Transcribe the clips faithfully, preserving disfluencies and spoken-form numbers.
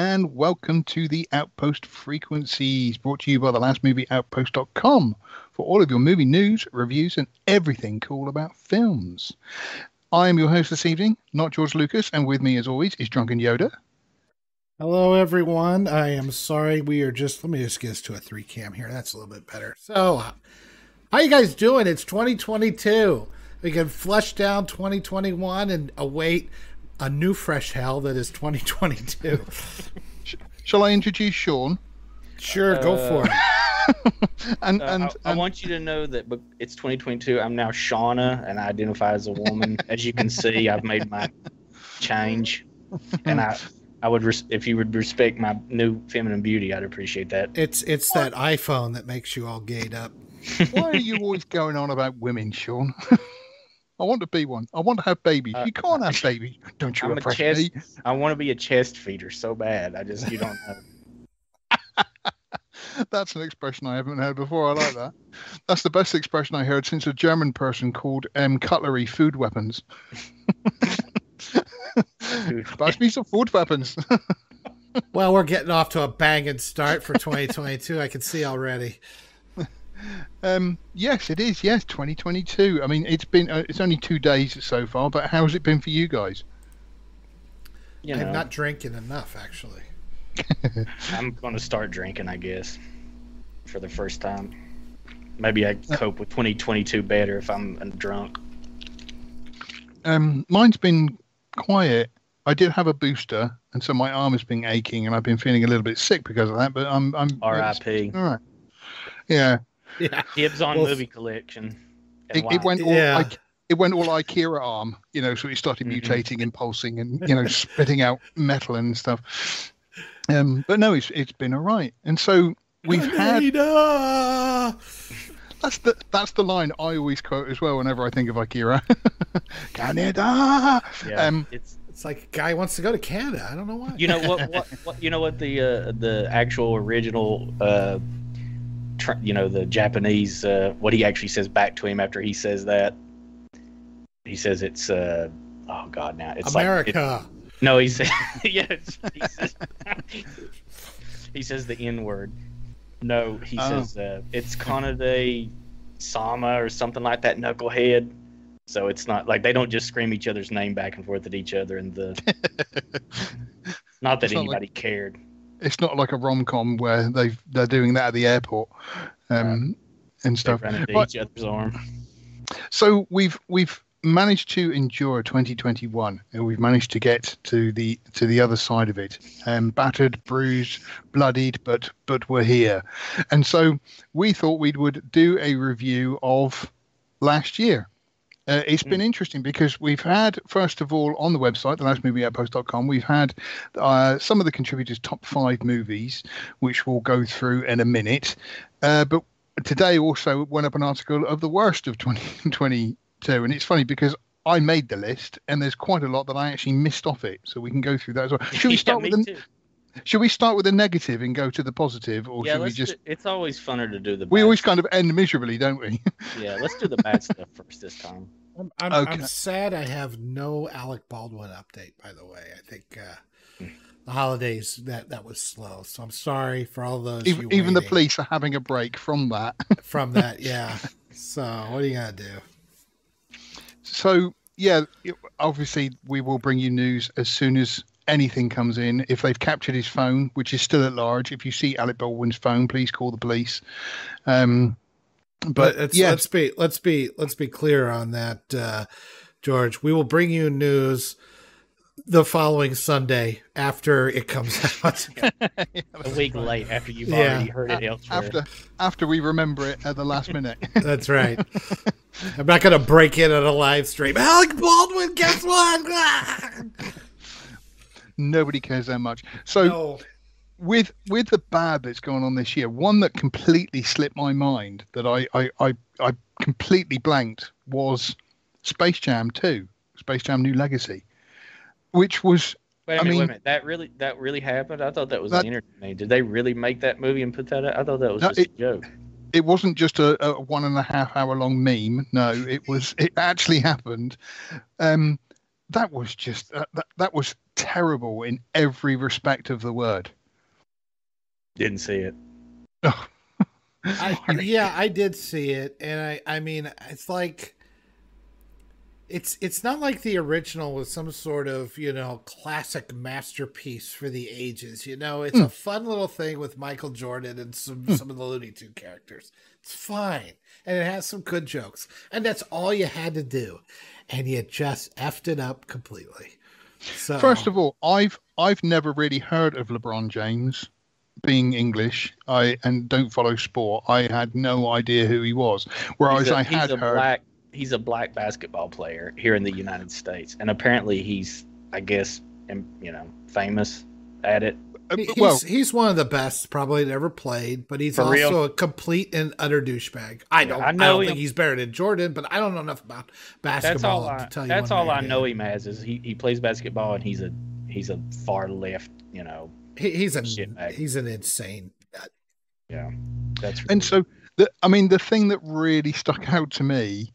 and welcome to the Outpost Frequencies, brought to you by the last movie outpost dot com for all of your movie news, reviews, and everything cool about films. I am your host this evening, not George Lucas, and with me, as always, is Drunken Yoda. Hello, everyone. I am sorry we are just, let me just get us to a three cam here. That's a little bit better. So, how you guys doing? It's twenty twenty-two. We can flush down twenty twenty-one and await a new fresh hell that is twenty twenty-two. Shall I introduce Sean? Sure, uh, go for it. and, uh, and, I, and I want you to know that it's twenty twenty-two. I'm now Shauna, and I identify as a woman. As you can see, I've made my change, and I, I would, res- if you would respect my new feminine beauty, I'd appreciate that. It's it's that iPhone that makes you all gayed up. Why are you always going on about women, Sean? I want to be one. I want to have babies. Uh, you can't have babies. Don't you I'm a oppress chest, me? I want to be a chest feeder so bad. I just, you don't know. That's an expression I haven't heard before. I like that. That's the best expression I heard since a German person called um, cutlery food weapons. Pass me some food weapons. Well, we're getting off to a banging start for twenty twenty-two. I can see already. Um, yes, it is. Yes, twenty twenty-two. I mean, it's been uh, it's only two days so far, but how has it been for you guys? You know, I'm not drinking enough, actually. I'm going to start drinking, I guess, for the first time. Maybe I cope with twenty twenty-two better if I'm drunk. Um, mine's been quiet. I did have a booster, and so my arm has been aching, and I've been feeling a little bit sick because of that. But I'm, I'm R I P all right. Yeah. Yeah. Dibs on Well, movie collection. It, it went all. Yeah. I, it went all Ikea arm, you know. So it started Mhm. mutating and pulsing, and you know, spitting out metal and stuff. Um, but no, it's it's been all right, and so we've had. Canada! That's the that's the line I always quote as well whenever I think of Akira. Canada. Yeah, Um, it's It's like a guy wants to go to Canada. I don't know why. you know what, what what you know what the uh, the actual original uh, tr- you know the Japanese uh, what he actually says back to him after he says that. He says it's uh, oh god now it's America. like it, no he says yeah it's- he says he says the N word. No, he Oh. says uh, it's Kanade Sama or something like that, knucklehead. So it's not like they don't just scream each other's name back and forth at each other. And the not that It's not anybody cared. it's not like a rom com where they they're doing that at the airport, um, and They stuff. run into Right. each other's arm. So we've we've managed to endure twenty twenty-one, and we've managed to get to the to the other side of it. Um, battered, bruised, bloodied, but but we're here. And so we thought we would do a review of last year. Uh, it's been interesting because we've had, first of all, on the website, the last movie outpost dot com, we've had uh, some of the contributors' top five movies, which we'll go through in a minute. Uh, but today also went up an article of the worst of twenty twenty-two. And it's funny because I made the list and there's quite a lot that I actually missed off it. So we can go through that as well. Should we Yeah, start me with the, too. should we start with the negative and go to the positive, or Yeah, should we let's just? do, it's always funner to do the. We bad always stuff. kind of end miserably, don't we? Yeah, let's do the bad stuff first this time. I'm, I'm, Okay. I'm sad I have no Alec Baldwin update, by the way. I think uh, the holidays, that, that was slow. So I'm sorry for all those. even you even the waiting police are having a break from that. From that, yeah. So what are you going to do? So yeah, it- obviously we will bring you news as soon as anything comes in. If they've captured his phone, which is still at large, if you see Alec Baldwin's phone, please call the police. Um, But but let's, yeah, let's be let's be let's be clear on that, uh, George. We will bring you news the following Sunday after it comes out. A week late after you've Yeah. already heard it elsewhere. after after we remember it at the last minute. That's right. I'm not going to break in on a live stream. Alec Baldwin, guess what? Nobody cares that much. So No. with with the bad that's going on this year, one that completely slipped my mind that I I I, I completely blanked was Space Jam two, Space Jam New Legacy, which was Wait a I minute, wait mean- a minute. That really that really happened? I thought that was That- the internet name. Did they really make that movie and put that out? I thought that was No, just it- a joke. it wasn't just a, a one and a half hour long meme. No, it was it actually happened. Um, that was just uh, that, that was terrible in every respect of the word. Didn't see it. Oh. I, yeah, I did see it, and I, I mean, it's like, it's it's not like the original was some sort of, you know, classic masterpiece for the ages. You know, it's mm. a fun little thing with Michael Jordan and some mm. some of the Looney Tunes characters. It's fine, and it has some good jokes, and that's all you had to do, and you just effed it up completely. So, first of all, I've I've never really heard of LeBron James. Being English, I and don't follow sport, I had no idea who he was. Whereas a, I had he's a heard black, he's a black basketball player here in the United States, and apparently he's, I guess, you know, famous at it. He's, well, he's one of the best probably that ever played, but he's For also real? a complete and utter douchebag. I don't, Yeah, I I, know don't him. think he's better than Jordan, but I don't know enough about That's basketball all I, to tell you. that's one all way or I the know other. him as is he, he plays basketball, and he's a he's a far left, you know. He, he's a Shitbag. he's an insane. Yeah, that's and so the I mean the thing that really stuck out to me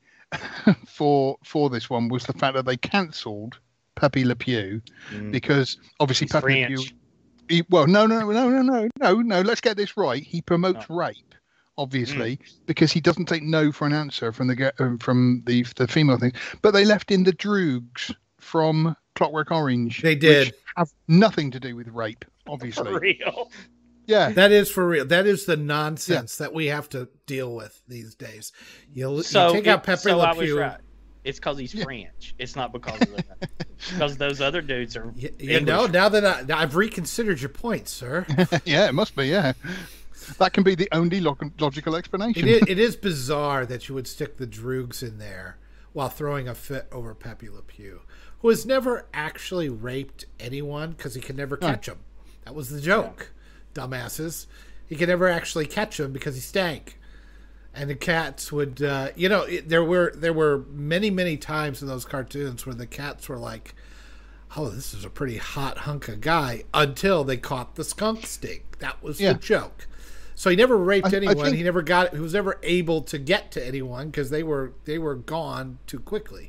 for for this one was the fact that they cancelled Pepe Le Pew mm. because obviously He's Pepe French. Le Pew. He, well, no, no, no, no, no, no, no. Let's get this right. He promotes No. rape, obviously, mm. because he doesn't take no for an answer from the uh, from the the female thing. But they left in the Droogs from Clockwork Orange. They did. Which have nothing to do with rape, obviously. For real. Yeah, That is for real. That is the nonsense yeah. that we have to deal with these days. You, So you take it, out Pepe so Le I was Pew. right. It's because he's Yeah. French. It's not because of the, because those other dudes are. You, you know, now that I, now I've reconsidered your point, sir. yeah, it must be. Yeah, that can be the only log- logical explanation. It is, it is bizarre that you would stick the Droogs in there while throwing a fit over Pepe Le Pew, who has never actually raped anyone because he could never catch them. That was the joke, yeah. dumbasses. He could never actually catch them because he stank. And the cats would, uh, you know, it, there were there were many, many times in those cartoons where the cats were like, oh, this is a pretty hot hunk of guy, until they caught the skunk stink. That was Yeah. the joke. So he never raped I- I anyone. think- He never got. He was never able to get to anyone because they were they were gone too quickly.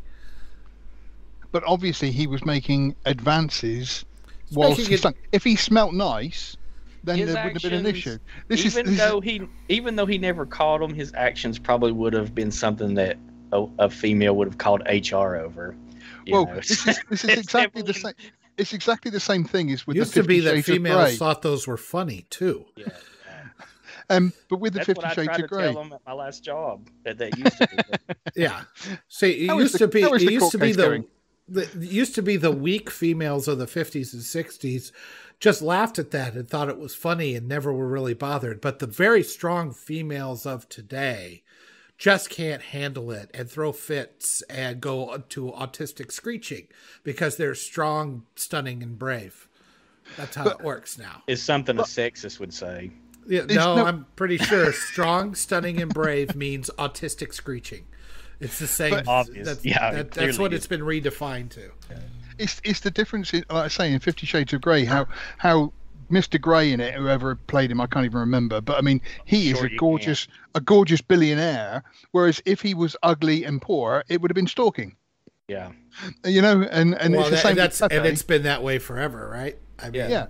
But obviously, he was making advances. Whilst making he it- stunk. If he smelt nice, then His there wouldn't have been an actions, issue. This even is this though is, he, even though he never called them, his actions probably would have been something that a, a female would have called H R over. you well, know. this is, this is It's exactly the definitely- same. It's exactly the same thing as with Used the to be Fifty that Shades of females Grey. thought those were funny too. Yeah, yeah. Um, but with the That's Fifty what I Shades tried of to Grey, tell them at my last job. That that used to be. Yeah. See, it How is used the- to be. how is It the used court to be case the, going? the. It used to be the weak females of the fifties and sixties just laughed at that and thought it was funny and never were really bothered. But the very strong females of today just can't handle it and throw fits and go to autistic screeching because they're strong, stunning, and brave. That's how But- it works now. It's something a sexist would say. Yeah, It's no, no- I'm pretty sure strong, stunning, and brave means autistic screeching. It's the same. But- Obvious. That's, Yeah, that, it that's clearly what is. it's been redefined to. it's it's the difference. In, like I say, in Fifty Shades of Grey, how how Mister Grey in it, whoever played him, I can't even remember. But I mean, he Sure is a you gorgeous a gorgeous billionaire. Whereas if he was ugly and poor, it would have been stalking. Yeah. You know, and and well, it's the that- same. with that's and Pepe. it's been that way forever, right? I mean, yeah.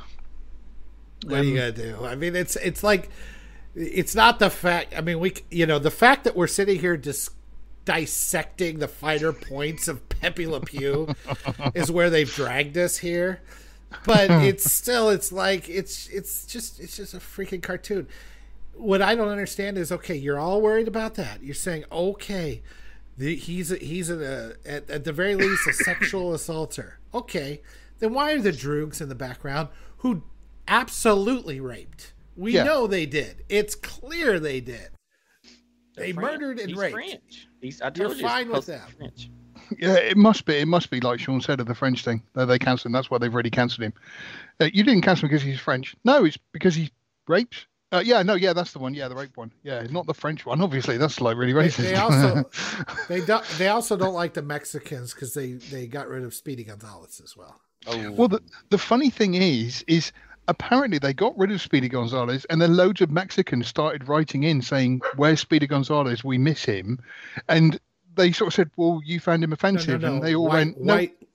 what are you gonna do? I mean, it's it's like it's not the fact. I mean, we you know the fact that we're sitting here dis- dissecting the finer points of Pepe Le Pew is where they've dragged us here. But it's still it's like it's it's just it's just a freaking cartoon. What I don't understand is okay, you're all worried about that. You're saying okay, the, he's a, he's a, at, at the very least a sexual assaulter. Okay, then why are the Droogs in the background who absolutely raped? We Yeah. know they did. It's clear they did. They French. murdered and He's raped. French. He's, I You're told you, it's fine with because that. he's French. Yeah, it must be. It must be like Sean said of the French thing. That they cancelled him. That's why they've already cancelled him. Uh, you didn't cancel him because he's French. No, it's because he rapes. Uh, yeah, no, yeah, that's the one. Yeah, the rape one. Yeah, it's not the French one. Obviously, that's like really They, racist. they also they don't they also don't like the Mexicans because they they got rid of Speedy Gonzalez as well. Oh, Well, the the funny thing is, is apparently they got rid of Speedy Gonzalez, and then loads of Mexicans started writing in saying, "Where's Speedy Gonzalez? We miss him," and they sort of said, "Well, you found him No, offensive," no, no. and they all white, went, "No." white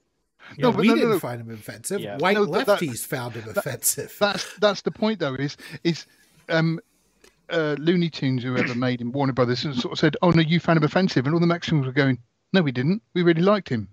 Yeah, No, but we no, no, didn't no. find him offensive. Yeah. White No, that- that- lefties found him offensive. That's that's the point, though. Is is um, uh, Looney Tunes, whoever made him, Warner Brothers, sort of said, "Oh no, you found him offensive," and all the Mexicans were going, "No, we didn't. We really liked him."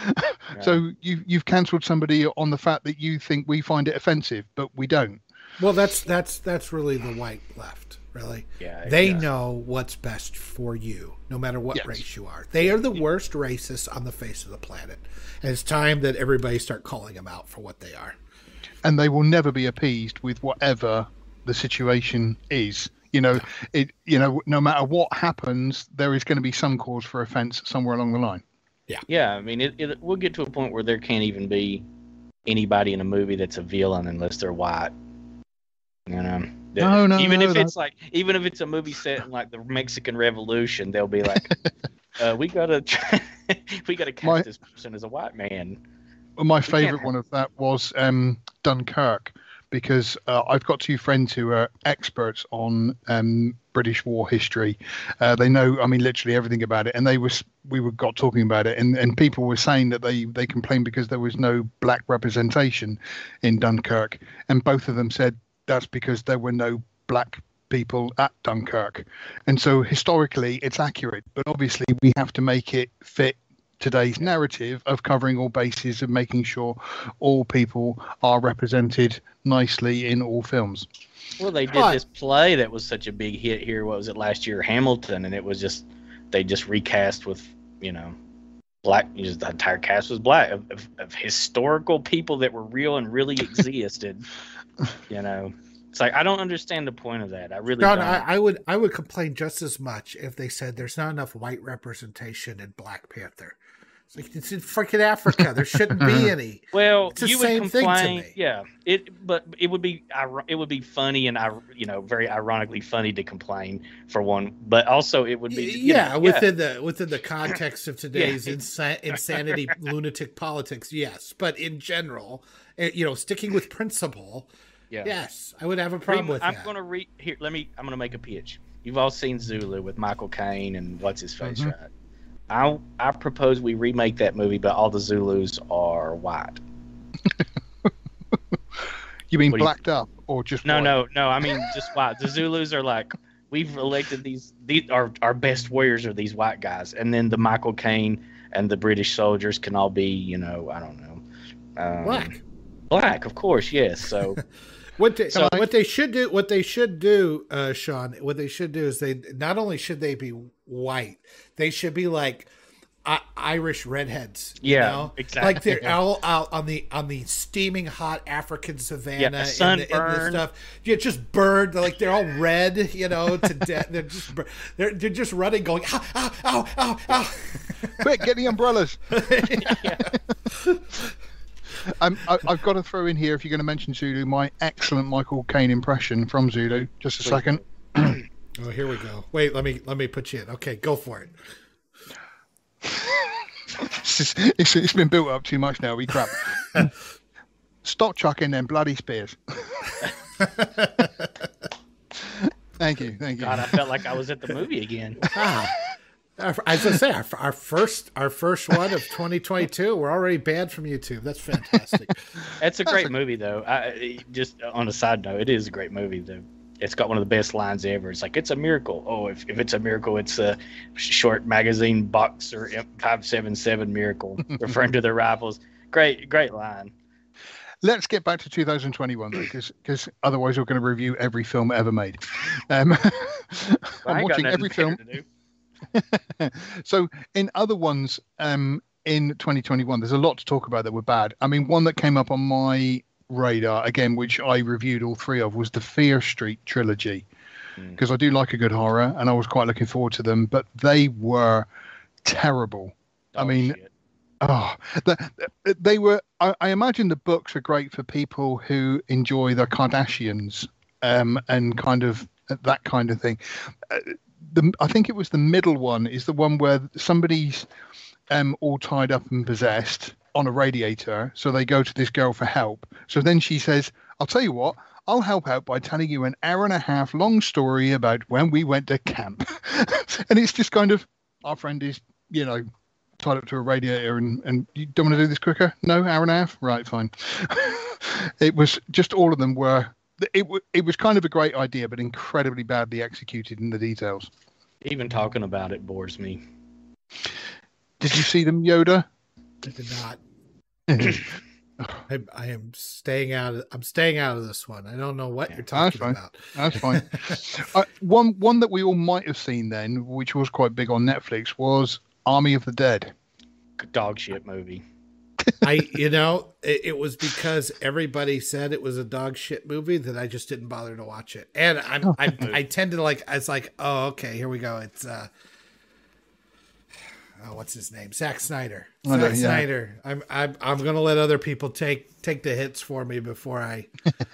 So you you've cancelled somebody on the fact that you think we find it offensive, but we don't. Well, that's that's that's really the white left. Really, Yeah, they yeah. know what's best for you, no matter what Yes. race you are. They are the worst racists on the face of the planet, and it's time that everybody start calling them out for what they are. And they will never be appeased with whatever the situation is. You know, it. You know, no matter what happens, there is going to be some cause for offence somewhere along the line. Yeah, I mean, it, it. We'll get to a point where there can't even be anybody in a movie that's a villain unless they're white. You know. No, no, even no, if no. it's like, even if it's a movie set in like the Mexican Revolution, they'll be like, uh, "We gotta, try, we gotta cast My- this person as a white man." Well, my can't favourite have- one of that was um, Dunkirk, because uh, I've got two friends who are experts on um, British war history. Uh, they know, I mean, literally everything about it. And they was we were got talking about it, and, and people were saying that they they complained because there was no black representation in Dunkirk, and both of them said that's because there were no black people at Dunkirk. And so historically, it's accurate, but obviously we have to make it fit today's narrative of covering all bases, of making sure all people are represented nicely in all films. Well, they did But- this play that was such a big hit here. What was it last year? Hamilton, and it was just they just recast with you know black. Just the entire cast was black of, of, of historical people that were real and really existed. You know, it's like I don't understand the point of that. I really John, don't. I, I would I would complain just as much if they said there's not enough white representation in Black Panther. It's like it's in freaking Africa. There shouldn't be any. Well, It's the you would same thing to complain, me. yeah. It, but it would be, ir- it would be funny and, ir- you know, very ironically funny to complain for one. But also, it would be, you Yeah, know, within the within the context of today's Yeah. insa- insanity, lunatic politics, yes. But in general, eh, you know, sticking with principle, yeah. yes, I would have a problem Rem- with I'm that. going to read here. Let me. I'm going to make a pitch. You've all seen Zulu with Michael Caine and what's his face, Mhm. right? I I propose we remake that movie, but all the Zulus are white. You mean What do you- blacked up or just No, white? no, no. I mean just white. The Zulus are like we've elected these. These our our best warriors are these white guys, and then the Michael Caine and the British soldiers can all be, you know, I don't know, um, Black. Black, of course, yes. So What they, So- what they should do, what they should do, uh, Sean, what they should do is they not only should they be white, they should be like I Irish redheads. You Yeah, know? exactly. Like they're all out on the on the steaming hot African savannah, Yeah, and, the, and the sunburned. stuff. Yeah, just burned. Like they're all red, you know, to death. They're just bur- they're they're just running, going ow ow ow ow ow. Quick, get the umbrellas. um, I, I've got to throw in here, if you're going to mention Zulu, my excellent Michael Caine impression from Zulu. Just a Please second. Oh, here we go. Wait, let me let me put you in. Okay, go for it. It's, just- it's, it's been built up too much now. We crap. Stop chucking them bloody spears. Thank you. Thank you. God, I felt like I was at the movie again. Ah, our- as I say, our, our first our first one of twenty twenty-two. We're already banned from YouTube. That's fantastic. It's a great movie, though. I, just on a side note, it is a great movie. Though it's got one of the best lines ever. It's like, it's a miracle. Oh, if, if it's a miracle, it's a short magazine boxer five seven seven miracle, referring to the rifles. Great, great line. Let's get back to two thousand twenty-one, though, because otherwise we're going to review every film ever made. Um, I I'm ain't got watching nothing every better film. to do. So in other ones um, in twenty twenty-one, there's a lot to talk about that were bad. I mean, one that came up on my radar, again, which I reviewed all three of, was the Fear Street trilogy. Mm. Because I do like a good horror, and I was quite looking forward to them, but they were terrible. I Oh, mean, shit. Oh, the, the- they were. I, I imagine the books are great for people who enjoy the Kardashians um, and kind of that kind of thing. Uh, the I think it was the middle one is the one where somebody's um, all tied up and possessed on a radiator, so they go to this girl for help. So then she says, "I'll tell you what. I'll help out by telling you an hour and a half long story about when we went to camp." And it's just kind of, our friend is, you know, tied up to a radiator, and and you don't want to do this quicker? No, hour and a half, right? Fine. It was just all of them were. It w- it was kind of a great idea, but incredibly badly executed in the details. Even talking about it bores me. Did you see them, Yoda? I did not. I, I am staying out. Of, I'm staying out of this one. I don't know what you're talking That's about. That's fine. uh, one one that we all might have seen then, which was quite big on Netflix, was Army of the Dead. Dog shit movie. I, you know, it, it was because everybody said it was a dog shit movie that I just didn't bother to watch it. And I'm, Oh. I, I tend to like. I was like, oh, okay, here we go. It's uh, oh, what's his name? Zack Snyder. I know, Zack yeah. Snyder. I'm, I'm, I'm gonna let other people take take the hits for me before I.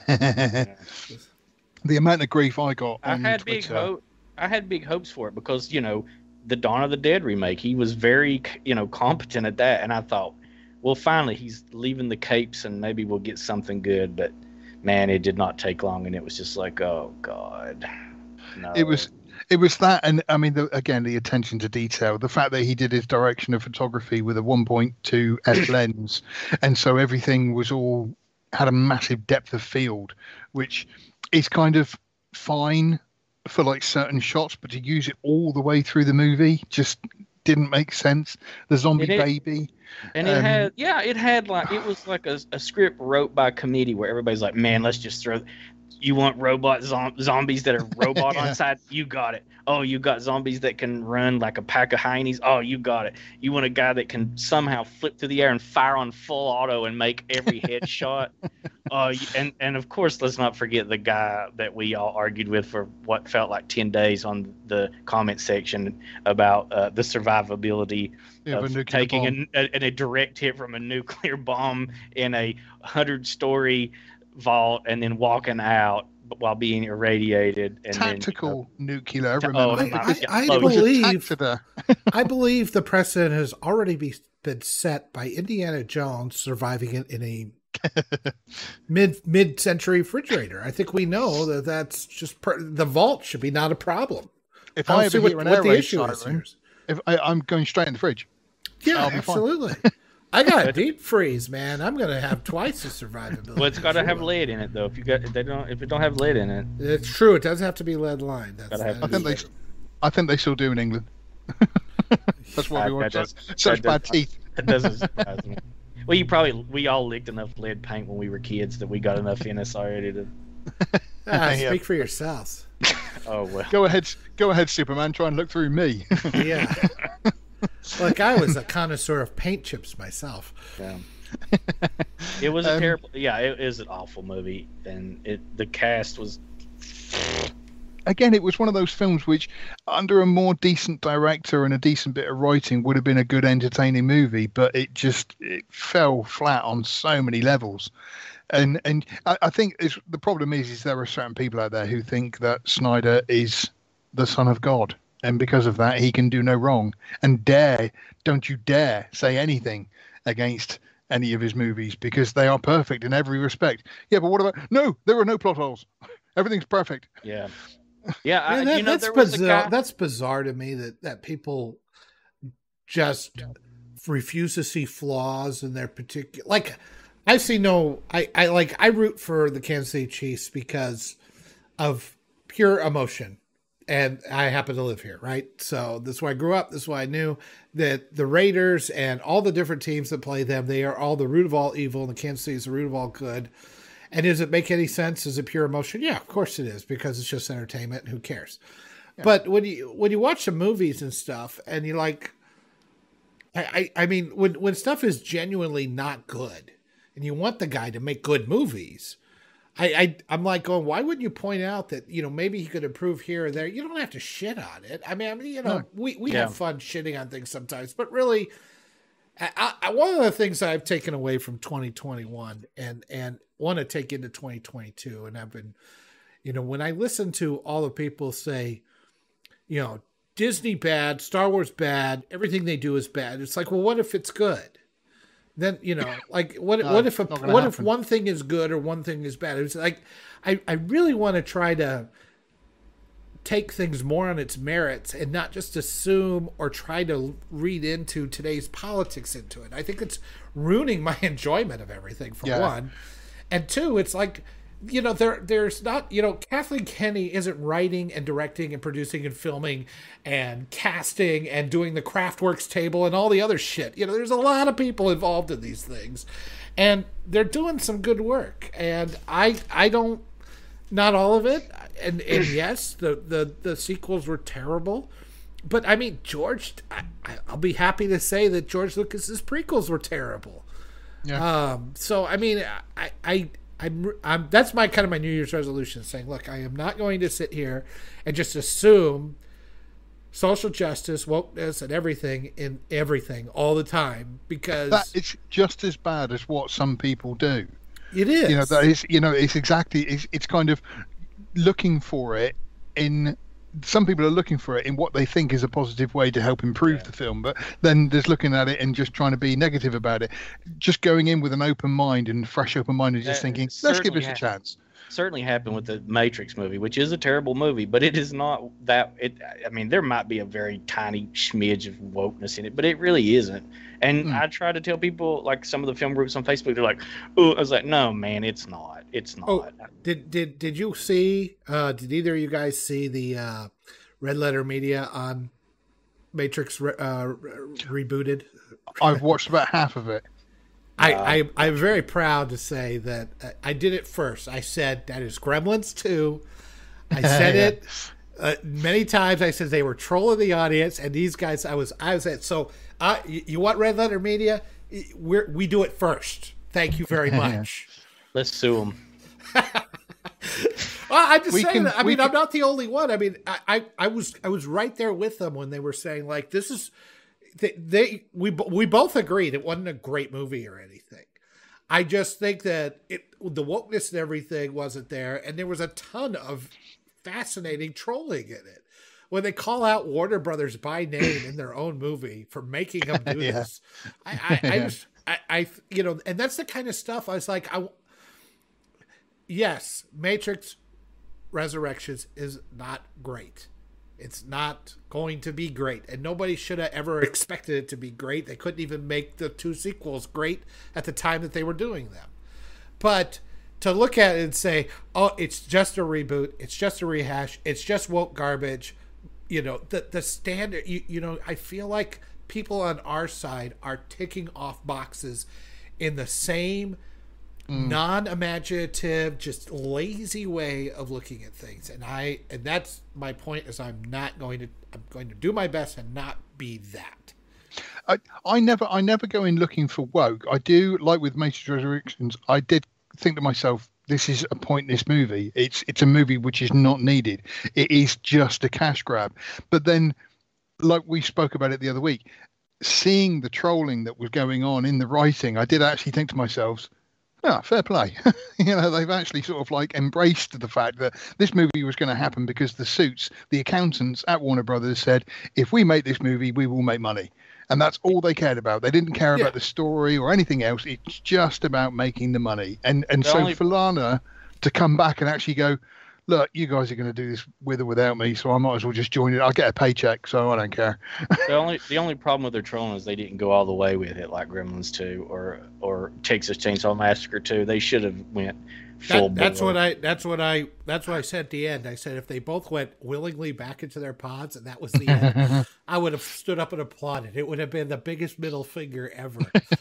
The amount of grief I got. I on had big Twitter. hope. I had big hopes for it because you know the Dawn of the Dead remake. He was very you know competent at that, and I thought, well, finally he's leaving the capes, and maybe we'll get something good. But man, it did not take long, and it was just like, oh god, no. It was. It was that, and I mean, the, again, the attention to detail, the fact that he did his direction of photography with a one point two f lens, and so everything was all had a massive depth of field, which is kind of fine for like certain shots, but to use it all the way through the movie just didn't make sense. The zombie And it- baby, And it Um, had, yeah, it had like, it was like a, a script wrote by a committee where everybody's like, man, let's just throw, you want robot zom- zombies that are robot Yeah. on side? You got it. Oh, you got zombies that can run like a pack of hyenas? Oh, you got it. You want a guy that can somehow flip through the air and fire on full auto and make every headshot? Oh, you- and, and of course, let's not forget the guy that we all argued with for what felt like ten days on the comment section about uh, the survivability of a of nuclear taking bomb. a, a, a direct hit from a nuclear bomb in a hundred-story vault and then walking out while being irradiated. And tactical nuclear. Ta- Remember, oh, I, my- I, I Oh, it was a believe tactitor. I believe the precedent has already be, been set by Indiana Jones surviving it in a mid mid century refrigerator. I think we know that that's just per, the vault should be not a problem. If I don't I see ever what, hear an what air the raid issue is siren, here. if I, I'm going straight in the fridge. Yeah, I'll be fine. absolutely. I got a deep freeze, man. I'm gonna have twice the survivability. well, it's got to for have sure. lead in it though. If you got, if they don't, if it don't have lead in it, It's true. It does have to be lead line. That's, Gotta have- that I think is- they, I think they still do in England. That's why Uh, we want that such, does- such that bad does- teeth. that doesn't surprise me. Well, you probably, we all licked enough lead paint when we were kids that we got enough in us already to. Ah, Yeah. speak for yourselves. Oh well. Go ahead, go ahead, Superman. Try and look through me. Yeah. Look, I was a connoisseur of paint chips myself. Yeah. It was a Um, terrible. Yeah, it is an awful movie, and it the cast was. Again, it was one of those films which, under a more decent director and a decent bit of writing, would have been a good, entertaining movie. But it just it fell flat on so many levels. And and I, I think it's, the problem is is there are certain people out there who think that Snyder is the son of God, and because of that he can do no wrong. And dare, don't you dare say anything against any of his movies because they are perfect in every respect. Yeah, but what about no? There are no plot holes. Everything's perfect. Yeah. Yeah, I, Man, that- you know that's there was a bizarre. guy. That's bizarre to me that that people just refuse to see flaws in their particular. Like, I see no. I I like. I root for the Kansas City Chiefs because of pure emotion, and I happen to live here, right? So this is where I grew up. This is why I knew that the Raiders and all the different teams that play them, they are all the root of all evil, and the Kansas City is the root of all good. And does it make any sense? Is it pure emotion? Yeah, of course it is, because it's just entertainment. And who cares? But when you when you watch the movies and stuff, and you like, I, I I mean, when when stuff is genuinely not good, and you want the guy to make good movies, I, I I'm like going, why wouldn't you point out that you know maybe he could improve here or there? You don't have to shit on it. I mean, I mean, you know, No. we we Yeah. have fun shitting on things sometimes, but really. I, I, one of the things I've taken away from twenty twenty-one and and want to take into twenty twenty-two, and I've been, you know, when I listen to all the people say, you know, Disney bad, Star Wars bad, everything they do is bad. It's like, well, what if it's good? Then you know, like what No, what if a, not gonna what if happen. one thing is good or one thing is bad? It's like I I really want to try to take things more on its merits and not just assume or try to read into today's politics into it. I think it's ruining my enjoyment of everything, for Yeah. one. And two, it's like, you know, there there's not, you know, Kathleen Kennedy isn't writing and directing and producing and filming and casting and doing the Craftworks table and all the other shit. You know, there's a lot of people involved in these things, and they're doing some good work. And I I don't, not all of it. And and yes, the the the sequels were terrible. But I mean, George, I, I'll be happy to say that George Lucas's prequels were terrible. Yeah. Um, so I mean, I, I, I'm, I'm, that's my kind of my New Year's resolution, saying, look, I am not going to sit here and just assume social justice, wokeness, and everything in everything all the time, because That it's just as bad as what some people do. it is. You know, that is, you know, it's exactly, it's, it's kind of looking for it in, some people are looking for it in what they think is a positive way to help improve Yeah. the film, but then there's looking at it and just trying to be negative about it. Just going in with an open mind and fresh open mind and just That thinking, let's give certainly this a ha- chance. Certainly happened with the Matrix movie, which is a terrible movie, but it is not that. It, I mean, there might be a very tiny smidge of wokeness in it, but it really isn't. And Mm. I try to tell people, like some of the film groups on Facebook, they're like, "Oh," I was like, "No, man, it's not. It's not." Oh, did did did you see? Uh, did either of you guys see the uh, Red Letter Media on Matrix re- uh, re- rebooted? I've watched about half of it. I, Uh, I, I'm very proud to say that uh, I did it first. I said that is Gremlins two. I said Yeah. it uh, many times. I said they were trolling the audience, and these guys. I was I was at so. Uh, you, you want Red Letter Media? We we do it first. Thank you very much. Let's sue them. Well, I'm just We saying can- that. I we mean, can- I'm not the only one. I mean, I, I, I was I was right there with them when they were saying, like, this is they, they we bo- we both agreed it wasn't a great movie or anything. I just think that it the wokeness and everything wasn't there, and there was a ton of fascinating trolling in it. When they call out Warner Brothers by name in their own movie for making them do Yeah. this, I, I, I just, I, I, you know, and that's the kind of stuff I was like, I, yes, Matrix Resurrections is not great. It's not going to be great, and nobody should have ever expected it to be great. They couldn't even make the two sequels great at the time that they were doing them. But to look at it and say, oh, it's just a reboot, it's just a rehash, it's just woke garbage, you know, the the standard, you, you know, I feel like people on our side are ticking off boxes in the same Mm. non-imaginative, just lazy way of looking at things. And I, and that's my point, is I'm not going to, I'm going to do my best and not be that. I, I never I never go in looking for woke. I do, like with Matrix Resurrections, I did think to myself, this is a pointless movie. It's it's a movie which is not needed. It is just a cash grab. But then, like we spoke about it the other week, seeing the trolling that was going on in the writing, I did actually think to myself, ah, fair play. You know, they've actually sort of like embraced the fact that this movie was going to happen because the suits, the accountants at Warner Brothers said, if we make this movie, we will make money. And that's all they cared about. They didn't care Yeah. about the story or anything else. It's just about making the money. And and The so only- for Lana to come back and actually go, look, you guys are going to do this with or without me, so I might as well just join it. I'll get a paycheck, so I don't care. The only the only problem with their trolling is they didn't go all the way with it like Gremlins two or or Texas Chainsaw Massacre two. They should have went full. That, that's bore. what I, that's what I, that's what I said at the end. I said, if they both went willingly back into their pods and that was the end, I would have stood up and applauded. It would have been the biggest middle finger ever.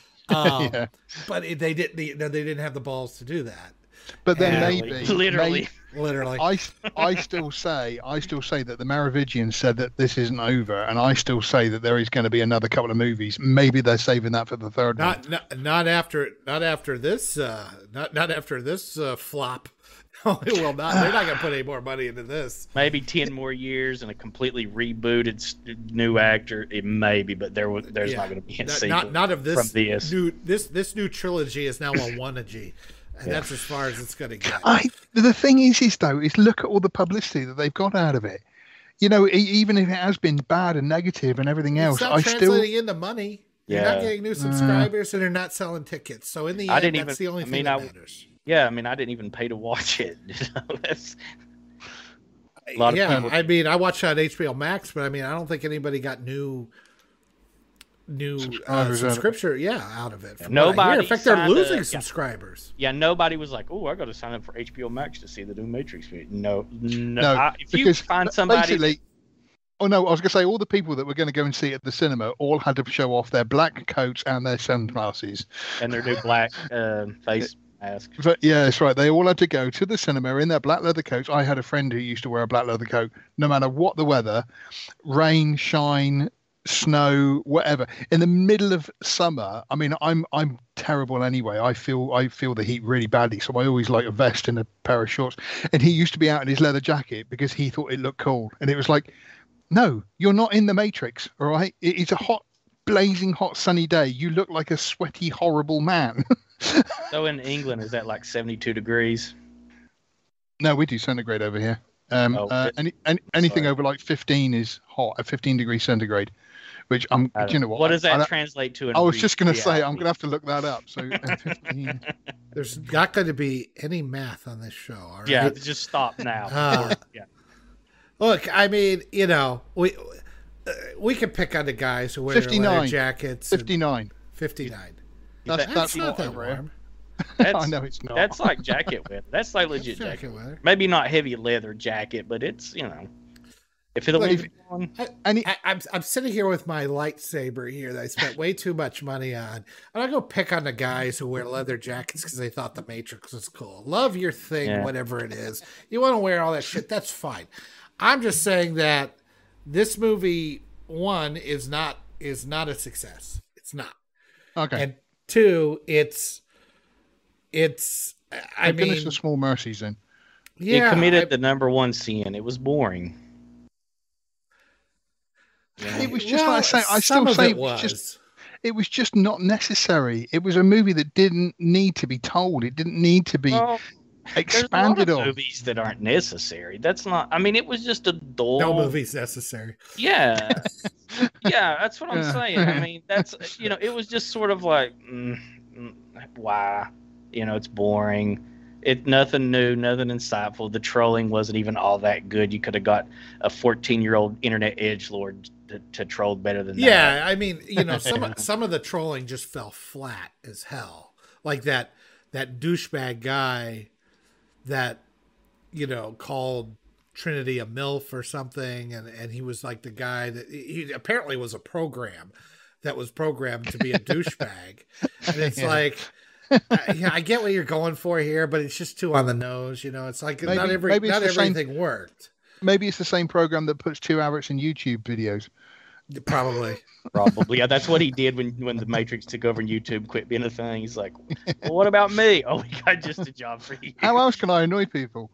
Um, Yeah. But it, they didn't, they, they didn't have the balls to do that. But then Literally. maybe, Literally. may- Literally. I, I still say I still say that the Maravigians said that this isn't over, and I still say that there is going to be another couple of movies. Maybe they're saving that for the third one. Not, not, not after, not after this, uh, not, not after this uh, flop. No, it will not. They're not going to put any more money into this. Maybe ten more years and a completely rebooted s- new actor. It may be, but there was there's Yeah. not going to be a Not, sequel. not, not of this, from this. new, this, this new trilogy is now a one-a-G. And Yeah. that's as far as it's going to get. I, the thing is, is though, is look at all the publicity that they've got out of it. You know, e- even if it has been bad and negative and everything else, It's not I still. translating into money. You're not Yeah. getting new subscribers, and they're not selling tickets. So in the I end, didn't that's even- the only I thing mean, that I- matters. Yeah, I mean, I didn't even pay to watch it. You know, that's, A lot yeah, of people. I mean, I watched it on H B O Max, but I mean, I don't think anybody got new new uh, Subscribers out of it. subscription, yeah, out of it. From Nobody what I hear. In fact, they're signed losing up. Yeah. subscribers. Yeah, nobody was like, "Oh, I got to sign up for H B O Max to see the new Matrix movie." No, no. No, I, if you because find somebody, basically, oh no, I was going to say all the people that were going to go and see it at the cinema all had to show off their black coats and their sunglasses. and their new black uh, face mask. But yeah, that's right. They all had to go to the cinema in their black leather coats. I had a friend who used to wear a black leather coat, no matter what the weather, rain, shine, snow, whatever. In the middle of summer, I mean, I'm I'm terrible anyway. I feel I feel the heat really badly, so I always like a vest and a pair of shorts. And he used to be out in his leather jacket because he thought it looked cool. And it was like, no, you're not in the Matrix, all right? It, it's a hot, blazing hot sunny day. You look like a sweaty, horrible man. So in England, is that like seventy-two degrees? No, we do centigrade over here. Um, Oh, uh, it- any, any anything sorry. over like fifteen is hot, at fifteen degrees centigrade, which I'm. I Do you know what? What does I, that I, translate to? In I was just going to say I'm reality? going to have to look that up. So uh, fifteen. There's not going to be any math on this show. All right? Yeah, just stop now. Uh, yeah. Look, I mean, you know, we uh, we can pick on the guys who wear their leather fifty-nine. jackets. and- fifty-nine. fifty-nine. That's That- that's not what that over here. warm. That's, I know it's not. That's like jacket weather. That's like legit Jacket jacket. weather. Maybe not heavy leather jacket, but it's, you know, if it'll Well, leave if- you on. Any, I, I'm I'm sitting here with my lightsaber here that I spent way too much money on. I'm not gonna pick on the guys who wear leather jackets because they thought the Matrix was cool. Love your thing, Yeah. whatever it is. You want to wear all that shit, that's fine. I'm just saying that this movie, one, is not is not a success. It's not. okay. And two, it's it's I I'm mean, finished the small mercies then. yeah, it committed I- the number one sin. It was boring. Yeah. It was just well, like I say. I some still of say it it was was. just. It was just not necessary. It was a movie that didn't need to be told. It didn't need to be Well, expanded there's a lot on. of movies that aren't necessary. That's not. I mean, it was just a dull. No movie's necessary. Yeah, yeah, that's what I'm Yeah. saying. I mean, that's you know, it was just sort of like, mm, mm, why, you know, it's boring. It nothing new, nothing insightful. The trolling wasn't even all that good. You could have got a fourteen year old internet edgelord to, to troll better than that. Yeah, I mean, you know, some of- some of the trolling just fell flat as hell. Like that that douchebag guy that you know called Trinity a MILF or something, and and he was like the guy that he apparently was a program that was programmed to be a douchebag, and it's Yeah. like. I, yeah, I get what you're going for here, but it's just too on the nose. You know, it's like Maybe- not every maybe it's not the same- everything worked. Maybe it's the same program that puts two hours in YouTube videos. Probably. Probably. Yeah, that's what he did when when the Matrix took over and YouTube quit being a thing. He's like, well, what about me? Oh, we got just a job for you. How else can I annoy people?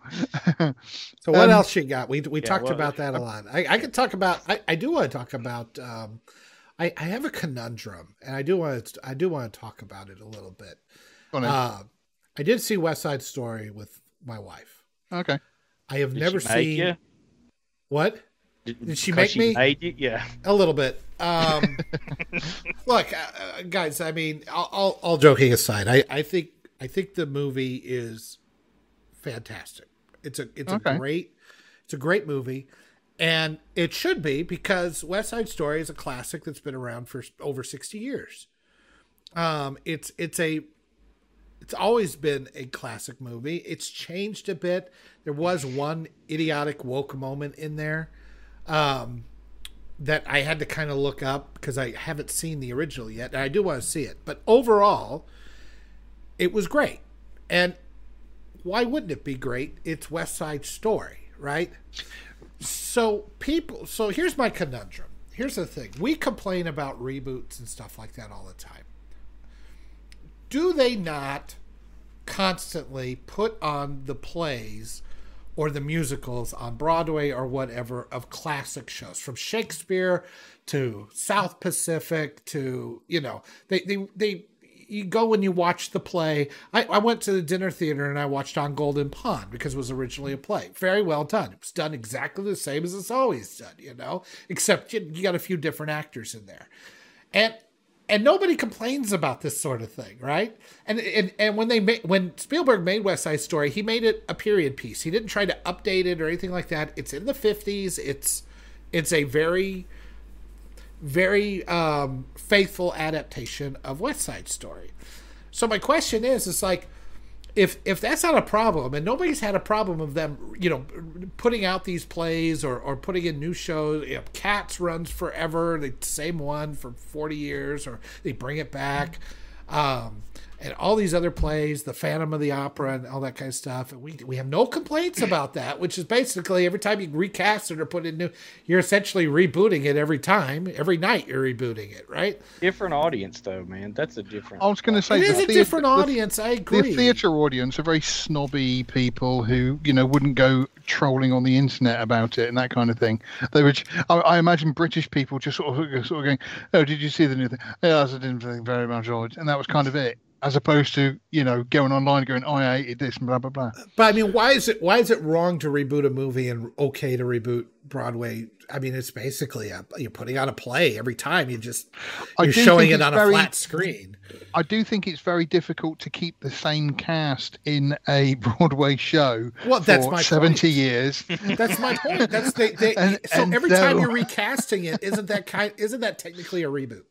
So what Um, else you got? We we yeah, talked well, about that a lot. I, I could talk about. I, I do want to talk about. Um, I I have a conundrum, and I do want to. I do want to talk about it a little bit. Go on then. Uh, I did see West Side Story with my wife. Okay. I have Did never she make seen you? what Did she Because make me? Made you? Yeah. a little bit. Um, look, uh, uh, guys. I mean, all, all, all joking aside, I, I think I think the movie is fantastic. It's a it's Okay. a great it's a great movie, and it should be because West Side Story is a classic that's been around for over sixty years. Um, it's it's a it's always been a classic movie. It's changed a bit. There was one idiotic woke moment in there. Um, that I had to kind of look up because I haven't seen the original yet, and I do want to see it. But overall, it was great. And why wouldn't it be great? It's West Side Story, right? So people, so here's my conundrum. Here's the thing. We complain about reboots and stuff like that all the time. Do they not constantly put on the plays or the musicals on Broadway or whatever of classic shows, from Shakespeare to South Pacific to, you know, they, they, they, you go when you watch the play. I, I went to the dinner theater and I watched On Golden Pond because it was originally a play. Very well done. It was done exactly the same as it's always done, you know, except you, you got a few different actors in there. And, and nobody complains about this sort of thing, right? And and and when they made, when Spielberg made West Side Story, he made it a period piece. He didn't try to update it or anything like that. It's in the fifties. It's it's a very very um, faithful adaptation of West Side Story. So my question is, it's like, if if that's not a problem, and nobody's had a problem of them, you know, putting out these plays or, or putting in new shows. You know, Cats runs forever, the same one for forty years, or they bring it back, um, and all these other plays, the Phantom of the Opera and all that kind of stuff. And we we have no complaints about that, which is basically every time you recast it or put in new, you're essentially rebooting it every time. Every night you're rebooting it, right? Different audience, though, man. That's a different. I was going to say It the is a theatre- different the- audience. I agree. The theatre audience are very snobby people who, you know, wouldn't go trolling on the internet about it and that kind of thing. They would. I, I imagine British people just sort of, sort of going, "Oh, did you see the new thing? Yeah, I didn't think very much of it," and that was kind of it. As opposed to, you know, going online going, oh, I hated this and blah blah blah. But I mean, why is it why is it wrong to reboot a movie and okay to reboot Broadway? I mean, it's basically a, you're putting out a play every time. You just I you're do showing think it it's on very- a flat screen. I do think it's very difficult to keep the same cast in a Broadway show Well, that's for my seventy point. years. That's my point. That's they, they, And- so and every time so- you're recasting it, isn't that kind? Isn't that technically a reboot?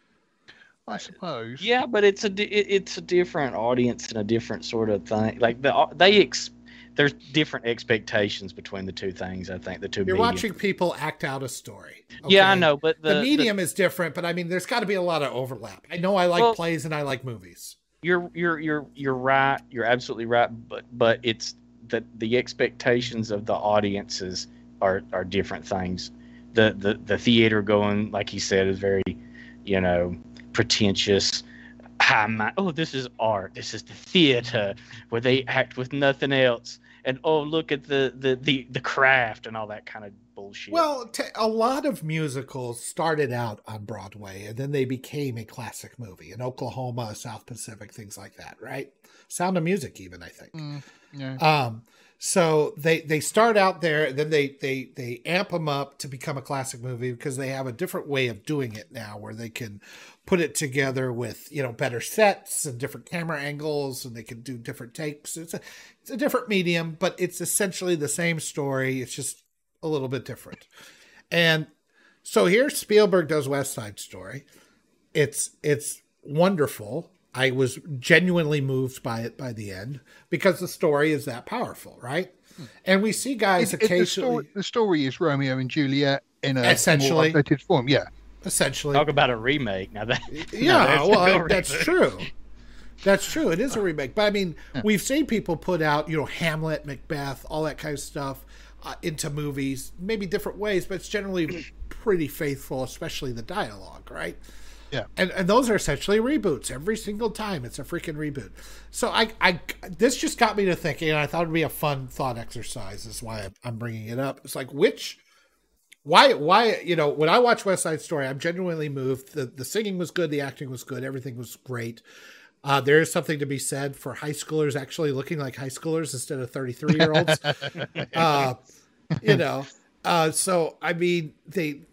I suppose. Yeah, but it's a di- it- it's a different audience and a different sort of thing. Like the they ex, there's different expectations between the two things. I think the two. You're mediums. watching people act out a story. Yeah, I okay? know, but The, the, medium is different, but I mean, there's got to be a lot of overlap. I know I like Well- plays and I like movies. You're you're you're you're right. You're absolutely right. But but it's that the expectations of the audiences are are different things. The the the theater going, like he said, is very, you know, pretentious. High mind. Oh, this is art. This is the theater where they act with nothing else. And oh, look at the the the, the craft and all that kind of bullshit. Well, t- a lot of musicals started out on Broadway and then they became a classic movie in Oklahoma, South Pacific, things like that, right? Sound of Music, even, I think. Mm, yeah. Um, so they they start out there, then they they they amp them up to become a classic movie because they have a different way of doing it now, where they can put it together with, you know, better sets and different camera angles, and they can do different takes. It's a it's a different medium, but it's essentially the same story. It's just a little bit different. And so here Spielberg does West Side Story. It's it's wonderful. I was genuinely moved by it by the end because the story is that powerful, right? And we see guys It- it- the, occasionally, story, the story is Romeo and Juliet in a Essentially. more updated form. Yeah. essentially. talk about a remake. Now that Yeah, now that's a well, real that's remake. true. That's true. It is a remake. But I mean, we've seen people put out, you know, Hamlet, Macbeth, all that kind of stuff uh, into movies, maybe different ways, but it's generally pretty faithful, especially the dialogue, right? Yeah. And and those are essentially reboots. Every single time it's a freaking reboot. So I, I this just got me to thinking, and I thought it'd be a fun thought exercise. Is why I'm- I'm bringing it up. It's like, which, why, why, you know, when I watch West Side Story, I'm genuinely moved. The the singing was good, the acting was good, everything was great. Uh, there is something to be said for high schoolers actually looking like high schoolers instead of thirty-three year olds. uh, you know, uh, so I mean, they.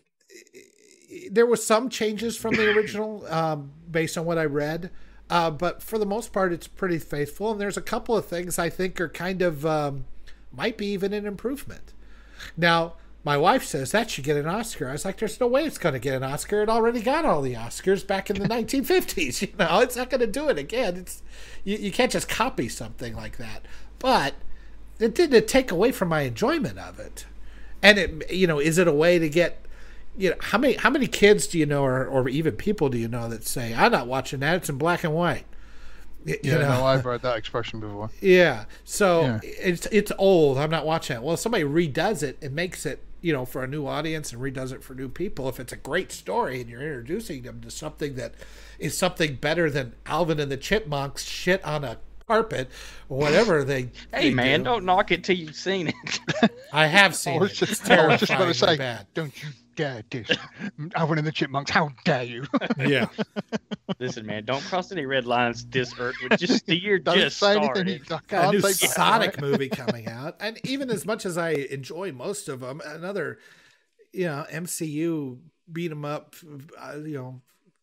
There was some changes from the original um, based on what I read, uh, but for the most part, it's pretty faithful. And there's a couple of things I think are kind of um, might be even an improvement. Now, my wife says that should get an Oscar. I was like, "There's no way it's going to get an Oscar. It already got all the Oscars back in the nineteen fifties. You know, it's not going to do it again. It's you, you can't just copy something like that." But it didn't take away from my enjoyment of it. And it, you know, is it a way to get? You know, how many how many kids do you know, or, or even people do you know that say, "I'm not watching that; it's in black and white." You Yeah, know? no, I've heard that expression before. Yeah. So Yeah. it's it's old. I'm not watching it. Well, if somebody redoes it and makes it, you know, for a new audience and redoes it for new people, if it's a great story and you're introducing them to something that is something better than Alvin and the Chipmunks shit on a carpet or whatever they. Hey they man, do. don't knock it till you've seen it. I have I seen was it. just, It's I was just about to terrifyingly say, bad. don't you dare dish Alvin and the Chipmunks. How dare you? Yeah. Listen, man, don't cross any red lines this earth. Just the year Don't just say started. anything. I Got a can't new say that, Sonic right? movie coming out, and even as much as I enjoy most of them, another, you know, M C U beat 'em up, uh, you know,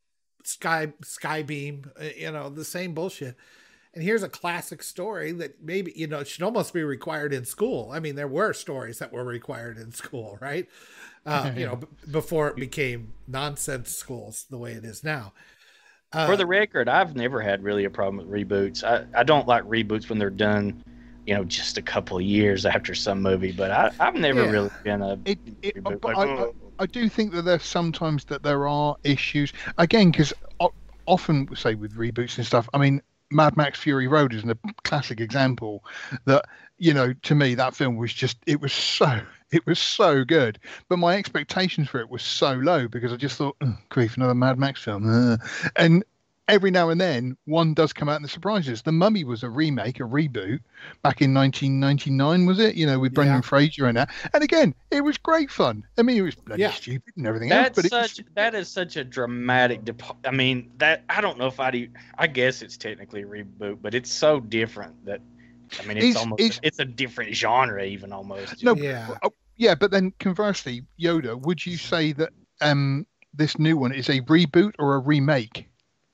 Sky Skybeam, uh, you know, the same bullshit. And here's a classic story that maybe, you know, it should almost be required in school. I mean, there were stories that were required in school, right? Uh, you know, b- before it became nonsense schools the way it is now. Uh, For the record, I've never had really a problem with reboots. I, I don't like reboots when they're done, you know, just a couple of years after some movie, but I, I've never Yeah. really been a It, it, reboot. but Like, I, I, oh. I do think that there's sometimes that there are issues again because often say with reboots and stuff. I mean, Mad Max Fury Road is a classic example that, you know, to me that film was just it was so it was so good, but my expectations for it were so low because I just thought, oh, grief, another Mad Max film, uh. and every now and then one does come out and surprises. The Mummy was a remake, a reboot back in nineteen ninety-nine, was it? You know, with Brendan Yeah. Fraser and that. And again, it was great fun. I mean, it was bloody Yeah. stupid and everything That's else, but it such was, that is such a dramatic. Dep- I mean, that I don't know if I'd. e- I guess it's technically a reboot, but it's so different that. I mean, it's, It's- almost it's- it's a different genre, even almost. no, Yeah. oh, yeah, but then conversely, Yoda, would you say that um this new one is a reboot or a remake?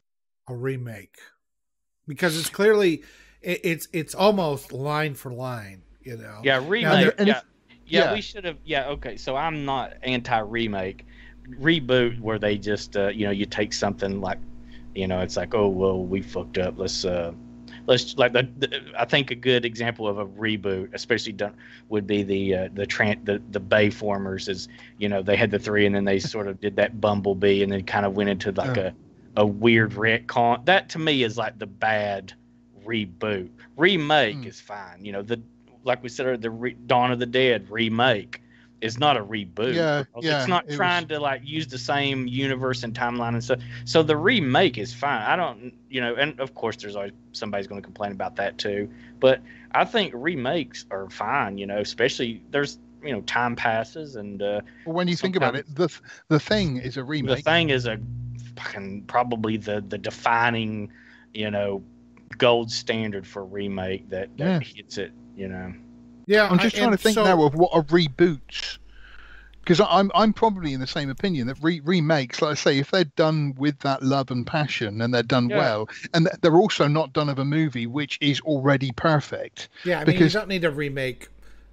a remake, because it's clearly it, it's it's almost line for line, you know. Yeah, Now, remake. there- and yeah, if- yeah, yeah. we should have. Yeah, okay. So I'm not anti-remake. Reboot, where they just, uh, you know, you take something like, you know, it's like, oh well, we fucked up. Let's, uh, let's like the, the. I think a good example of a reboot, especially done, would be the uh, the tran the the Bayformers. Is you know they had the three, and then they sort of did that Bumblebee, and then kind of went into like Oh. a a weird retcon. That to me is like the bad reboot. Remake Hmm. is fine. You know, the like we said, the re- Dawn of the Dead remake is not a reboot. Yeah, because yeah, It's not it trying was- to like use the same universe and timeline and stuff. So the remake is fine. I don't, you know, and of course there's always somebody's going to complain about that too. But I think remakes are fine. You know, especially there's you know time passes and uh, Well, when you think about it, the the thing is a the remake. thing is a fucking probably the the defining, you know, gold standard for remake that, that Yeah. hits it. You know. Yeah, I'm just I- trying to and think so- now of what are reboots, because I'm I'm probably in the same opinion that re- remakes, like I say, if they're done with that love and passion and they're done Yeah. well, and th- they're also not done of a movie which is already perfect. Yeah, I mean, because- you don't need to remake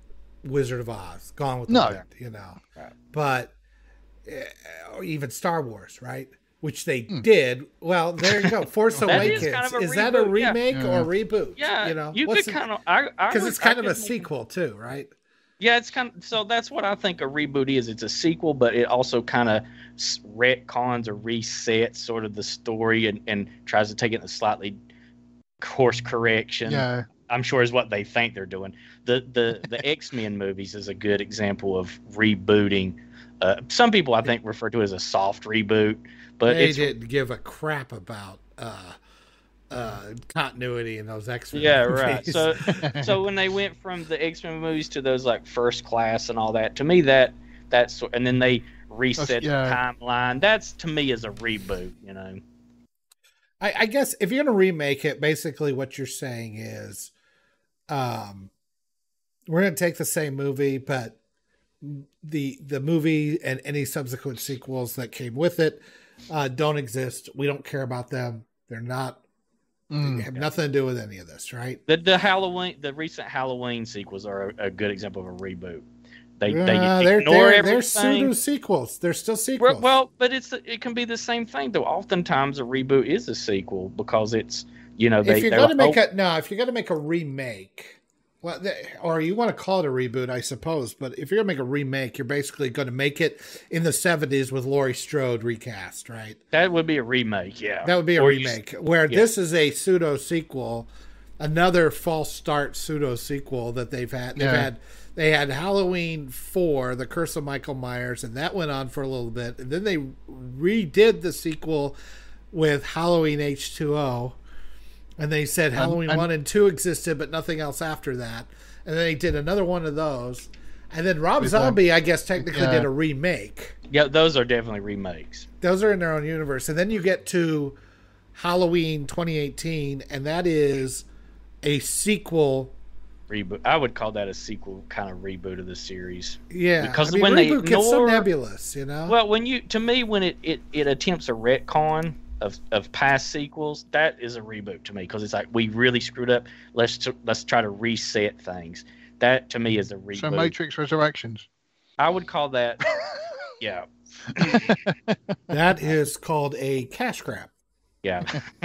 Wizard of Oz, Gone with the No. Wind, you know. Right. But uh, or even Star Wars, right? Which they Hmm. did. Well, there you go. Force That is Awakens. kind of a Is that a reboot, yeah. remake Yeah. or a reboot? Yeah, you know, you what's could the- kind of I because would- it's kind I of a could make- sequel too, right? Yeah, it's kind of so that's what I think a reboot is. It's a sequel, but it also kind of retcons or resets sort of the story and, and tries to take it in a slightly course correction. Yeah, I'm sure is what they think they're doing. The the the X-Men movies is a good example of rebooting. Uh, some people I think refer to it as a soft reboot, but They it's didn't give a crap about uh, uh, continuity in those X-Men yeah movies. right. So so when they went from the X-Men movies to those like First Class and all that, to me that that's and then they reset yeah. the timeline. That's to me is a reboot. You know. I, I guess if you're going to remake it, basically what you're saying is, um, we're going to take the same movie, but the the movie and any subsequent sequels that came with it uh, don't exist. We don't care about them. They're not. Mm. They have nothing to do with any of this, right? The the Halloween the recent Halloween sequels are a, a good example of a reboot. They they Uh, they're ignore they're, they're everything. pseudo sequels. They're still sequels. Well, well, but it's it can be the same thing though. Oftentimes a reboot is a sequel because it's you know they if you're they going to were make a no, if you're going to make a remake, well, the, or you want to call it a reboot, I suppose. But if you're going to make a remake, you're basically going to make it in the seventies with Laurie Strode recast, right? that would be a remake. Yeah, That would be a Or you- remake. Where yeah. this is a pseudo sequel, another false start pseudo sequel that they've had. They've Yeah. had they had Halloween four, The Curse of Michael Myers, and that went on for a little bit, and then they redid the sequel with Halloween H two O. And they said Halloween and- one and two existed, but nothing else after that. And then they did another one of those. And then Rob With, um, Zombie, I guess, technically yeah. did a remake. Yeah, those are definitely remakes. Those are in their own universe. And then you get to Halloween twenty eighteen, and that is a sequel. Reboot. I would call that a sequel kind of reboot of the series. Yeah. Because I mean, when they reboot gets so ignore- nebulous, you know? Well, when you to me when it it, it attempts a retcon, of of past sequels, that is a reboot to me because it's like we really screwed up. Let's t- let's try to reset things. That to me is a reboot. So Matrix Resurrections. I would call that, yeah. That is called a cash grab. Yeah.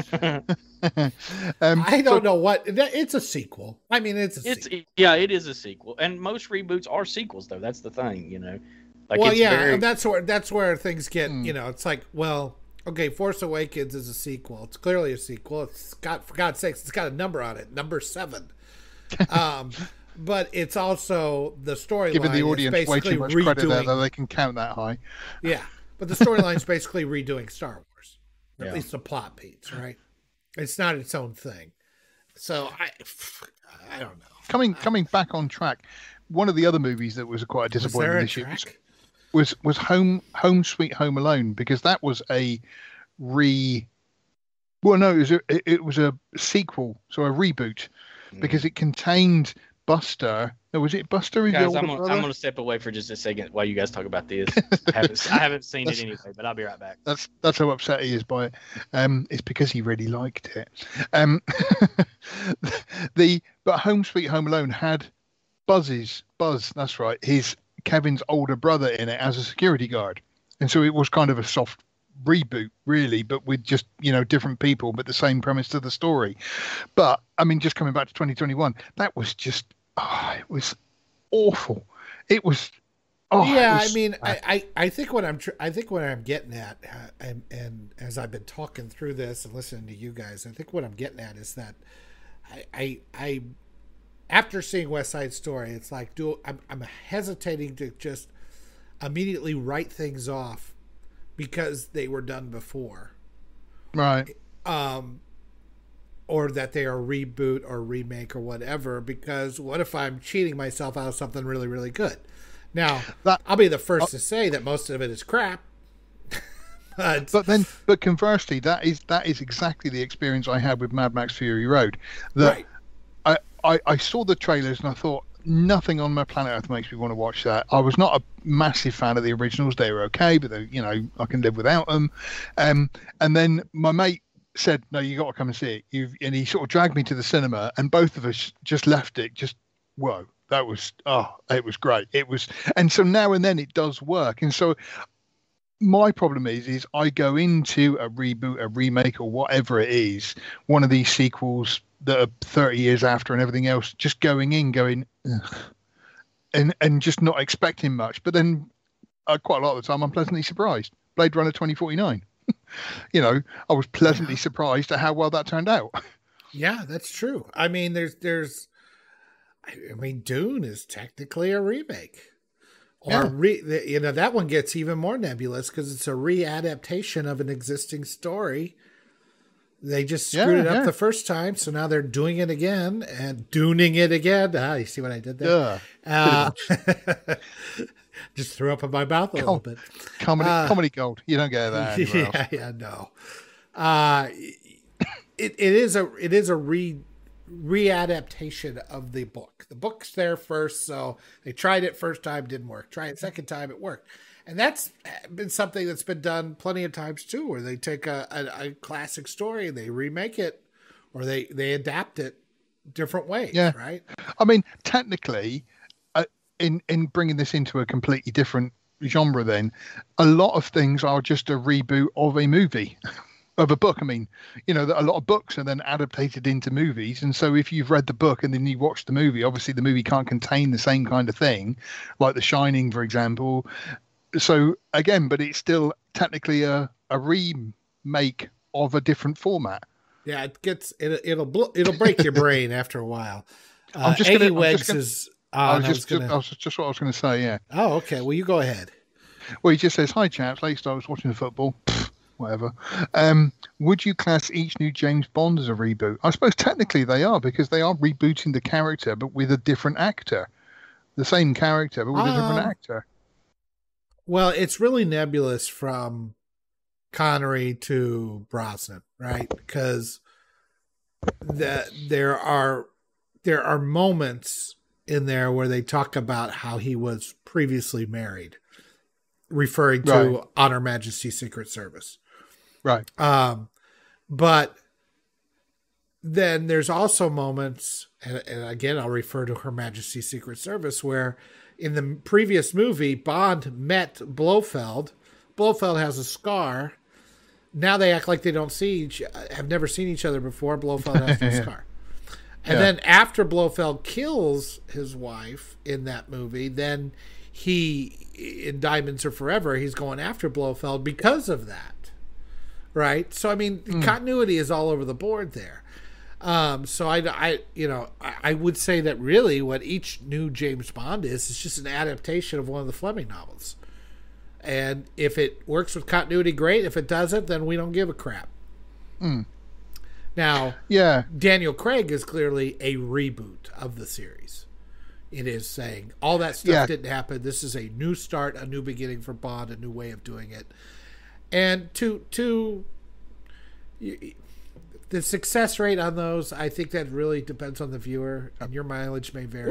um, I don't so, know what it's a sequel. I mean, it's a it's sequel. yeah, it is a sequel, and most reboots are sequels, though. That's the thing, you know. Like, well, it's yeah, very... that's where that's where things get. Hmm. You know, it's like, well, okay, Force Awakens is a sequel. It's clearly a sequel. It's got, for God's sakes, it's got a number on it, number seven. Um, but it's also the storyline. Giving the audience way too much redoing, credit there, that they can count that high. Yeah, but the storyline is basically redoing Star Wars, or yeah. at least the plot beats, right? It's not its own thing. So I, I don't know. Coming coming back on track, one of the other movies that was quite a disappointment this year was, was was Home Home Sweet Home Alone, because that was a re. Well, no, it was a it, it was a sequel, so a reboot, mm. because it contained Buster. No, was it Buster? Guys, I'm gonna, I'm gonna step away for just a second while you guys talk about this. I haven't, I haven't seen it anyway, but I'll be right back. That's that's how upset he is by it. Um, it's because he really liked it. Um, the but Home Sweet Home Alone had Buzz's Buzz. That's right. His Kevin's older brother in it as a security guard, and so it was kind of a soft reboot, really, but with just, you know, different people, but the same premise to the story. But I mean, just coming back to twenty twenty-one, that was just. Oh, it was awful. It was. Oh, yeah, was, I mean, uh, I, I, I think what I'm tr- I think what I'm getting at, uh, and, and as I've been talking through this and listening to you guys, I think what I'm getting at is that I I, I after seeing West Side Story, it's like do I'm I'm hesitating to just immediately write things off because they were done before, right? Um. Or that they are reboot or remake or whatever, because what if I'm cheating myself out of something really, really good? Now, that, I'll be the first uh, to say that most of it is crap. but, but then, but conversely, that is that is exactly the experience I had with Mad Max Fury Road. That right. I, I, I saw the trailers and I thought, nothing on my planet Earth makes me want to watch that. I was not a massive fan of the originals. They were okay, but they, you know, I can live without them. Um, and then my mate said, no, you got to come and see it. You've, and he sort of dragged me to the cinema, and both of us just left it. Just whoa, that was oh, it was great. It was, and so now and then it does work. And so my problem is, is I go into a reboot, a remake, or whatever it is, one of these sequels that are thirty years after and everything else, just going in, going, ugh, and and just not expecting much. But then, uh, quite a lot of the time, I'm pleasantly surprised. Blade Runner twenty forty-nine. You know, I was pleasantly yeah. surprised at how well that turned out. Yeah, that's true. I mean, there's, there's, I mean, Dune is technically a remake, or yeah. re, you know, that one gets even more nebulous because it's a readaptation of an existing story. They just screwed yeah, it up yeah. the first time, so now they're doing it again and Duning it again. Ah, you see what I did there? Yeah. Uh, just threw up in my mouth a Com- little bit. Comedy, uh, comedy gold. You don't get that. Yeah, else. yeah, no. Uh, it it is a it is a re readaptation of the book. The book's there first, so they tried it first time, didn't work. Try it second time, it worked. And that's been something that's been done plenty of times too, where they take a, a, a classic story and they remake it, or they they adapt it different ways. Yeah, right. I mean, technically. In, in bringing this into a completely different genre, then a lot of things are just a reboot of a movie, of a book. I mean, you know, a lot of books are then adapted into movies, and so if you've read the book and then you watch the movie, obviously the movie can't contain the same kind of thing, like The Shining, for example. So again, but it's still technically a, a remake of a different format. Yeah, it gets it, it'll it'll break your brain after a while. Uh, I'm just Aggie gonna, Weggs I'm just gonna, is. Uh, I was, I just, was gonna... I was just what I was going to say, yeah. Oh, okay. Well, you go ahead. Well, he just says, hi, chaps. Late start, I was watching the football. Pfft, whatever. Um, would you class each new James Bond as a reboot? I suppose technically they are, because they are rebooting the character, but with a different actor. The same character, but with um, a different actor. Well, it's really nebulous from Connery to Brosnan, right? Because that there are there are moments in there where they talk about how he was previously married, referring to right. On Her Majesty's Secret Service. Right. Um, but then there's also moments, and, and again, I'll refer to Her Majesty's Secret Service, where in the previous movie, Bond met Blofeld. Blofeld has a scar. Now they act like they don't see each, have never seen each other before. Blofeld has no Yeah. scar. And Yeah. then after Blofeld kills his wife in that movie, then he, in Diamonds Are Forever, he's going after Blofeld because of that. Right? So, I mean, Mm. continuity is all over the board there. Um, so I, I, you know, I, I would say that really what each new James Bond is, is just an adaptation of one of the Fleming novels. And if it works with continuity, great. If it doesn't, then we don't give a crap. Mm. Now, Yeah. Daniel Craig is clearly a reboot of the series. It is saying all that stuff Yeah. didn't happen. This is a new start, a new beginning for Bond, a new way of doing it. And to to you, the success rate on those, I think that really depends on the viewer, and your mileage may vary.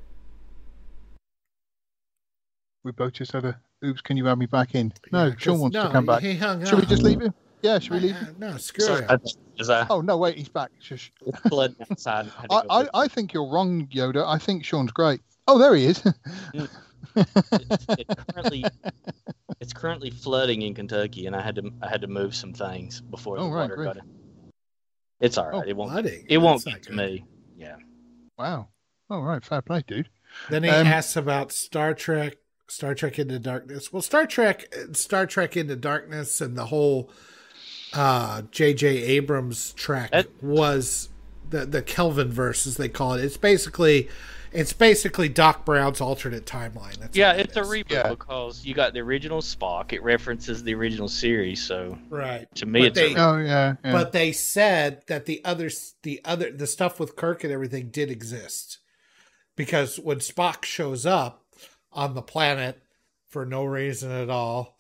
We both just had a. Oops, can you add me back in? No, Yeah, Sean 'cause- wants no, to come back. He hung Should we up. just leave him? Yeah, should we I- leave I- him? no, screw Sorry, it. I, as I, Oh, no, wait, he's back. Shush. it's flooding outside. I, had to I, go I, put- I think you're wrong, Yoda. I think Sean's great. Oh, there he is. it's, it's currently it's currently flooding in Kentucky, and I had to I had to move some things before the Oh, right, water great. got in. It's all right. Oh, it won't. Flooding. It won't That's get to not good. me. Yeah. Wow. All right, fair play, dude. Then he Um, asks about Star Trek, Star Trek Into Darkness. Well, Star Trek, Star Trek Into Darkness, and the whole uh, J J Abrams track That- was the the Kelvin verse, as they call it. It's basically, it's basically Doc Brown's alternate timeline. That's Yeah, all it it's a is. reboot Yeah. because you got the original Spock. It references the original series, so right. to me, But it's they- a, Oh, yeah. yeah. But they said that the other, the other, the stuff with Kirk and everything did exist, because when Spock shows up on the planet for no reason at all,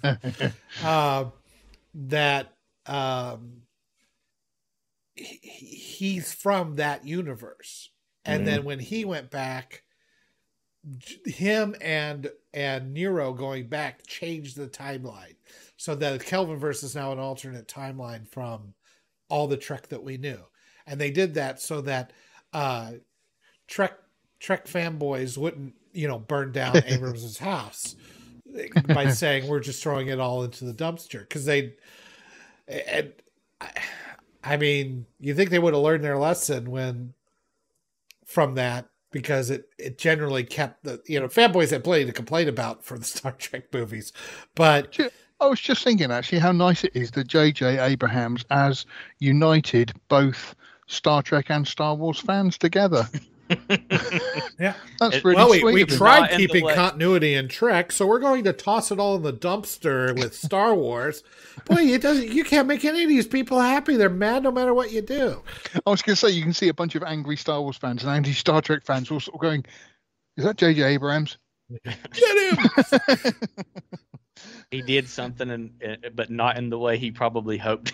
uh, that um, he, he's from that universe, and Mhm. then when he went back, j- him and and Nero going back changed the timeline, so that Kelvinverse is now an alternate timeline from all the Trek that we knew, and they did that so that uh, Trek Trek fanboys wouldn't, you know, burn down Abrams' house by saying we're just throwing it all into the dumpster, because they and I, I mean, you think they would have learned their lesson when from that, because it it generally kept the, you know, fanboys had plenty to complain about for the Star Trek movies, but Ju- I was just thinking, actually, how nice it is that J J Abrams has united both Star Trek and Star Wars fans together. yeah. That's It- really Well, we, sweet. we of him. tried Not in the keeping way- continuity in Trek, so we're going to toss it all in the dumpster with Star Wars. Boy, it doesn't. You can't make any of these people happy. They're mad no matter what you do. I was going to say, you can see a bunch of angry Star Wars fans and angry Star Trek fans all sort of going, is that J J Abrams? Get him. he did something, and uh, but not in the way he probably hoped.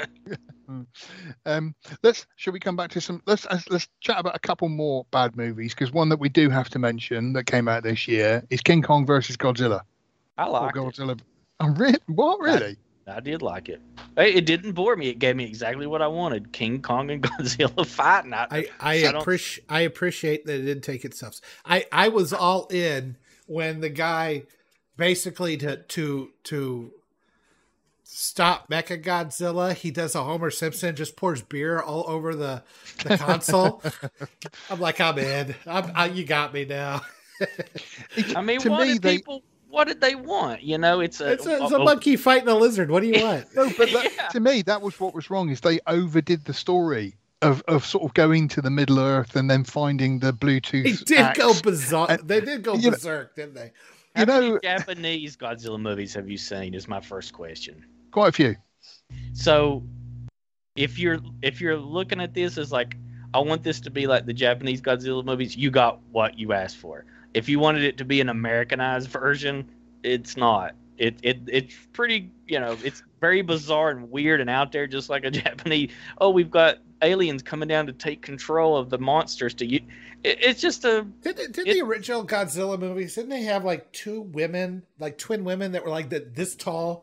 Um, let's shall we come back to some? Let's let's chat about a couple more bad movies, because one that we do have to mention that came out this year is King Kong versus Godzilla. I Or liked it. Godzilla. Oh, really? What really? I did like it. It it didn't bore me. It gave me exactly what I wanted: King Kong and Godzilla fighting. I, I I, I don't- appreciate I appreciate that it didn't take itself. I I was all in when the guy basically to to to stop Mecha Godzilla, he does a Homer Simpson, just pours beer all over the the console. I'm like, I'm in. I'm, I, you got me now. I mean, to what me, did they people? What did they want? You know, it's a, It's a, it's a oh, monkey fighting a lizard. What do you want? no, but that, Yeah. to me, that was what was wrong. Is they overdid the story of of sort of going to the Middle Earth and then finding the Bluetooth. They did axe. go bizarre. And- They did go you know- berserk, didn't they? How you many know- Japanese Godzilla movies have you seen? Is my first question. Quite a few. So, if you're if you're looking at this as like, I want this to be like the Japanese Godzilla movies, you got what you asked for. If you wanted it to be an Americanized version, it's not. It it it's pretty, you know, it's very bizarre and weird and out there, just like a Japanese. Oh, we've got aliens coming down to take control of the monsters. To you, it, it's just a Did, did It- the original Godzilla movies, didn't they have like two women, like twin women that were like the, this tall,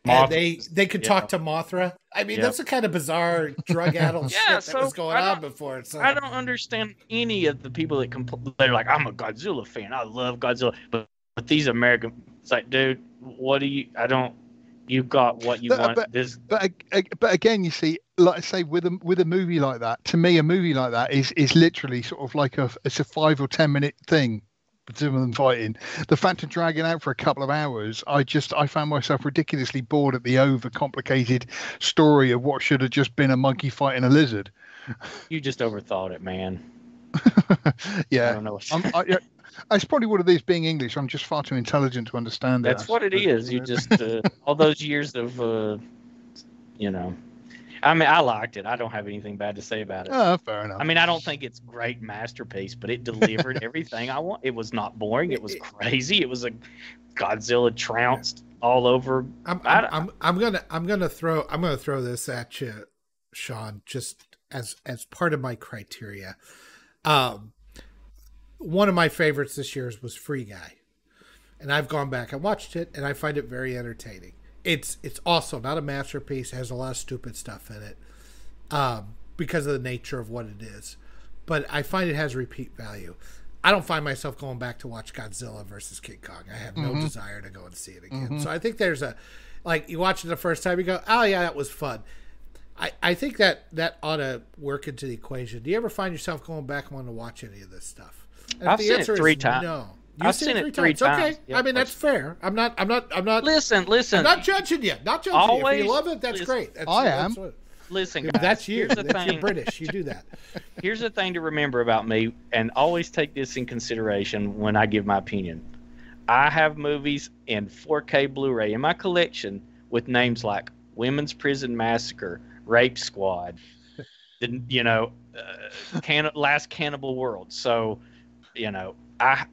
and Mothra they was- they could yeah. talk to Mothra. I mean, Yep. that's the kind of bizarre drug-addled Yeah, shit that so was going I on don't- before. So I don't understand any of the people that compl- they're like, I'm a Godzilla fan. I love Godzilla, but but these American, it's like, dude, what do you? I don't. You got what you But- want. but- this But ag- ag- but again, you see, like I say, with a with a movie like that, to me, a movie like that is is literally sort of like a it's a five or ten minute thing. Two of them fighting. The fact of dragging out for a couple of hours, I just I found myself ridiculously bored at the overcomplicated story of what should have just been a monkey fighting a lizard. you just overthought it, man. I Yeah, don't know. What I'm, I, yeah, it's probably one of these being English. I'm just far too intelligent to understand it. That's what it is. You just uh, all those years of, uh, you know. I mean, I liked it. I don't have anything bad to say about it. Oh, fair enough. I mean, I don't think it's a great masterpiece, but it delivered everything I want. It was not boring. It was crazy. It was a Godzilla trounced all over. I'm, I I'm, don't- I'm, I'm gonna I'm gonna throw I'm gonna throw this at you, Sean, just as as part of my criteria. Um, one of my favorites this year was Free Guy, and I've gone back and watched it, and I find it very entertaining. It's it's also not a masterpiece. It has a lot of stupid stuff in it, um, because of the nature of what it is. But I find it has repeat value. I don't find myself going back to watch Godzilla versus King Kong. I have no Mhm. desire to go and see it again. Mhm. So I think there's a, like, you watch it the first time, you go, oh yeah, that was fun. I, I think that that ought to work into the equation. Do you ever find yourself going back and wanting to watch any of this stuff? And if I've the seen it answer is three times. No. I've seen it three times. Okay. Yeah, I mean, of that's fair. I'm not, I'm not, I'm not, Listen, listen, I'm not judging you. Not judging you. If Always you love it, that's listen. great. That's, I that's am. what- listen, Yeah, guys. but that's you. Here's the That's thing. you're British. You do that. Here's the thing to remember about me, and always take this in consideration when I give my opinion. I have movies in four K Blu-ray in my collection with names like Women's Prison Massacre, Rape Squad, the, you know, uh, can, Last Cannibal World. So, you know, I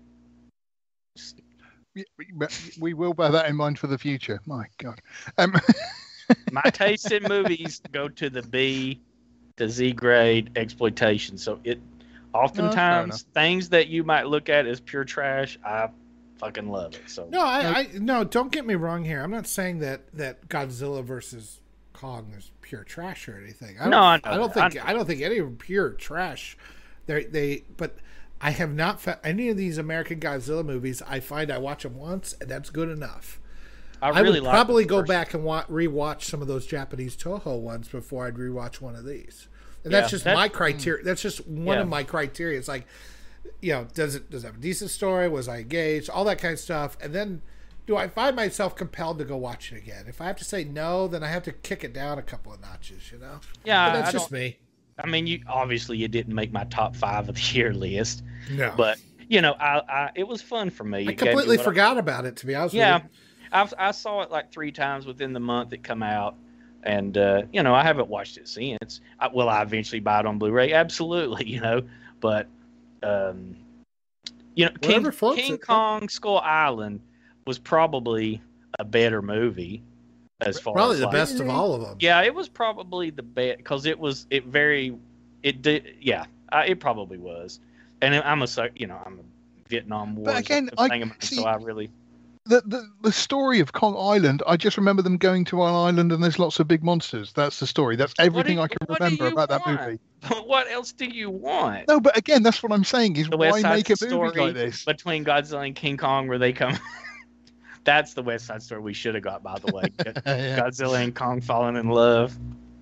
We- we- we will bear that in mind for the future. My God. Um, my tastes in movies go to the B to Z grade exploitation. So it oftentimes enough. things that you might look at as pure trash, I fucking love it. So No, I, I no. Don't get me wrong here. I'm not saying that that Godzilla versus Kong is pure trash or anything. I don't, No, I know I don't that. think I, don't think any of them pure trash. They they but I have not found any of these American Godzilla movies. I find I watch them once and that's good enough. I I, really would like probably the go first- back and wa- rewatch some of those Japanese Toho ones before I'd rewatch one of these. And Yeah, that's just that- my criteria. That's just one Yeah. of my criteria. It's like, you know, does it does it have a decent story? Was I engaged? All that kind of stuff. And then, do I find myself compelled to go watch it again? If I have to say no, then I have to kick it down a couple of notches. You know. Yeah, But that's I just don't- me. I mean, you obviously you didn't make my top five of the year list, No, but you know, I, I it was fun for me. I It gave me completely what I- forgot about it. To be honest Yeah, with you. I've, I saw it like three times within the month it come out, and uh, you know I haven't watched it since. I, will I eventually buy it on Blu-ray? Absolutely, you know. But um, you know, King, Whatever floats King it, yeah. Kong Skull Island was probably a better movie as far Probably as the like- best of all of them. Yeah, it was probably the best because it was it very it did yeah I, it probably was, and I'm a suck- you know I'm a Vietnam War again, a I- thing of mine, see- so I really the, the the story of Kong Island, I just remember them going to an island and there's lots of big monsters. That's the story. That's everything you- I can what do remember you about that want? movie. what else do you want? No, but again, that's what I'm saying is The why West Side make a movie Story like this? between Godzilla and King Kong where they come. That's the West Side Story we should have got, by the way. Yeah. Godzilla and Kong falling in love.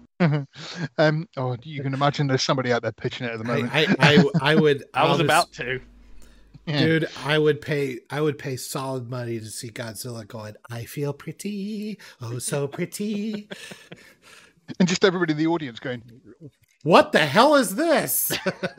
um, oh, you can imagine there's somebody out there pitching it at the moment. I, I, I, I would. I was I'll just- about to. Yeah. Dude, I would pay I would pay solid money to see Godzilla going, I feel pretty, oh so pretty. And just everybody in the audience going. What the hell is this?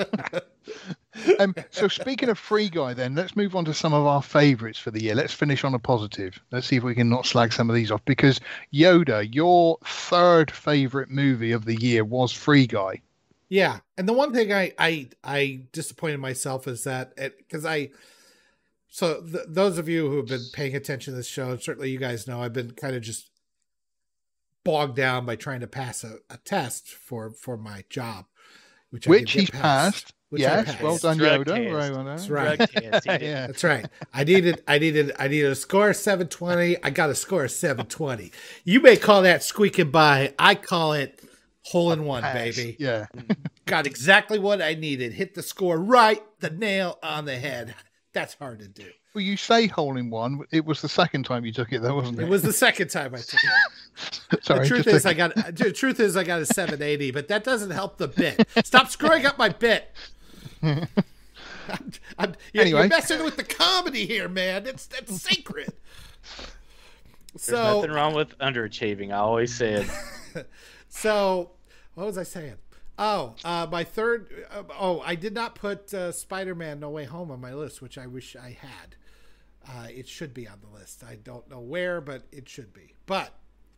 Um, so speaking of Free Guy, then let's move on to some of our favourites for the year. Let's finish on a positive. Let's see if we can not slag some of these off. Because Yoda, your third favourite movie of the year was Free Guy. Yeah, and the one thing I I, I disappointed myself is that because I so th- those of you who have been paying attention to this show, and certainly you guys know, I've been kind of just bogged down by trying to pass a, a test for for my job, which I Which did he's get passed. which I Yes, passed. well done, Drug Yoda. test. Very well done. That's right. Drug test. He did. Yeah. That's right. I needed, I needed, I needed a score of seven twenty. I got a score of seven twenty. You may call that squeaking by. I call it hole in one, Pass. baby. Yeah. Got exactly what I needed. Hit the score right, the nail on the head. That's hard to do. Well, you say hole in one. It was the second time you took it, though, wasn't it? It was the second time I took it. Sorry. The truth just is, a- I got. The truth is, I got a seven eighty, but that doesn't help the bit. Stop screwing up my bit. I'm, I'm, you're, Anyway. you're messing with the comedy here, man. It's that's sacred. There's So, nothing wrong with underachieving. I always said. so what was I saying? Oh, uh, my third. Uh, oh, I did not put uh, Spider-Man: No Way Home on my list, which I wish I had. Uh, it should be on the list. I don't know where, but it should be. But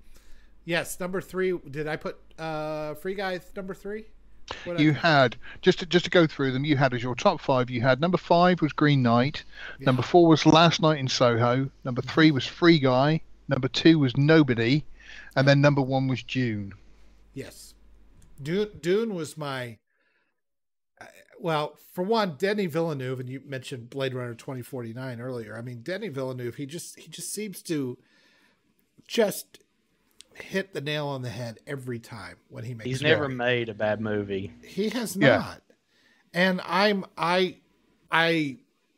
yes, number three. Did I put uh, Free Guy number three? What You I, had just to, just to go through them. You had as your top five. You had number five was Green Knight. Yeah. Number four was Last Night in Soho. Number three was Free Guy. Number two was Nobody, and then number one was June. Yes, Dune. Dune was my. uh, Well, for one, Denis Villeneuve, and you mentioned Blade Runner twenty forty-nine earlier. I mean, Denis Villeneuve, he just he just seems to just hit the nail on the head every time when he makes. He's a never movie. made a bad movie. He has Yeah. not. And I'm I I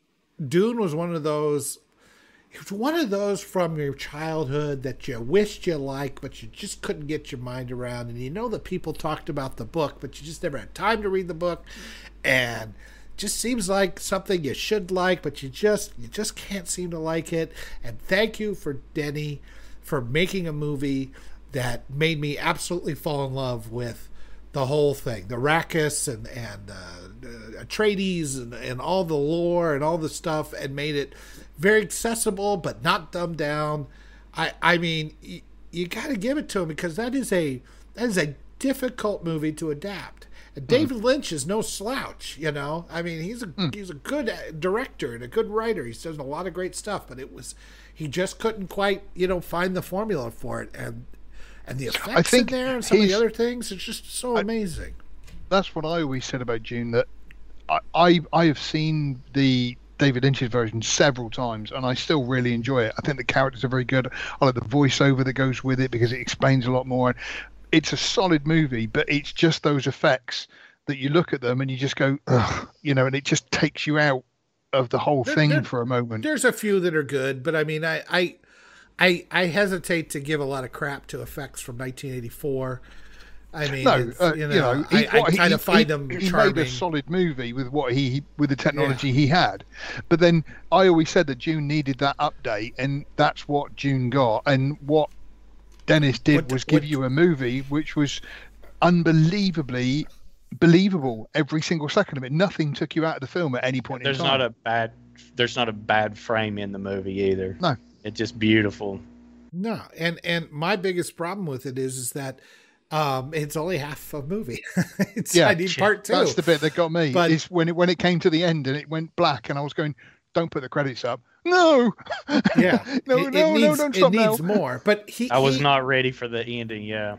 Dune was one of those it was one of those from your childhood that you wished you liked, but you just couldn't get your mind around. And you know that people talked about the book, but you just never had time to read the book. And just seems like something you should like, but you just you just can't seem to like it. And thank you for Denny for making a movie that made me absolutely fall in love with the whole thing, the Arrakis and and uh, uh, Atreides and, and all the lore and all the stuff, and made it very accessible but not dumbed down. I I mean, y- you got to give it to him because that is a that is a difficult movie to adapt. And David Lynch is no slouch, you know. I mean, he's a he's a good uh, director and a good writer. He's done a lot of great stuff, but it was he just couldn't quite, you know, find the formula for it, and and the effects in think there and some of the he's- other things. It's just so amazing. That's what I always said about June. That I I, I have seen the David Lynch's version several times, and I still really enjoy it. I think the characters are very good. I like the voiceover that goes with it because it explains a lot more. It's a solid movie, but it's just those effects that you look at them and you just go, ugh, you know, and it just takes you out of the whole There- thing there- for a moment. There's a few that are good, but I mean, I, I, I, I hesitate to give a lot of crap to effects from nineteen eighty-four. I mean, No, it's, uh, you know, he- I, what I he- kind of he- find he- them he charming. made a solid movie with what he with the technology he had, but then I always said that June needed that update, and that's what June got. And what Dennis did What- was give what- you a movie which was unbelievably believable every single second of it. Nothing took you out of the film at any point There's in time. not a bad. There's not a bad frame in the movie either. No. It's just beautiful. No, and and my biggest problem with it is is that um, it's only half a movie. it's, Yeah. I need part two. That's the bit that got me. But- is when it when it came to the end and it went black, and I was going, "Don't put the credits up." No. Yeah, no, it, no, it no, needs, don't it stop needs now. more. But he, I was he, not ready for the ending. Yeah.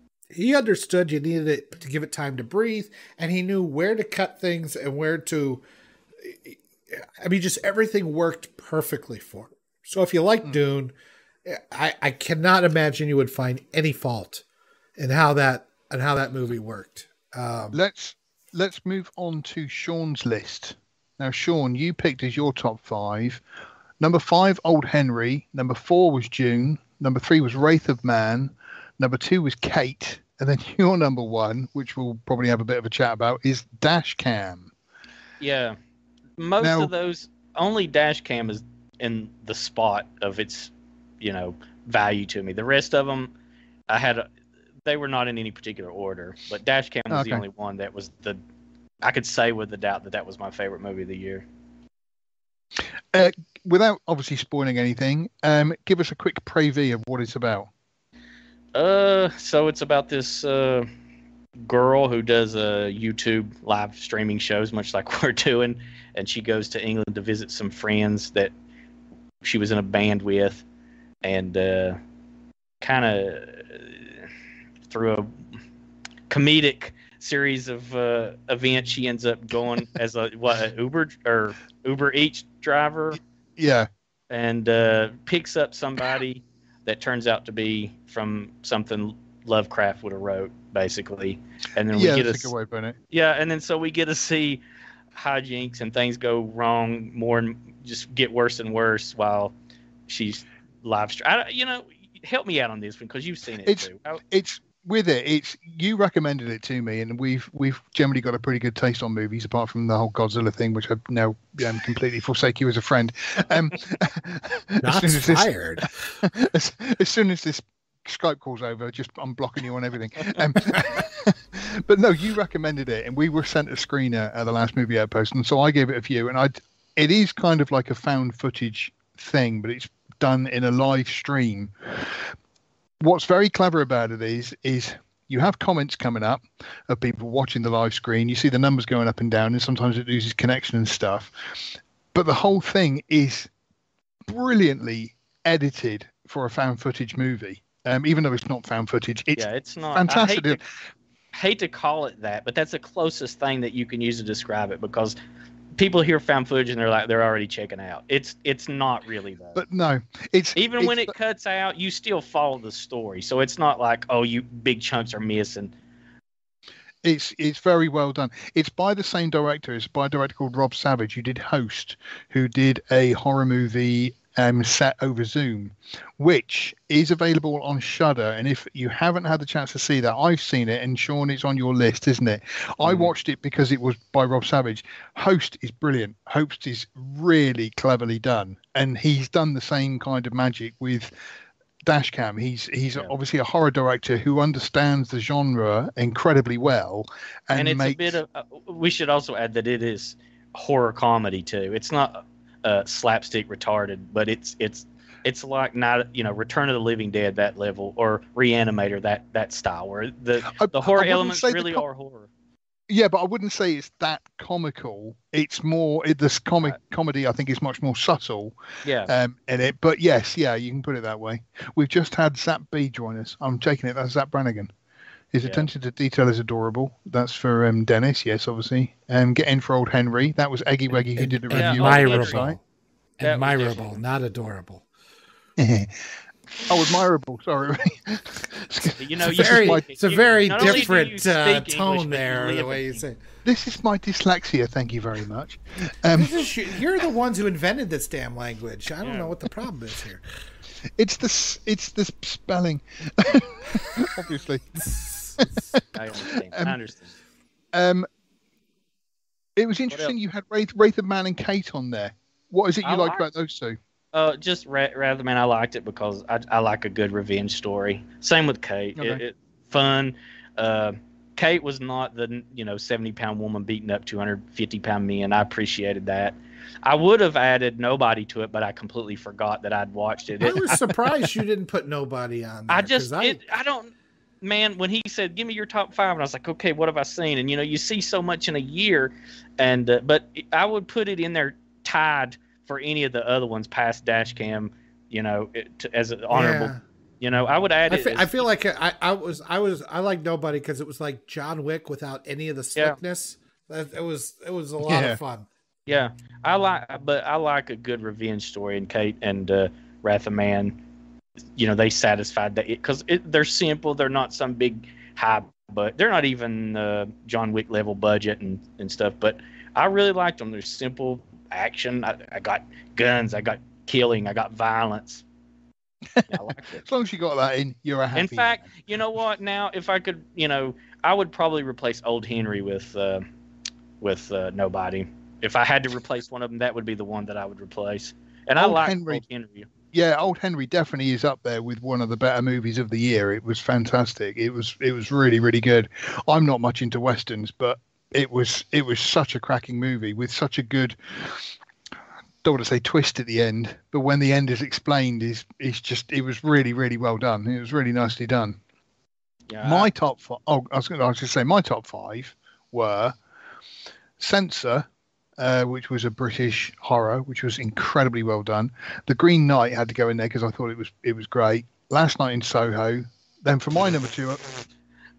he understood you needed it to give it time to breathe, and he knew where to cut things and where to. I mean, just everything worked perfectly for him. So if you like Hmm. Dune, I, I cannot imagine you would find any fault in how that and how that movie worked. Um, Let's let's move on to Sean's list. Now, Sean, you picked as your top five. Number five, Old Henry. Number four was June. Number three was Wraith of Man. Number two was Kate. And then your number one, which we'll probably have a bit of a chat about, is Dash Cam. Yeah. Most Now- of those, only dash cam is in the spot of its, you know, value to me. The rest of them, I had, a, they were not in any particular order, but dash cam was the Okay. only one that was the, I could say with the doubt that that was my favorite movie of the year. Uh, without obviously spoiling anything, um, give us a quick preview of what it's about. Uh, so it's about this uh, girl who does uh, YouTube live streaming shows, much like we're doing, and she goes to England to visit some friends that she was in a band with, and uh, kind of through a comedic series of uh, events, she ends up going as a what a Uber or Uber Eats driver. Yeah, and uh, picks up somebody that turns out to be from something Lovecraft would have wrote, basically. And then we yeah, get that's to a good way of putting it. yeah, and then so we get to see hijinks and things go wrong more and just get worse and worse while she's live stream. You know, help me out on this one because you've seen it It's too. I, it's with it. It's you recommended it to me, and we've we've generally got a pretty good taste on movies, apart from the whole Godzilla thing, which I now um, completely forsake you as a friend. Um, Not as fired. This, as, as soon as this Skype call's over, just I'm blocking you on everything. Um, but no, you recommended it, and we were sent a screener at the last movie outpost, and so I gave it a view, and I it is kind of like a found footage thing, but it's done in a live stream. What's very clever about it is is you have comments coming up of people watching the live screen. You see the numbers going up and down, and sometimes it loses connection and stuff. But the whole thing is brilliantly edited for a found footage movie. Um, even though it's not found footage, it's yeah, it's not fantastic. I hate, to, hate to call it that, but that's the closest thing that you can use to describe it because people hear found footage and they're like they're already checking out. It's it's not really though. But no, it's even it's, when it cuts out, you still follow the story. So it's not like oh, you big chunks are missing. It's it's very well done. It's by the same director. It's by a director called Rob Savage, who did Host, who did a horror movie um, set over Zoom, which is available on Shudder. And if you haven't had the chance to see that, I've seen it. And Sean, it's on your list, isn't it? Mm. I watched it because it was by Rob Savage. Host is brilliant. Host is really cleverly done. And he's done the same kind of magic with Dashcam. He's he's yeah. obviously a horror director who understands the genre incredibly well, and, and it's makes... a bit of. Uh, we should also add that it is horror comedy too. It's not uh, slapstick retarded, but it's it's it's like not you know Return of the Living Dead that level or Reanimator that that style where the I, the horror I elements really com- are horror. Yeah, but I wouldn't say it's that comical. It's more it, this comic right. comedy. I think is much more subtle. Yeah. Um, in it, but yes, yeah, you can put it that way. We've just had Zap B join us. I'm taking it. That's Zap Brannigan. His yeah. attention to detail is adorable. That's for um, Dennis. Yes, obviously. Um, get in for old Henry. That was Eggy Weggy who did the and, review. Admirable. Admirable, not adorable. Oh, admirable. Sorry. You know, it's, you, very, my, it's a very you, different uh, tone English, there, the way you say. This is my dyslexia. Thank you very much. Um, this is, you're the ones who invented this damn language. I don't yeah. know what the problem is here. It's the it's the spelling, obviously. I understand. Um, I understand. Um, it was interesting. You had Wraith, Wraith of Man and Kate on there. What is it you I like liked, about those two? Uh, just Ra- Rather Man. I liked it because I, I like a good revenge story. Same with Kate. Okay. It, it fun. Uh, Kate was not the you know seventy pound woman beating up two hundred fifty pound men. I appreciated that. I would have added Nobody to it, but I completely forgot that I'd watched it. I was surprised you didn't put Nobody on there. I just I... It, I don't. Man, when he said, "Give me your top five," and I was like, "Okay, what have I seen?" And you know, you see so much in a year, and uh, but I would put it in there tied for any of the other ones past Dashcam, you know, it, to, as an honorable. Yeah. You know, I would add I it. Feel, as, I feel like I, I was I was I like Nobody because it was like John Wick without any of the slickness. Yeah. It was it was a lot yeah. of fun. Yeah, I like, but I like a good revenge story. And Kate and uh, Wrath of Man, you know, they satisfied that because they're simple. They're not some big high, but they're not even uh, John Wick level budget and, and stuff. But I really liked them. They're simple action. I, I got guns. I got killing. I got violence. Yeah, I liked it. As long as you got that in, you're a happy In fact, man. You know what? Now, if I could, you know, I would probably replace Old Henry with uh, with uh, Nobody. If I had to replace one of them, that would be the one that I would replace. And Old I like Henry. Old Henry. Yeah, Old Henry definitely is up there with one of the better movies of the year. It was fantastic. It was it was really really good. I'm not much into westerns, but it was it was such a cracking movie with such a good. Don't want to say twist at the end, but when the end is explained, is is just it was really really well done. It was really nicely done. Yeah. My top five. Oh, I was going to say my top five were Censor. Uh, which was a British horror, which was incredibly well done. The Green Knight had to go in there because I thought it was it was great. Last Night in Soho. Then for my number two,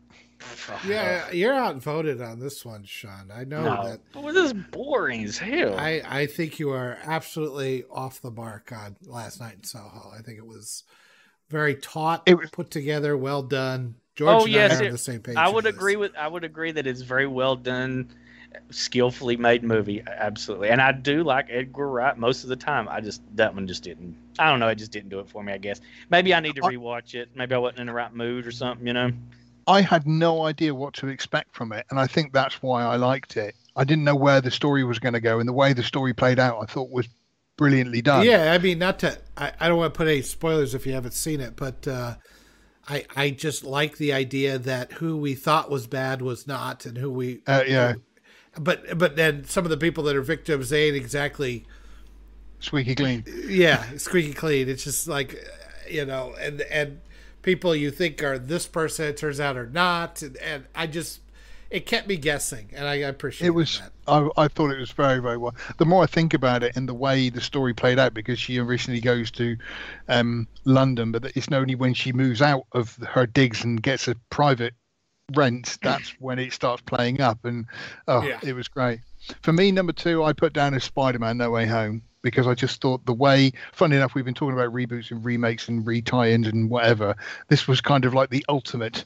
Yeah, you're outvoted on this one, Sean. I know no, that. Well, this is boring as hell. I, I think you are absolutely off the mark on Last Night in Soho. I think it was very taut, It was- put together, well done. George Oh, and yes, I are on it- the same page. I on would this. agree with. I would agree that it's very well done, skillfully made movie. Absolutely, and I do like Edgar Wright most of the time. I just that one just didn't. I don't know. It just didn't do it for me. I guess maybe I need to I- rewatch it. Maybe I wasn't in the right mood or something. You know. I had no idea what to expect from it, and I think that's why I liked it. I didn't know where the story was going to go, and the way the story played out, I thought was brilliantly done. Yeah, I mean, not to. I, I don't want to put any spoilers if you haven't seen it, but uh, I I just like the idea that who we thought was bad was not, and who we Uh, yeah. But but then some of the people that are victims, they ain't exactly. Squeaky clean. Yeah, squeaky clean. It's just like, you know, and and people you think are this person, it turns out are not, and, and I just it kept me guessing, and I appreciate It was. that. I, I thought it was very, very well. The more I think about it and the way the story played out, because she originally goes to um, London, but it's only when she moves out of her digs and gets a private rent that's when it starts playing up. And oh, Yeah. it was great. For me, number two, I put down as Spider-Man: No Way Home, because I just thought the way. Funny enough, we've been talking about reboots and remakes and retie-ins and whatever. This was kind of like the ultimate.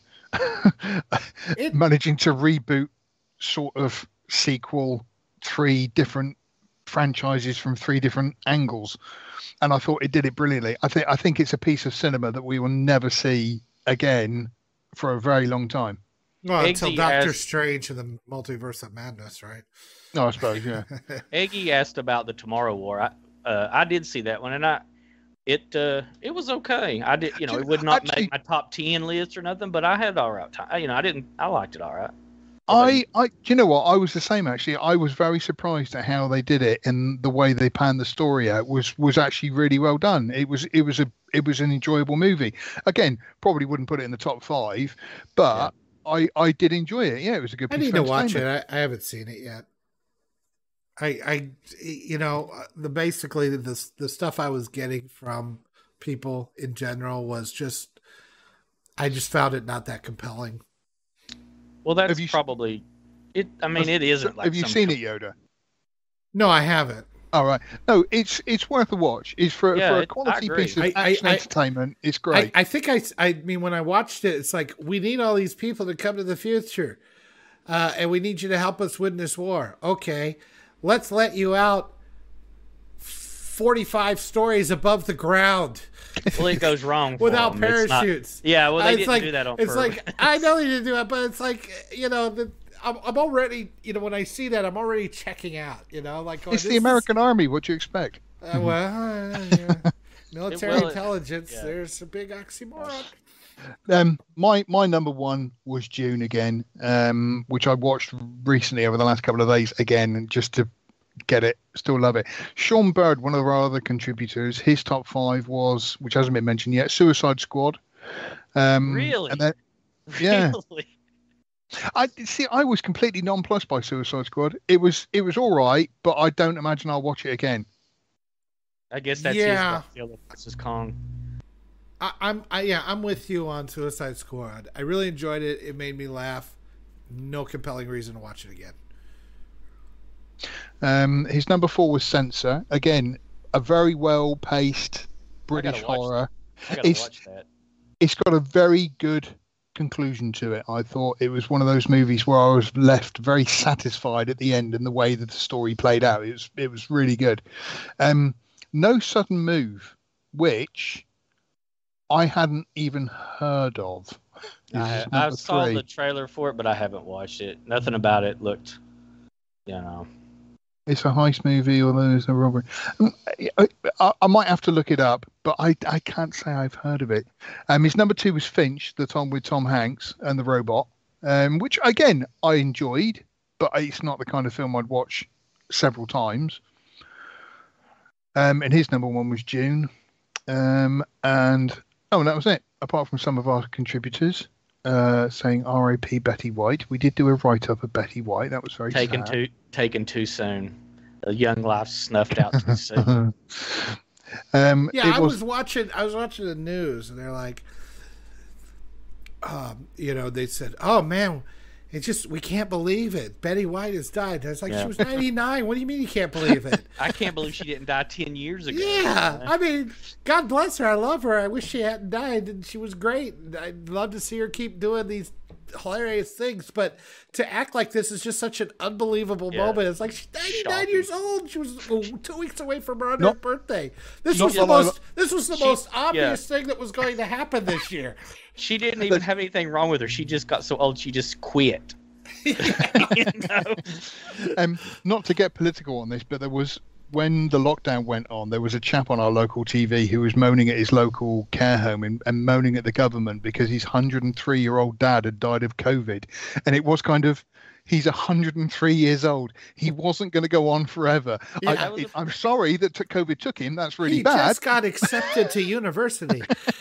It- Managing to reboot sort of sequel three different franchises from three different angles, and I thought it did it brilliantly. I think I think it's a piece of cinema that we will never see again for a very long time. Well, until Eggsy Doctor asked- Strange and the Multiverse of Madness, right? No, I suppose, yeah. Eggy asked about the Tomorrow War. I uh, I did see that one, and I it uh, it was okay. I did you know it would not Actually- make my top ten list or nothing, but I had all right time. You know I didn't I liked it all right. I, I, do you know what? I was the same actually. I was very surprised at how they did it, and the way they panned the story out was was actually really well done. It was it was a it was an enjoyable movie. Again, probably wouldn't put it in the top five, but I I did enjoy it. Yeah, it was a good. I piece need of to watch it. entertainment. I, I haven't seen it yet. I, I, you know, the basically the the stuff I was getting from people in general was just, I just found it not that compelling. Well, that's Have you- probably it. I mean, it isn't like Have you some- seen it, Yoda? No, I haven't. All right. No, it's it's worth a watch. It's for, Yeah, for a it- I quality agree. piece of I- I- action I- entertainment. It's I, great. I think I, I mean, when I watched it, it's like, we need all these people to come to the future. Uh, and we need you to help us win this war. Okay. Let's let you out forty-five stories above the ground Well, it goes wrong for without them. It's not- parachutes. yeah, well, they it's didn't like, do that on It's purpose. like, I know they didn't do it, but it's like, you know, the, I'm, I'm already, you know, when I see that, I'm already checking out, you know, like, going, it's this the is- American Army. What do you expect? Uh, well, uh, yeah. military It will- intelligence. yeah. There's a big oxymoron. Um, my my number one was June again, um, which I watched recently over the last couple of days again, just to get it. Still love it. Sean Bird, one of our other contributors, his top five was, which hasn't been mentioned yet, Suicide Squad. Um, Really? And then, yeah. Really? I see. I was completely nonplussed by Suicide Squad. It was it was all right, but I don't imagine I'll watch it again. I guess that's Yeah. his Godzilla versus Kong. I, I'm, I, yeah, I'm with you on Suicide Squad. I really enjoyed it. It made me laugh. No compelling reason to watch it again. Um, his number four was Censor. Again, a very well paced British watch horror. I gotta It's- watch that. It's got a very good conclusion to it. I thought it was one of those movies where I was left very satisfied at the end and the way that the story played out. It was it was really good. Um, No Sudden Move, which I hadn't even heard of. This I, is I number saw three. the trailer for it, but I haven't watched it. Nothing about it looked, you know. It's a heist movie, although there's no robbery. Um, I, I, I might have to look it up, but I, I can't say I've heard of it. Um, his number two was Finch, the Tom with Tom Hanks and the robot, um, which again I enjoyed, but it's not the kind of film I'd watch several times. Um, and his number one was June, um, and oh, and that was it. Apart from some of our contributors uh, saying R I P Betty White, we did do a write up of Betty White. That was very Taken sad. too taken too soon. A young life snuffed out too soon. um, Yeah, it I was, was watching. I was watching the news, and they're like, um, you know, they said, "Oh man, it's just we can't believe it. Betty White has died." I was like, Yeah. "She was ninety-nine. What do you mean you can't believe it?" I can't believe she didn't die ten years ago. Yeah, I mean, God bless her. I love her. I wish she hadn't died, and she was great. I'd love to see her keep doing these hilarious things, but to act like this is just such an unbelievable Yeah. moment. It's like she's ninety-nine Shocking. years old. She was oh, two weeks away from her hundredth Not- birthday. This not was the from a- most. This was the She- most obvious yeah. thing that was going to happen this year. She didn't even have anything wrong with her. She just got so old she just quit. You know? Um, not to get political on this, but there was when the lockdown went on, there was a chap on our local T V who was moaning at his local care home and, and moaning at the government because his one hundred three year old dad had died of COVID, and it was kind of. He's one hundred three years old. He wasn't going to go on forever. Yeah, I, that was a- I'm sorry that t- COVID took him. That's really He bad. just got accepted to university.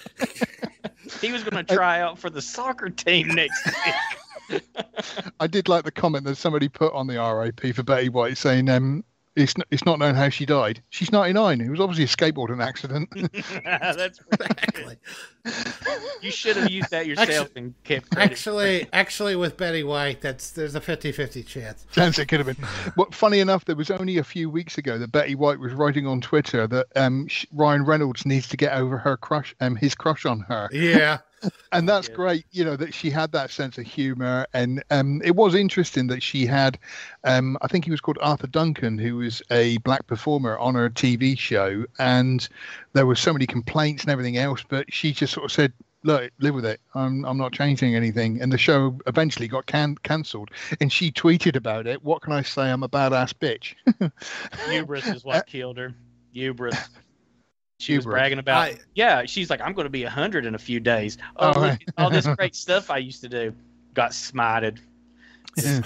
He was going to try out for the soccer team next week. I did like the comment that somebody put on the R I P for Betty White saying, um, it's, n- it's not known how she died. She's ninety-nine. It was obviously a skateboarding accident. That's Exactly. You should have used that yourself Actually- and kept credit. Actually, actually, with Betty White, that's there's a fifty-fifty chance. Chance it could have been. But funny enough, there was only a few weeks ago that Betty White was writing on Twitter that um, sh- Ryan Reynolds needs to get over her crush, um, his crush on her. Yeah. And that's Yeah. great, you know, that she had that sense of humor. And um, it was interesting that she had, um, I think he was called Arthur Duncan, who was a black performer on her T V show. And there were so many complaints and everything else, but she just sort of said, look, live with it. I'm, I'm not changing anything. And the show eventually got can- cancelled. And she tweeted about it. What can I say? I'm a badass bitch. Hubris is what killed her. Hubris. She was Hubris. bragging about, I- yeah, she's like, I'm going to be one hundred in a few days. Oh, Oh, look right. at all this great stuff I used to do. Got smited. Yeah.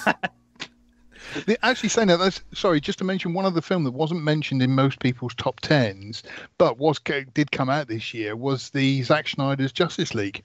The- Actually, saying that, that's sorry. Just to mention one other film that wasn't mentioned in most people's top tens, but was did come out this year was the Zack Snyder's Justice League.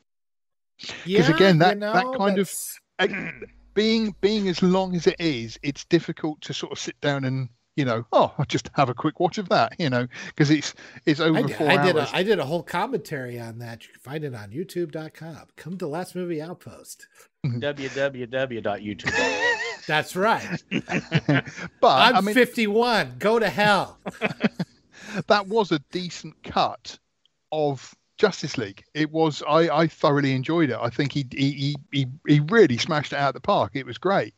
Yeah, again, that- you know, that kind of- that's- Uh, being being as long as it is, it's difficult to sort of sit down and you know, oh, I'll just have a quick watch of that, you know, because it's it's over I did, four I did hours. a I did a whole commentary on that. You can find it on YouTube dot com. Come to Last Movie Outpost. w w w dot youtube dot com. That's right. but I'm I mean, fifty-one. Go to hell. that was a decent cut of Justice League. It was. I, I thoroughly enjoyed it. I think he, he he he he really smashed it out of the park. It was great.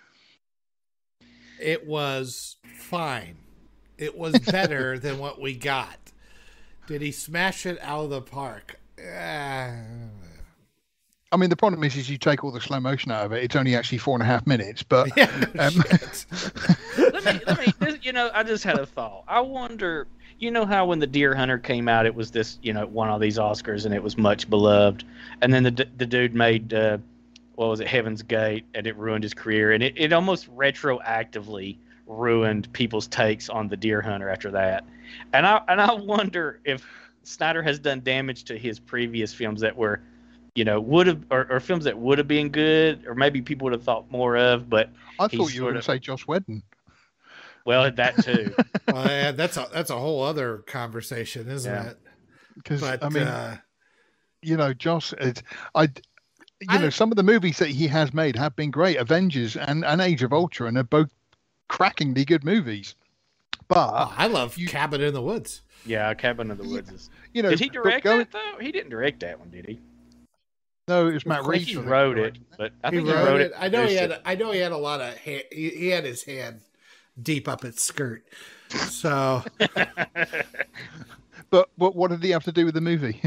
It was fine. It was better than what we got. Did he smash it out of the park? Uh, I mean, the problem is, is you take all the slow motion out of it. It's only actually four and a half minutes. But yeah, um, shit. let me, let me, this, you know, I just had a thought. I wonder, you know how when the Deer Hunter came out, it was this, you know, won all these Oscars and it was much beloved. And then the the dude made, uh, what was it, Heaven's Gate, and it ruined his career. And it, it almost retroactively ruined people's takes on the Deer Hunter after that. And I and I wonder if Snyder has done damage to his previous films that were, you know, would have, or, or films that would have been good, or maybe people would have thought more of, but I He's thought you were sort going to of- say Joss Whedon. well, that too. Well, yeah, that's a that's a whole other conversation, isn't Yeah. it? Because But I mean, uh, you know, Joss. It, I, you I- know, some of the movies that he has made have been great. Avengers and, and Age of Ultron are both crackingly good movies. But oh, I love you- Cabin in the Woods. Yeah, Cabin in the Woods is. you know, Did he but direct going- that though? He didn't direct that one, did he? No, it was Matt I think Reeves. he who wrote it, directed but I He think wrote, he wrote it. I know he produced had. it. I know he had a lot of. Hand, he, he had his hand deep up its skirt. So But but what did he have to do with the movie?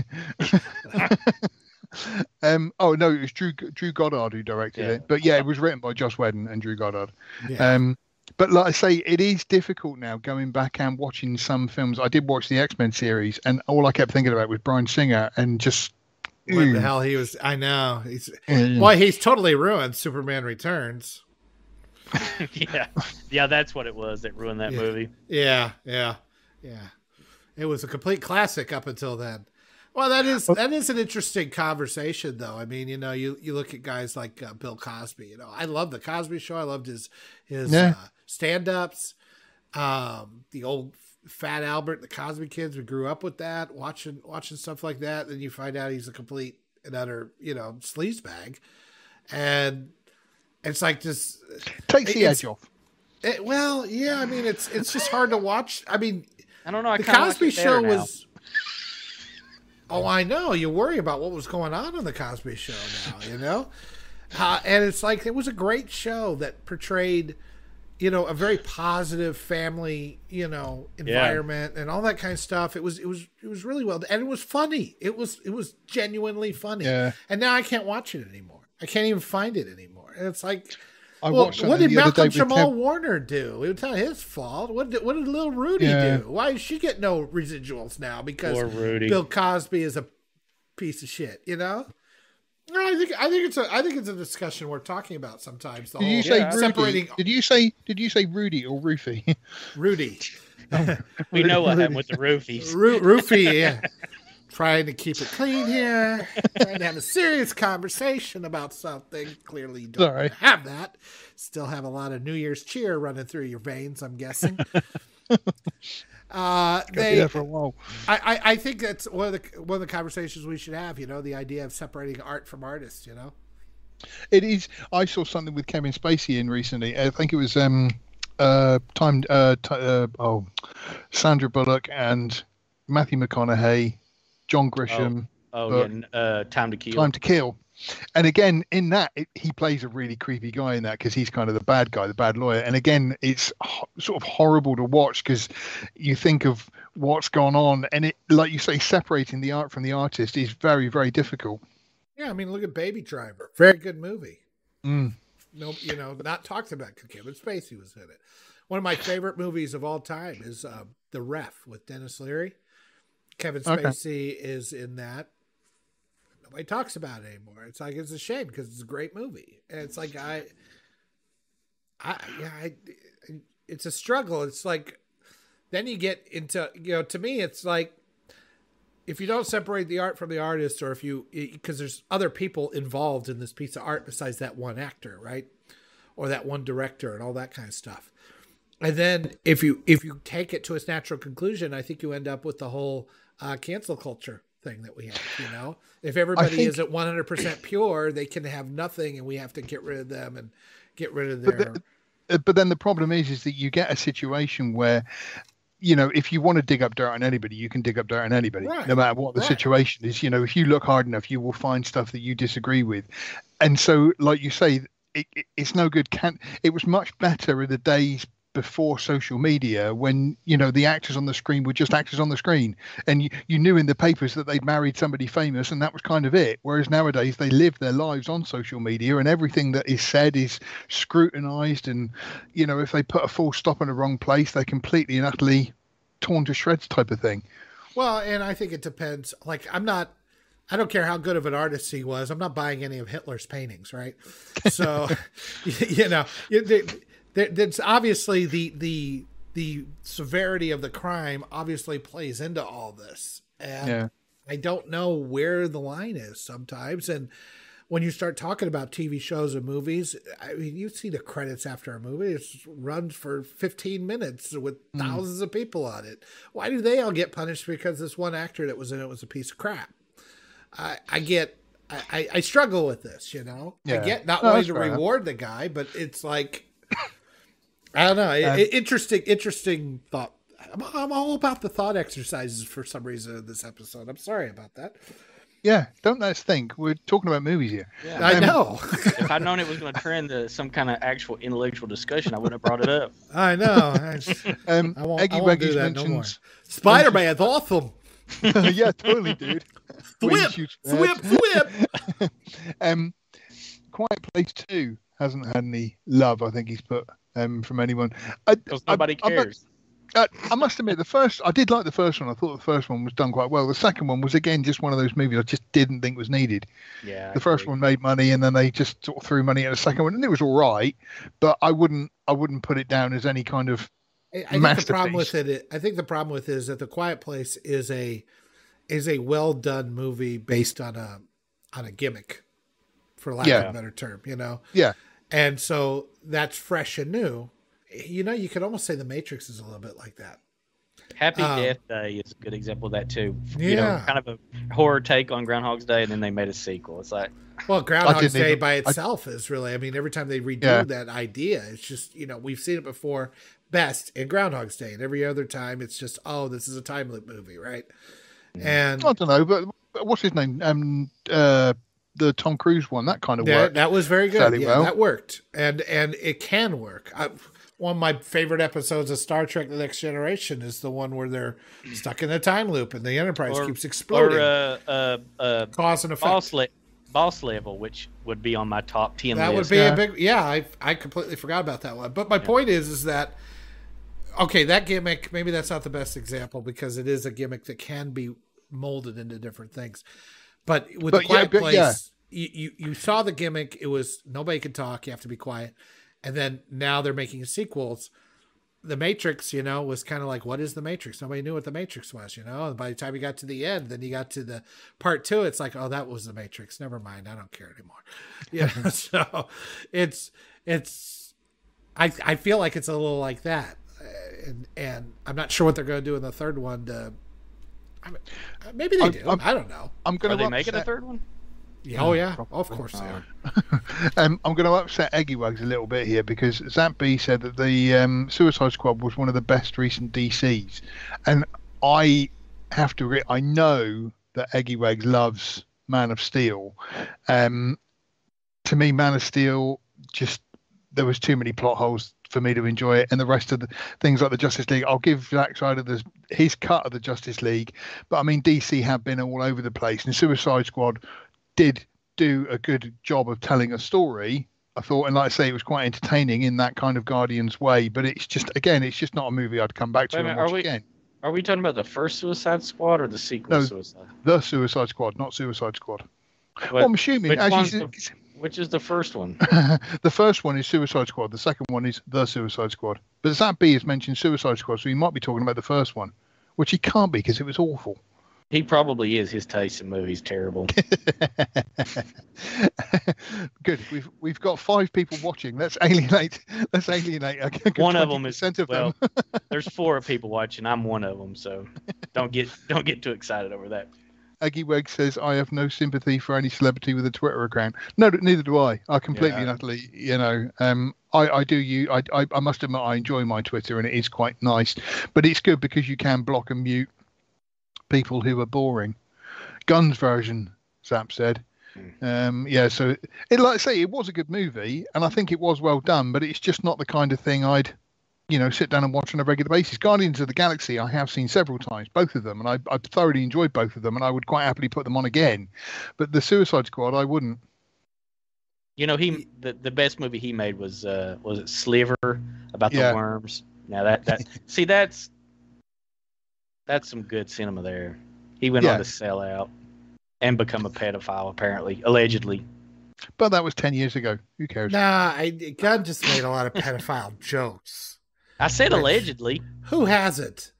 um. Oh no, it was Drew Drew Goddard who directed Yeah. it. But yeah, it was written by Joss Whedon and Drew Goddard. yeah. Um. But like I say, it is difficult now going back and watching some films. I did watch the X-Men series, and all I kept thinking about was Bryan Singer, and just what the mm, hell he was? I know. He's mm. well. He's totally ruined Superman Returns. yeah, yeah, that's what it was that ruined that Yeah. movie. Yeah, yeah, yeah. It was a complete classic up until then. Well, that is that is an interesting conversation, though. I mean, you know, you, you look at guys like uh, Bill Cosby. You know, I love the Cosby Show. I loved his his Yeah. uh, stand-ups. Um, the old Fat Albert, the Cosby Kids. We grew up with that, watching watching stuff like that. Then you find out he's a complete an utter, you know, sleaze bag. And it's like just takes the edge off. It, well, yeah, I mean, it's it's just hard to watch. I mean, I don't know. I the like Cosby it Show now. was. Oh, I know. You worry about what was going on on the Cosby Show now, you know, uh, and it's like it was a great show that portrayed, you know, a very positive family, you know, environment yeah. and all that kind of stuff. It was, it was, it was really well, and it was funny. It was, it was genuinely funny. Yeah. And now I can't watch it anymore. I can't even find it anymore. And it's like, I well, watched what did Malcolm Jamal Kev- Warner do? It was not his fault. What did, what did little Rudy yeah. do? Why does she get no residuals now? Because Poor Rudy. Bill Cosby is a piece of shit, you know? No, I think I think it's a I think it's a discussion we're talking about sometimes. The did whole you say yeah, Rudy? separating Did you say did you say Rudy or Roofy? Rudy. We know what happened with the roofies. Ru- Roofy, yeah. Trying to keep it clean here. Trying to have a serious conversation about something. Clearly you don't Sorry. have that. Still have a lot of New Year's cheer running through your veins, I'm guessing. Uh, they, there for a while. I, I, I think that's one of the one of the conversations we should have. You know, the idea of separating art from artists. You know, it is. I saw something with Kevin Spacey in recently. I think it was um, uh, time. Uh, t- uh, oh, Sandra Bullock and Matthew McConaughey, John Grisham. Oh, oh yeah, uh, Time to Kill. Time to Kill. And again, in that, it, he plays a really creepy guy in that because he's kind of the bad guy, the bad lawyer. And again, it's ho- sort of horrible to watch because you think of what's gone on. And it, like you say, separating the art from the artist is very, very difficult. Yeah, I mean, look at Baby Driver. Very good movie. Mm. No, you know, not talked about because Kevin Spacey was in it. One of my favorite movies of all time is uh, The Ref with Dennis Leary. Kevin Spacey okay. is in that. Nobody talks about it anymore. It's like it's a shame because it's a great movie. And it's like I, I yeah, I, it's a struggle. It's like then you get into you know to me it's like if you don't separate the art from the artist, or if you because there's other people involved in this piece of art besides that one actor, right, or that one director and all that kind of stuff. And then if you if you take it to its natural conclusion, I think you end up with the whole uh, cancel culture thing that we have, you know, if everybody think, isn't one hundred percent pure, they can have nothing and we have to get rid of them and get rid of their. But, the, but then the problem is, is that you get a situation where, you know, if you want to dig up dirt on anybody, you can dig up dirt on anybody, right. no matter what the right. situation is. You know, if you look hard enough, you will find stuff that you disagree with. And so, like you say, it, it, it's no good. Can it was much better in the days before social media when, you know, the actors on the screen were just actors on the screen and you, you knew in the papers that they'd married somebody famous and that was kind of it. Whereas nowadays they live their lives on social media and everything that is said is scrutinized. And, you know, if they put a full stop in the wrong place, they're completely and utterly torn to shreds type of thing. Well, and I think it depends. Like, I'm not, I don't care how good of an artist he was. I'm not buying any of Hitler's paintings, right? So, you know, they, There's obviously the the the severity of the crime obviously plays into all this, and yeah. I don't know where the line is sometimes. And when you start talking about T V shows and movies, I mean, you see the credits after a movie; it runs for fifteen minutes with mm. thousands of people on it. Why do they all get punished because this one actor that was in it was a piece of crap? I, I get. I, I struggle with this, you know. Yeah. I get not no, wanting to reward the guy, but it's like. I don't know. Um, interesting, interesting thought. I'm, I'm all about the thought exercises for some reason in this episode. I'm sorry about that. Yeah, don't let us think. We're talking about movies here. Yeah. I um, know. If I'd known it was going to turn into some kind of actual intellectual discussion, I wouldn't have brought it up. I know. I, um, I won't, Eggy I won't do that no more. Spider-Man's awesome. Yeah, totally, dude. Whip, whip, whip. um, Quiet Place two hasn't had any love, I think he's put. Um, from anyone, because nobody I, cares. I, I, I must admit, the first I did like the first one. I thought the first one was done quite well. The second one was again just one of those movies I just didn't think was needed. Yeah, the first one made money, and then they just sort of threw money at the second one, and it was all right. But I wouldn't, I wouldn't put it down as any kind of. I, I think the problem with it. I think the problem with it is that The Quiet Place is a is a well done movie based on a on a gimmick, for lack yeah. of a better term. You know. Yeah. And so that's fresh and new. You know, you could almost say The Matrix is a little bit like that. Happy Um, Death Day is a good example of that too. You Yeah. know, kind of a horror take on Groundhog's Day, and then they made a sequel. It's like, Well, Groundhog's didn't Day even- by I- itself is really, I mean, every time they redo Yeah. that idea, it's just, you know, we've seen it before best in Groundhog's Day. And every other time it's just, oh, this is a time loop movie, right? And I don't know, but, but what's his name? Um, uh, the Tom Cruise one that kind of that, worked. that was very good. fairly Yeah, well. that worked. And and it can work. I, one of my favorite episodes of Star Trek The Next Generation is the one where they're stuck in a time loop and the Enterprise or, keeps exploding. or uh, uh, uh, Cause and effect. boss, le- boss level, which would be on my top ten That would list. be Yeah. a big, yeah. I I completely forgot about that one. But my point is, is that okay? That gimmick, maybe that's not the best example because it is a gimmick that can be molded into different things. But with But the Quiet yeah, but Place, yeah. you, you you saw the gimmick. It was nobody can talk. You have to be quiet. And then now they're making sequels. The Matrix, you know, was kind of like, what is the Matrix? Nobody knew what the Matrix was, you know. And by the time you got to the end, then you got to the part two, it's like, oh, that was the Matrix. Never mind, I don't care anymore. You know, so it's it's. I I feel like it's a little like that, Uh, and and I'm not sure what they're going to do in the third one. To I mean, maybe they I'm- do. I'm- I don't know. I'm going Are to they making a third one? Yeah, oh yeah, of course they are. um, I'm going to upset Eggy Wags a little bit here because Zap B said that the um, Suicide Squad was one of the best recent D Cs, and I have to agree. I know that Eggy Wags loves Man of Steel. Um, to me, Man of Steel just there was too many plot holes for me to enjoy it, and the rest of the things like the Justice League, I'll give Zack Snyder the, his cut of the Justice League, but I mean D C have been all over the place, and Suicide Squad did do a good job of telling a story, I thought, and like I say, it was quite entertaining in that kind of Guardians way. But it's just, again, it's just not a movie I'd come back to Wait a and minute, watch are we- again. Are we talking about the first Suicide Squad or the sequel No. Suicide? The Suicide Squad, not Suicide Squad. What- Well, I'm assuming, which as one's you the- which is the first one? said, the first one is Suicide Squad. The second one is The Suicide Squad. But Zap B has mentioned Suicide Squad, so he might be talking about the first one, which he can't be because it was awful. He probably is. His taste in movies terrible. Good. We've we've got five people watching. Let's alienate. Let's alienate. A good One of them is twenty percent of well. them. There's four people watching. I'm one of them, so don't get don't get too excited over that. Aggie Weg says, "I have no sympathy for any celebrity with a Twitter account." No, neither do I. I completely Yeah. and utterly, you know, um, I, I do. You, I, I, I must admit, I enjoy my Twitter, and it is quite nice. But it's good because you can block and mute people who are boring. Guns version, Zap said. Um, yeah, so it, like I say, it was a good movie, and I think it was well done. But it's just not the kind of thing I'd, you know, sit down and watch on a regular basis. Guardians of the Galaxy, I have seen several times, both of them, and I, I thoroughly enjoyed both of them, and I would quite happily put them on again. But the Suicide Squad, I wouldn't. You know, he the, the best movie he made was uh was it Sliver about Yeah. the worms. Now that that see that's that's some good cinema there. He went Yeah. on to sell out and become a pedophile, apparently, allegedly. But that was ten years ago. Who cares? Nah, I, Gunn just made a lot of pedophile jokes. I said Which- allegedly. Who hasn't?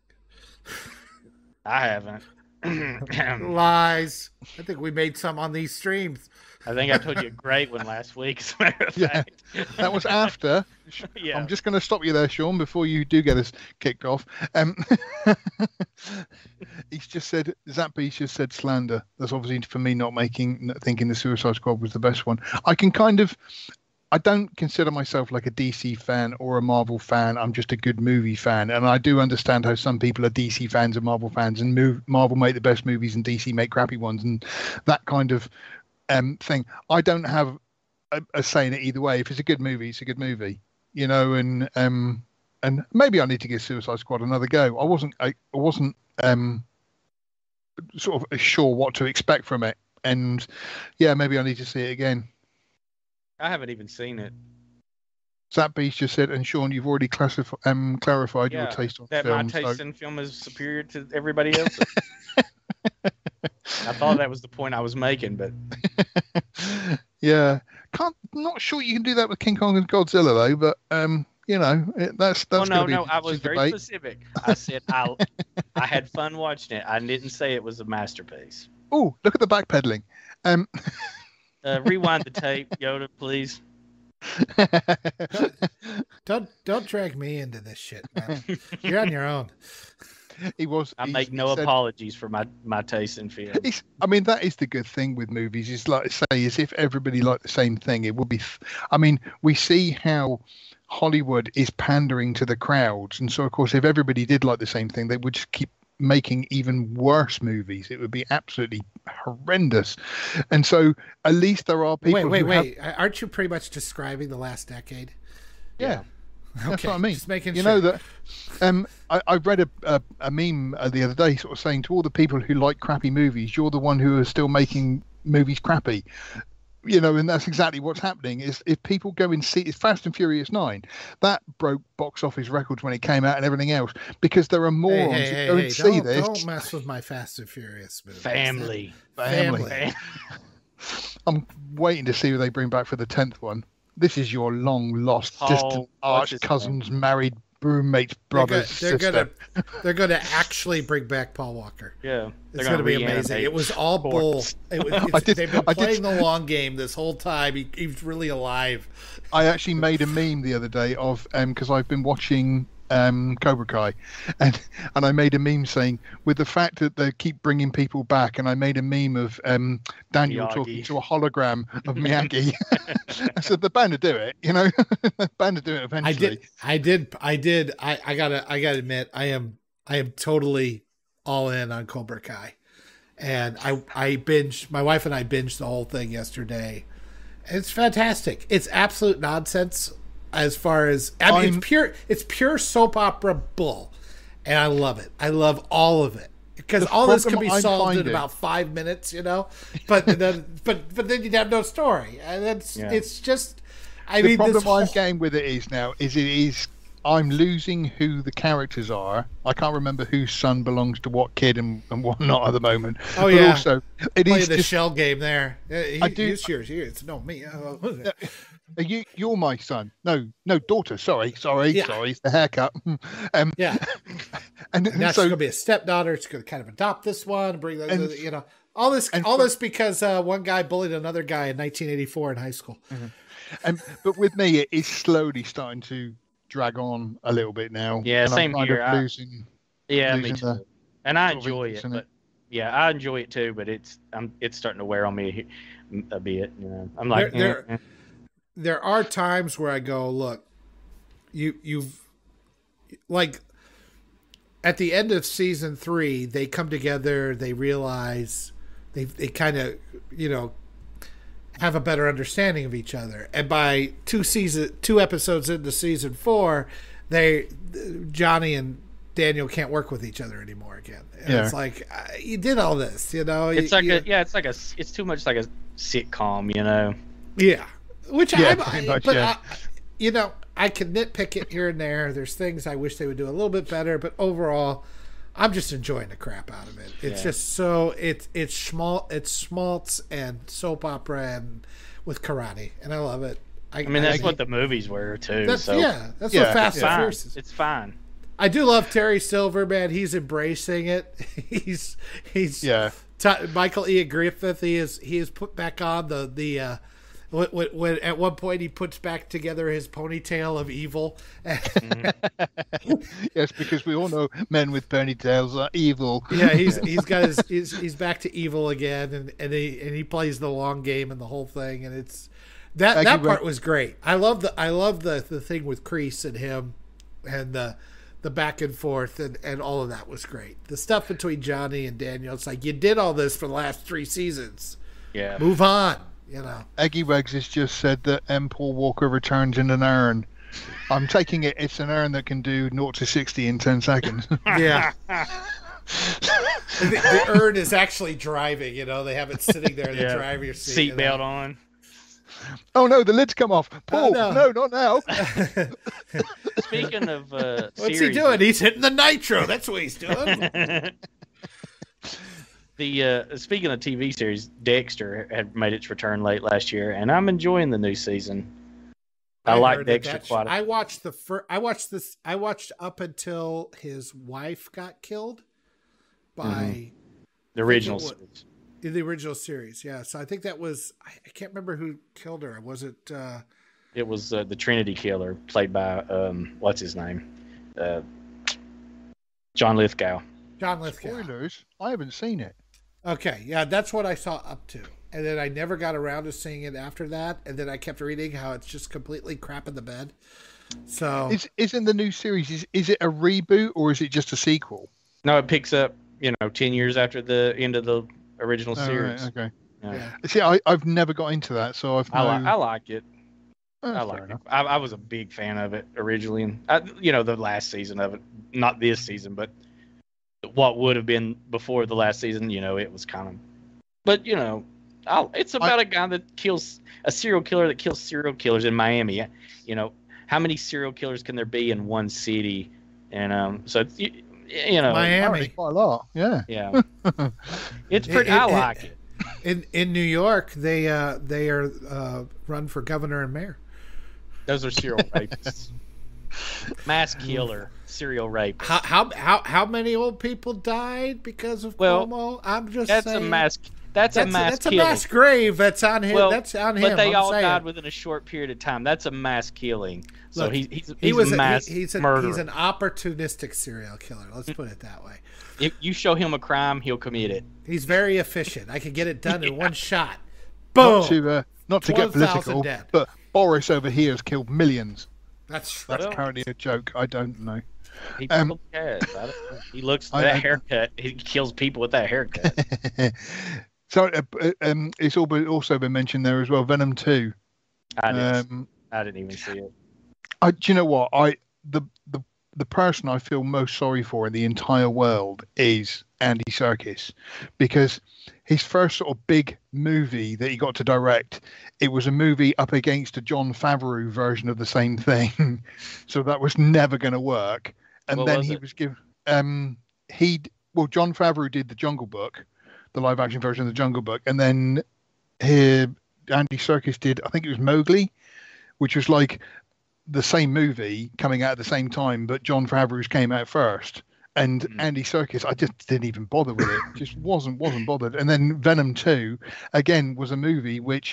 I haven't. Lies. I think we made some on these streams. I think I told you a great one last week. As a matter of Yeah. fact. That was after. yeah. I'm just going to stop you there, Sean, before you do get us kicked off. Um, he's just said, Zappy's just said slander. That's obviously for me not making, thinking the Suicide Squad was the best one. I can kind of, I don't consider myself like a D C fan or a Marvel fan. I'm just a good movie fan. And I do understand how some people are D C fans and Marvel fans, and move, Marvel make the best movies and D C make crappy ones, and that kind of um, thing. I don't have a, a say in it either way. If it's a good movie, it's a good movie. You know, and um, and maybe I need to give Suicide Squad another go. I wasn't, I, I wasn't um, sort of sure what to expect from it, and yeah, maybe I need to see it again. I haven't even seen it. Zap Beast just said, and Sean, you've already classified, um, clarified your Yeah, taste on That film. my taste so- in film is superior to everybody else. I thought that was the point I was making, but yeah, can't, not sure you can do that with King Kong and Godzilla though. But um, you know, it, that's well, that's no, gonna be no, an I was interesting very debate. specific. I said I, I had fun watching it. I didn't say it was a masterpiece. Oh, look at the backpedaling. Um, Uh, rewind the tape, Yoda, please. Don't don't drag me into this shit, man. You're on your own. he was. I he- make he no said- apologies for my my taste in film. It's, I mean, that is the good thing with movies. Is like say, is if everybody liked the same thing, it would be. Th- I mean, we see how Hollywood is pandering to the crowds, and so of course, if everybody did like the same thing, they would just keep making even worse movies. It would be absolutely horrendous. And so, at least there are people. Wait, wait, who wait! Aren't you pretty much describing the last decade? Have, yeah. That's Okay, what I mean. just making you sure. know that um, I, I read a, a, a meme uh, the other day sort of saying to all the people who like crappy movies, you're the one who are still making movies crappy. You know, and that's exactly what's happening. Is if people go and see it's Fast and Furious nine, that broke box office records when it came out and everything else because there are Hey, morons hey, who hey, go hey, and see don't, this. don't mess with my Fast and Furious movies. Family. Family. Family. I'm waiting to see who they bring back for the tenth one. This is your long lost Paul, distant what's arch his cousins, married roommates, They're, brothers, go- they're sister. gonna, they're gonna actually bring back Paul Walker. Yeah, It's gonna, be amazing. It was all bull. It was, I it's- did- they've been I did- playing the long game this whole time. He, he's really alive. I actually made a meme the other day of um because I've been watching um Cobra Kai, and and I made a meme saying with the fact that they keep bringing people back, and I made a meme of um Daniel Miyagi. talking to a hologram of Miyagi. I said they're bound to do it, you know, they're bound to do it I eventually. did. I did. I did. I, I gotta. I gotta admit. I am. I am totally all in on Cobra Kai, and I. I binged. My wife and I binged the whole thing yesterday. It's fantastic. It's absolute nonsense. As far as I mean, I'm- it's pure. It's pure soap opera bull, and I love it. I love all of it because The all this can be problem I'm solved in finding- about five minutes. You know, but then but but then you'd have no story, and it's Yeah. it's just. I the mean, problem this I'm whole- getting with it is now is it is I'm losing who the characters are. I can't remember whose son belongs to what kid and, and what not at the moment. Oh, but yeah. also it play is the just shell game there. Uh, He, I do- He's yours. Yours. No, me. Uh, what is it? Are you you're my son. No, no daughter. Sorry, sorry, Yeah. sorry. It's the haircut. um, Yeah. and, And and now she's so gonna be a stepdaughter. She's gonna kind of adopt this one, bring the, And- the- you know all this. and All for- this because uh, one guy bullied another guy in nineteen eighty-four in high school. and but with me, it is slowly starting to drag on a little bit now. Yeah, and same I'm kind here. Of I- losing. Yeah, me losing too. the And I sort of enjoy interest it, in but yeah, I enjoy it too. But it's I'm it's starting to wear on me a bit. You know, I'm like, There- eh, eh. There are times where I go, look, you you've like at the end of season three, they come together, they realize they they kind of you know have a better understanding of each other, and by two season two episodes into season four, they Johnny and Daniel can't work with each other anymore again. And Yeah. it's like uh, you did all this, you know. it's you- like you- a yeah, it's like a it's too much like a sitcom. You know, yeah, which Yeah, I, pretty I much, but yeah. I, you know, I can nitpick it here and there. There's things I wish they would do a little bit better, but overall, I'm just enjoying the crap out of it. It's Yeah. just so it's it's schmal it's schmaltz and soap opera and with karate, and I love it. I, I mean that's I- what the movies were too. that's so yeah, that's Yeah, what Fast it's and fine. Furious is. It's fine. I do love Terry Silver, man. He's embracing it. he's he's Yeah. T- Michael E. Griffith. He is he is put back on the the. Uh, when, when, when at one point he puts back together his ponytail of evil. Yes, because we all know men with ponytails are evil. Yeah, he's he's got his he's, he's back to evil again, and, and he and he plays the long game and the whole thing, and it's that Thank that you, part Ray. was great. I love the I love the the thing with Kreese and him, and the the back and forth and and all of that was great. The stuff between Johnny and Daniel, it's like you did all this for the last three seasons. Yeah. Move on, you know. Eggy Wags has just said that M. Paul Walker returns in an urn. I'm taking it. It's an urn that can do zero to sixty in ten seconds. Yeah. the, the urn is actually driving, you know. They have it sitting there in the Yeah. driver's seat. you know. Seatbelt on. Oh no, the lid's come off. Paul, no. no, not now. Speaking of uh, What's series, he doing? He's hitting the nitro. That's what he's doing. The uh, speaking of T V series, Dexter had made its return late last year, and I'm enjoying the new season. I, like heard that Dexter that sh- quite. A, I watched the first. I watched this. I watched up until his wife got killed by Mm-hmm. the original what- series. in the original series. Yeah, so I think that was. I, I can't remember who killed her. Was it? Uh, It was uh, the Trinity Killer, played by um, what's his name, uh, John Lithgow. John Lithgow. Spoilers. I haven't seen it. Okay, yeah, that's what I saw up to. And then I never got around to seeing it after that. And then I kept reading how it's just completely crap in the bed. So Is isn't the new series? Is is it a reboot or is it just a sequel? No, it picks up, you know, ten years after the end of the original Oh, series. right, okay. Yeah. yeah. See, I I've never got into that, so I've. I, No... li- I like it. Oh, I fair like it. enough. I, I was a big fan of it originally, and I, you know, the last season of it, not this season, but what would have been before the last season. You know, it was kind of, but you know, I'll, it's about I- a guy that kills a serial killer that kills serial killers in Miami. You know, how many serial killers can there be in one city? And um, so it's, you, you know, Miami. Apparently quite a lot. Yeah. yeah, it's pretty. It- it- I it- like it. In in New York, they uh, they are uh, run for governor and mayor. Those are serial rapists, mass killer, serial rapist. How how how how many old people died because of Well, Cuomo? I'm just That's saying. a mass. That's, That's a mass that's a killing. mass grave. That's on him. Well, that's on him. But they I'm all saying. died within a short period of time. That's a mass killing. So Look, he's he's, he's He was a a, mass he, he's a, murderer. he's an opportunistic serial killer. Let's put it that way. If you show him a crime, he'll commit it. He's very efficient. I can get it done in one shot. Not Boom. to uh, not to get twelve thousand political, dead. but Boris over here has killed millions. That's That's Well- apparently a joke. I don't know. He Um, probably has. I don't know. He looks I- that I- haircut. He kills people with that haircut. So uh, uh, um, it's all been, also been mentioned there as well. Venom two. I didn't. Um, I didn't even see it. I, do you know what? I the the the person I feel most sorry for in the entire world is Andy Serkis, because his first sort of big movie that he got to direct, it was a movie up against a Jon Favreau version of the same thing, so that was never going to work. And What then was he it? was given um he well Jon Favreau did the Jungle Book, the live action version of the Jungle Book, and then he, Andy Serkis did, I think it was Mowgli, which was like the same movie coming out at the same time, but Jon Favreau's came out first. And Mm. Andy Serkis, I just didn't even bother with it. Just wasn't wasn't bothered. And then Venom two, again, was a movie which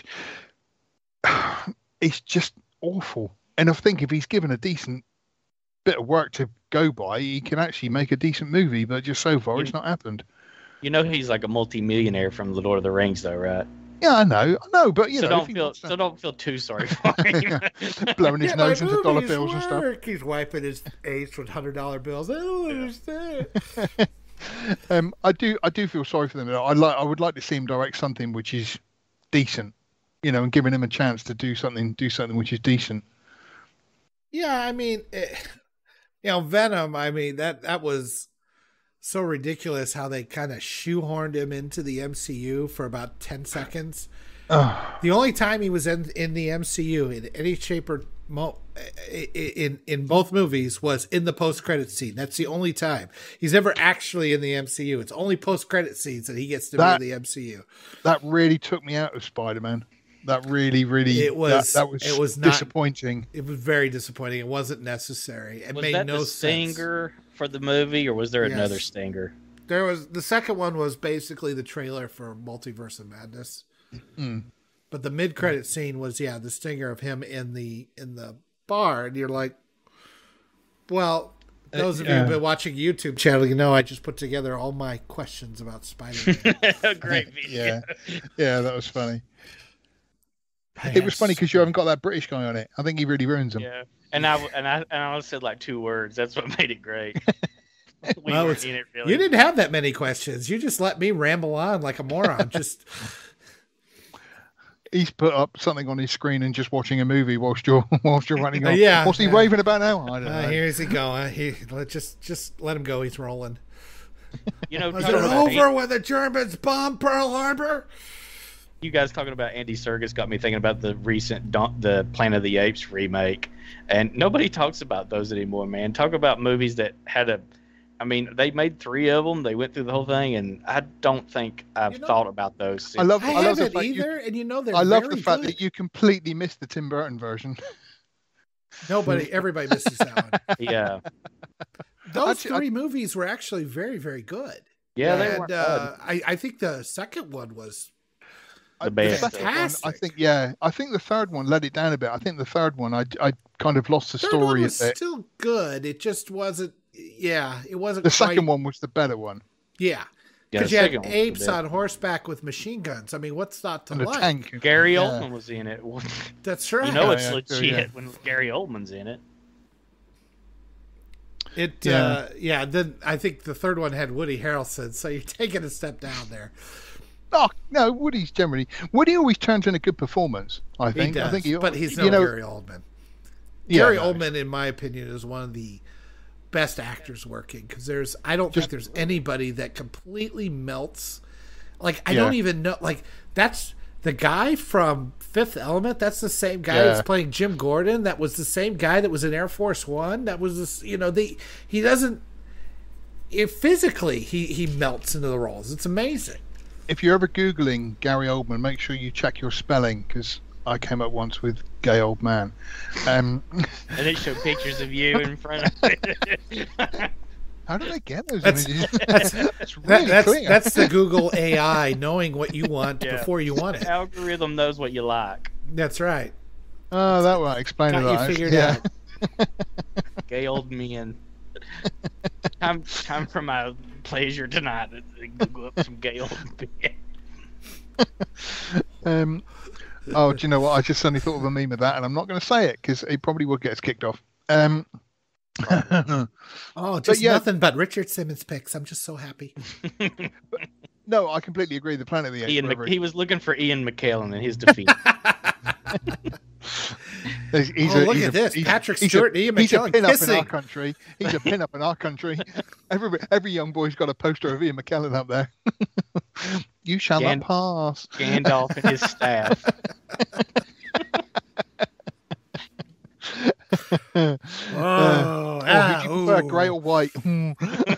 it's just awful. And I think if he's given a decent bit of work to go by, he can actually make a decent movie. But just so far, it's not happened. You know he's like a multi-millionaire from The Lord of the Rings, though, right? Yeah, I know, I know. But you so know, if don't he feel wants to- so don't feel too sorry for him. blowing his Yeah, my nose into dollar movies bills and stuff. work. He's wiping his ace with hundred dollar bills. I don't understand. um, I do, I do feel sorry for them. I like, I would like to see him direct something which is decent, you know, and giving him a chance to do something, do something which is decent. Yeah, I mean, it, you know, Venom. I mean that that was so ridiculous how they kind of shoehorned him into the M C U for about ten seconds. Oh, The only time he was in in the M C U in any shape or mo- in in both movies was in the post credit scene. That's the only time he's ever actually in the M C U. It's only post credit scenes that he gets to That- be in the M C U. that really took me out of Spider-Man. That really, really, It was- that, that was, it was not- disappointing. It was very disappointing. It wasn't necessary. It was made that no the sense. stinger for the movie, or was there Yes. another stinger? There was the second one was basically the trailer for Multiverse of Madness. Mm. But the mid credit scene was yeah, the stinger of him in the in the bar, and you're like, well, those of you yeah. who've been watching YouTube channel, you know I just put together all my questions about Spider-Man. Great video. Yeah, yeah, that was funny. It was funny because you haven't got that British guy on it. I think he really ruins them. Yeah, and I and I and I only said like two words. That's what made it great. we Well, were it's- in it really. You didn't have that many questions. You just let me ramble on like a moron. Just He's put up something on his screen and just watching a movie whilst you're whilst you're running on. Yeah, What's he yeah. raving about now? I don't uh, know. here's he going. He let just just let him go. He's rolling. You know, Was talking it about over when the Germans bombed Pearl Harbor? you guys talking about Andy Serkis got me thinking about the recent Don- the Planet of the Apes remake, and nobody talks about those anymore, man. Talk about movies that had a, I mean, they made three of them. They went through the whole thing, and I don't think I've You know, thought about those. Since. I love. I, I, love the haven't fact you, either, and you know they're I love very the fact good. that you completely missed the Tim Burton version. Nobody, everybody misses that one. Yeah, Those Actually, I- three movies were actually very, very good. yeah, they and were. uh, I, I think the second one was The I- best. second one, I Fantastic. think. Yeah, I think the third one let it down a bit. I think the third one, I, I kind of lost the third one story a was bit. still good. It just wasn't. yeah, it wasn't. The quite, second one was the better one. Yeah, Yeah, because the you had second one was apes the on horseback with machine guns. I mean, what's not to And a like? tank. Gary Yeah. Oldman was in it. That's right. You know Oh, it's yeah, legit yeah. when Gary Oldman's in it. It Yeah. uh yeah, then I think the third one had Woody Harrelson, so you're taking a step down there. Oh no, Woody's generally Woody always turns in a good performance. I He think. does, I think he, but he's no you know, Gary Oldman. yeah, Gary no. Oldman, in my opinion, is one of the best actors working because there's I don't Just- think there's anybody that completely melts. Like I Yeah. don't even know. Like that's the guy from Fifth Element. That's the same guy Yeah. that's playing Jim Gordon. That was the same guy that was in Air Force One. That was this. You know, the he doesn't. If physically he he melts into the roles. It's amazing. If you're ever googling Gary Oldman, make sure you check your spelling because I came up once with gay old man. Um, And they show pictures of you in front of it. how did I get those That's- images? that's- That's That, really that's clear. that's the Google A I knowing what you want Yeah. before you want The it. algorithm knows what you like. That's right. Oh, that might explain Got it. you right. figured yeah. out. Gay old men. Time, time for my pleasure tonight to Google up some gay old men. Um, oh, do you know what? I just suddenly thought of a meme of that, and I'm not going to say it because it probably would get us kicked off. Um, Oh, just yeah. nothing but Richard Simmons picks. I'm just so happy. no, I completely agree. The Planet of the Apes. Ian, whatever Mc, it- he was looking for Ian McKellen in his defeat. He's, he's Oh, a, look he's at a, this. he's- Patrick he's Stewart a, and Ian he's a McKellen pin-up in kissing. our country. He's a pin-up in our country. Every every young boy's got a poster of Ian McKellen up there. You shall Gan- not pass. Gandalf and his staff. Oh, Oh, ah, who do you prefer, ooh. grey or white? Hmm.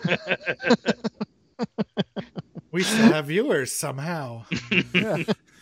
We still have viewers somehow. Yeah.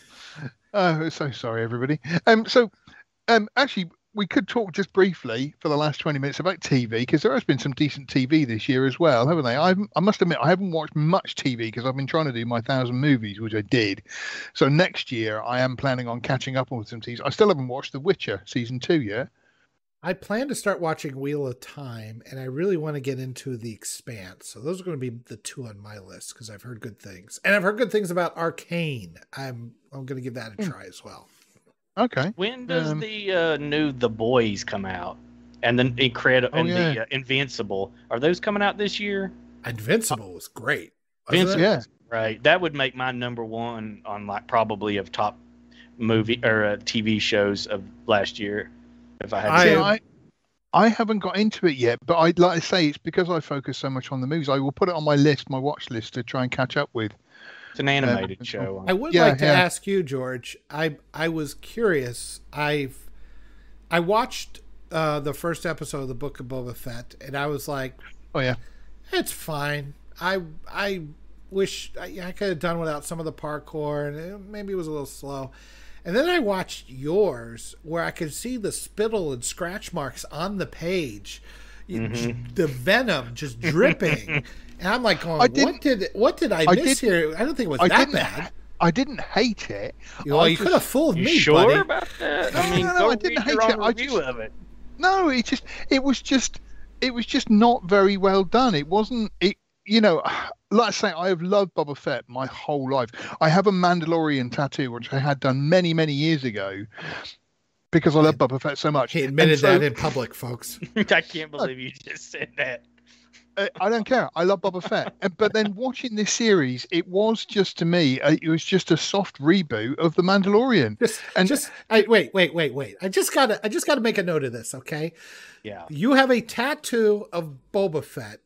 Oh, so sorry, everybody. Um, so, um, actually, we could talk just briefly for the last twenty minutes about T V because there has been some decent T V this year as well, haven't they? I I must admit I haven't watched much T V because I've been trying to do my thousand movies, which I did. So next year I am planning on catching up on some T V. I still haven't watched The Witcher season two yet. I plan to start watching Wheel of Time, and I really want to get into The Expanse. So those are going to be the two on my list because I've heard good things, and I've heard good things about Arcane. I'm I'm going to give that a try as well. Okay. When does Um, the uh, new The Boys come out? And then Incredible Oh, and the yeah. uh, Invincible. Are those coming out this year? Invincible was great. wasn't Invincible, it? Yeah. right? That would make my number one on like probably of top movie or uh, T V shows of last year. If I had to I- See, say. I, I haven't got into it yet, but I'd like to say it's because I focus so much on the movies. I will put it on my list, my watch list, to try and catch up with. It's an animated Uh, show. I would Yeah, like to yeah. ask you, George. I I was curious. I've I watched uh, the first episode of the Book of Boba Fett, and I was like, Oh yeah, it's fine. I I wish I, I could have done without some of the parkour, and it, maybe it was a little slow. And then I watched yours, where I could see the spittle and scratch marks on the page, You- Mhm. the venom just dripping, and I'm like, going, I what didn't- did what did I, I miss didn't- here? I don't think it was I that didn't. bad. I didn't hate it. Well, I you could have just- fooled You me, sure buddy. about that? No, I mean, no, no, go I didn't read your hate own it. I review just- of it. No, it just it was just it was just not very well done. It wasn't it you know, like I say, I have loved Boba Fett my whole life. I have a Mandalorian tattoo which I had done many, many years ago because I love Boba Fett so much. He And admitted so- that in public, folks. I can't believe you just said that. I- I don't care. I love Boba Fett. And- But then watching this series, it was just to me, uh, it was just a soft reboot of The Mandalorian. Just, And- just, I, wait, wait, wait, wait. I just gotta, I just gotta make a note of this, okay? Yeah. You have a tattoo of Boba Fett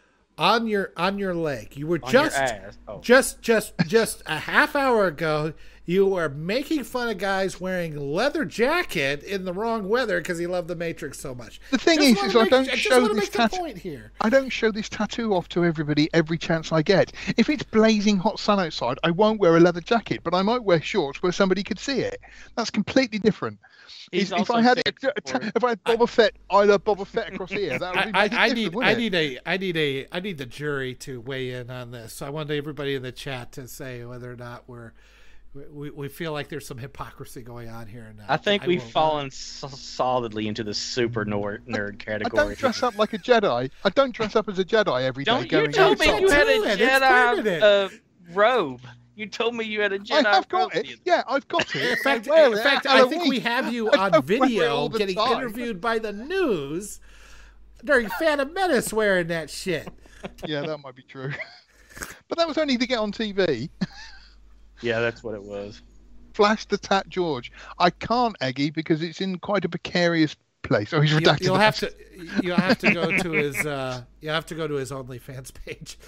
on your on your leg. You were On just, your ass. Oh. just, just, just a half hour ago. You were making fun of guys wearing leather jacket in the wrong weather because he loved the Matrix so much. The thing Just is, wanna is I make- don't just show wanna this make the tattoo. point here. I don't show this tattoo off to everybody every chance I get. If it's blazing hot sun outside, I won't wear a leather jacket, but I might wear shorts where somebody could see it. That's completely different. He's If, if also I had said it, for- if I had Boba Fett, I love Boba Fett across here. That would be I, make it I, I different, need wouldn't I it? need a I need a I need the jury to weigh in on this. So I want everybody in the chat to say whether or not we're we, we feel like there's some hypocrisy going on here. And, uh, I think I we've will- fallen so solidly into the super nerd, nerd I category. don't dress up like a Jedi. I don't dress up as a Jedi every day. Don't you going told me outside. you had a It's permanent. Jedi uh, robe? You told me you had a Jedi I have got robe. the it. other- Yeah, I've got it. In fact, I wear in it fact, at I think Halloween. we have you I on don't wear it video all the getting time. interviewed by the news during Phantom Menace wearing that shit. Yeah, that might be true. But that was only to get on T V. Yeah, that's what it was. Flash the Tat George. I can't, Eggy, because it's in quite a precarious place. Oh, he's You, redacted. you'll that. have to you'll have to go to his uh, you have to go to his OnlyFans page.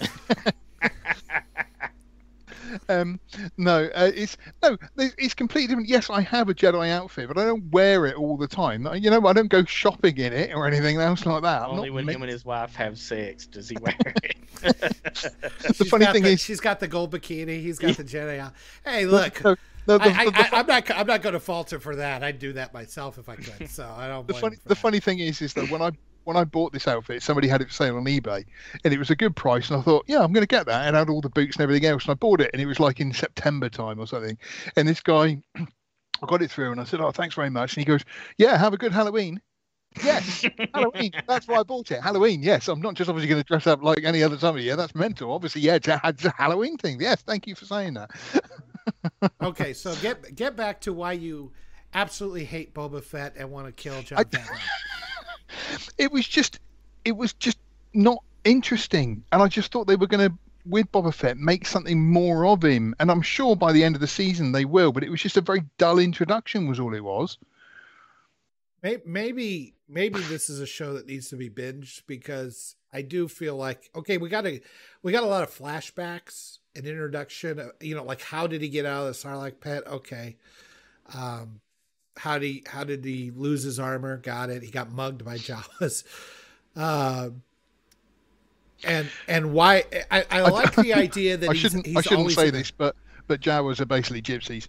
Um, no, uh, it's no, it's it's completely different. Yes, I have a Jedi outfit, but I don't wear it all the time. You know, I don't go shopping in it or anything else like that. I'm Only not when meant- him and his wife have sex does he wear it. The She's funny got thing the- is, she's got the gold bikini. He's got the Jedi out. Hey, look. no, no, the, I, the- I, I, I'm not. I'm not going to falter for that. I'd do that myself if I could. So I don't. the blame funny him for the that. funny thing is is that when I when I bought this outfit, somebody had it for sale on eBay, and it was a good price, and I thought, yeah, I'm going to get that, and I had all the boots and everything else, and I bought it, and it was like in September time or something, and this guy, I got it through, and I said, oh, thanks very much, and he goes, yeah, have a good Halloween. Yes, Halloween. That's why I bought it. Halloween. Yes, I'm not just obviously going to dress up like any other time of year. That's mental. Obviously, yeah, it's a, it's a Halloween thing. Yes, thank you for saying that. Okay, so get get back to why you absolutely hate Boba Fett and want to kill John Favreau. It was just, it was just not interesting, and I just thought they were going to, with Boba Fett, make something more of him, and I'm sure by the end of the season they will. But it was just a very dull introduction, was all it was. May- Maybe maybe this is a show that needs to be binged because I do feel like okay, we got a we got a lot of flashbacks, an introduction. uh, You know, like how did he get out of the Sarlacc pit? Okay, um, how did he how did he lose his armor? Got it. He got mugged by Jawas. Um, and and why I, I like the idea that I he's, shouldn't, he's I shouldn't always say in a- this, but but Jawas are basically gypsies.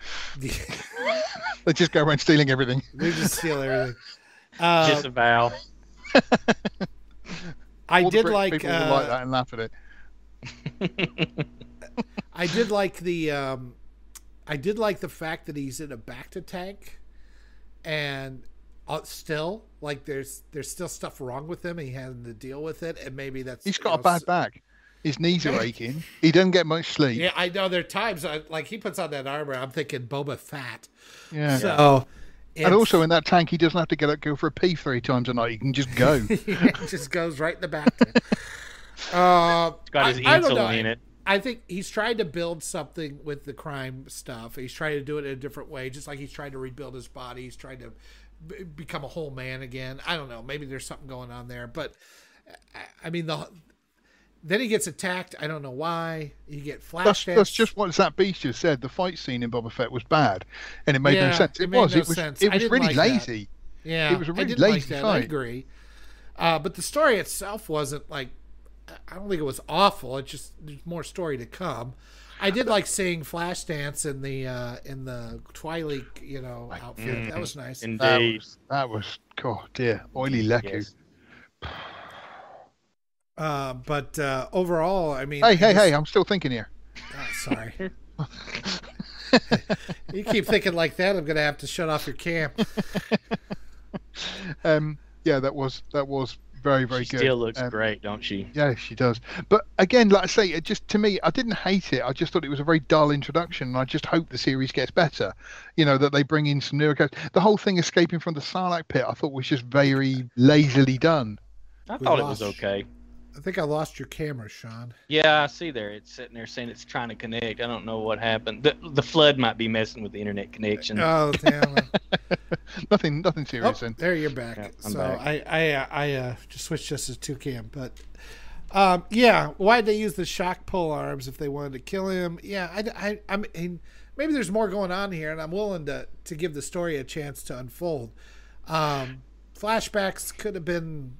They just go around stealing everything. They just steal everything. Uh, Disavow. I All the did British like, people will uh, like that and laugh at it. I did like the um, I did like the fact that he's in a Bacta tank, and uh, still like there's there's still stuff wrong with him. And he having to deal with it, and maybe that's He's you got a know, bad s- back. His knees are aching. He doesn't get much sleep. Yeah, I know there are times I, like he puts on that armor. I'm thinking Boba Fett. Yeah. So, And also in that tank, he doesn't have to get up, go for a pee three times a night. He can just go. it just goes right in the back. uh, It's got his I, I don't know. insulin in it. I think he's trying to build something with the crime stuff. He's trying to do it in a different way, just like he's trying to rebuild his body. He's trying to b- become a whole man again. I don't know. Maybe there's something going on there, but I, I mean, the then he gets attacked. I don't know why. You get flash That's, dance. that's just what that beast just said. The fight scene in Boba Fett was bad, and it made Yeah, no sense. it It, made was. no it was. sense. It I was didn't really like that. lazy. Yeah, it was a I really didn't like lazy that. I fight. agree. Uh, but the story itself wasn't like. I don't think it was awful. It just there's more story to come. I did like seeing Flashdance in the uh, in the Twilight, you know, outfit. That was nice. That Indeed. was. That was. God dear, oily Leku. Yes. Uh, but uh, overall, I mean, Hey, I hey, just- hey! I'm still thinking here. oh, sorry. You keep thinking like that, I'm gonna have to shut off your cam. Um, yeah, that was that was very very She good. still looks Um, great, don't she? Yeah, she does. But again, like I say, it just to me, I didn't hate it. I just thought it was a very dull introduction, and I just hope the series gets better. You know, that they bring in some newer characters. The whole thing escaping from the Sarlacc pit, I thought was just very lazily done. I We thought it was lost- okay. I think I lost your camera, Sean. Yeah, I see there. It's sitting there saying it's trying to connect. I don't know what happened. The, the flood might be messing with the internet connection. Oh damn! nothing, nothing Oh, serious. then. there you're back. Yeah, I'm so back. I I uh, I uh, just switched just to two cam, but um, yeah, why'd they use the shock pole arms if they wanted to kill him? Yeah, I I I mean maybe there's more going on here, and I'm willing to to give the story a chance to unfold. Um, flashbacks could have been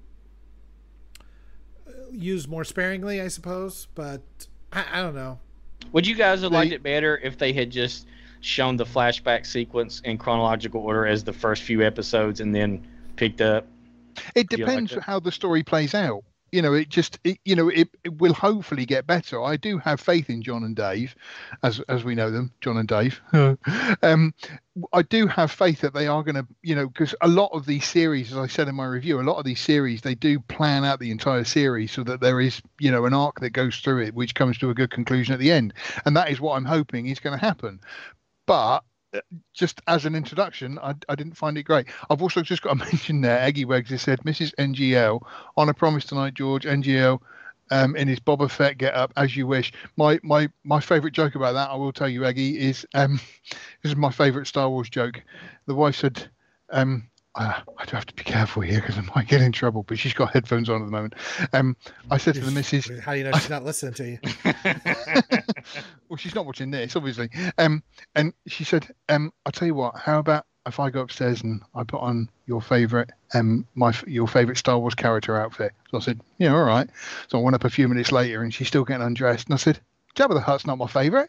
used more sparingly, I suppose, but I, I don't know. Would you guys have liked They- it better if they had just shown the flashback sequence in chronological order as the first few episodes and then picked up? It You like depends that? how the story plays out. you know, it just, it, you know, it, it will hopefully get better. I do have faith in John and Dave, as as we know them, John and Dave. um, I do have faith that they are going to, you know, because a lot of these series, as I said in my review, a lot of these series, they do plan out the entire series so that there is, you know, an arc that goes through it, which comes to a good conclusion at the end. And that is what I'm hoping is going to happen. But just as an introduction, I, I didn't find it great. I've also just got to mention there, Eggy Wags has said, Missus N G L, on a promise tonight, George, N G L um, in his Boba Fett get up, as you wish. My my my favourite joke about that, I will tell you, Eggy, is um, this is my favourite Star Wars joke. The wife said, um, uh, I do have to be careful here because I might get in trouble, but she's got headphones on at the moment. Um, I said to the missus... How do you know she's not listening to you? Well, she's not watching this, obviously. Um, and she said, um, I'll tell you what, how about if I go upstairs and I put on your favourite um, my your favourite Star Wars character outfit? So I said, yeah, all right. So I went up a few minutes later and she's still getting undressed. And I said, Jabba the Hutt's not my favourite.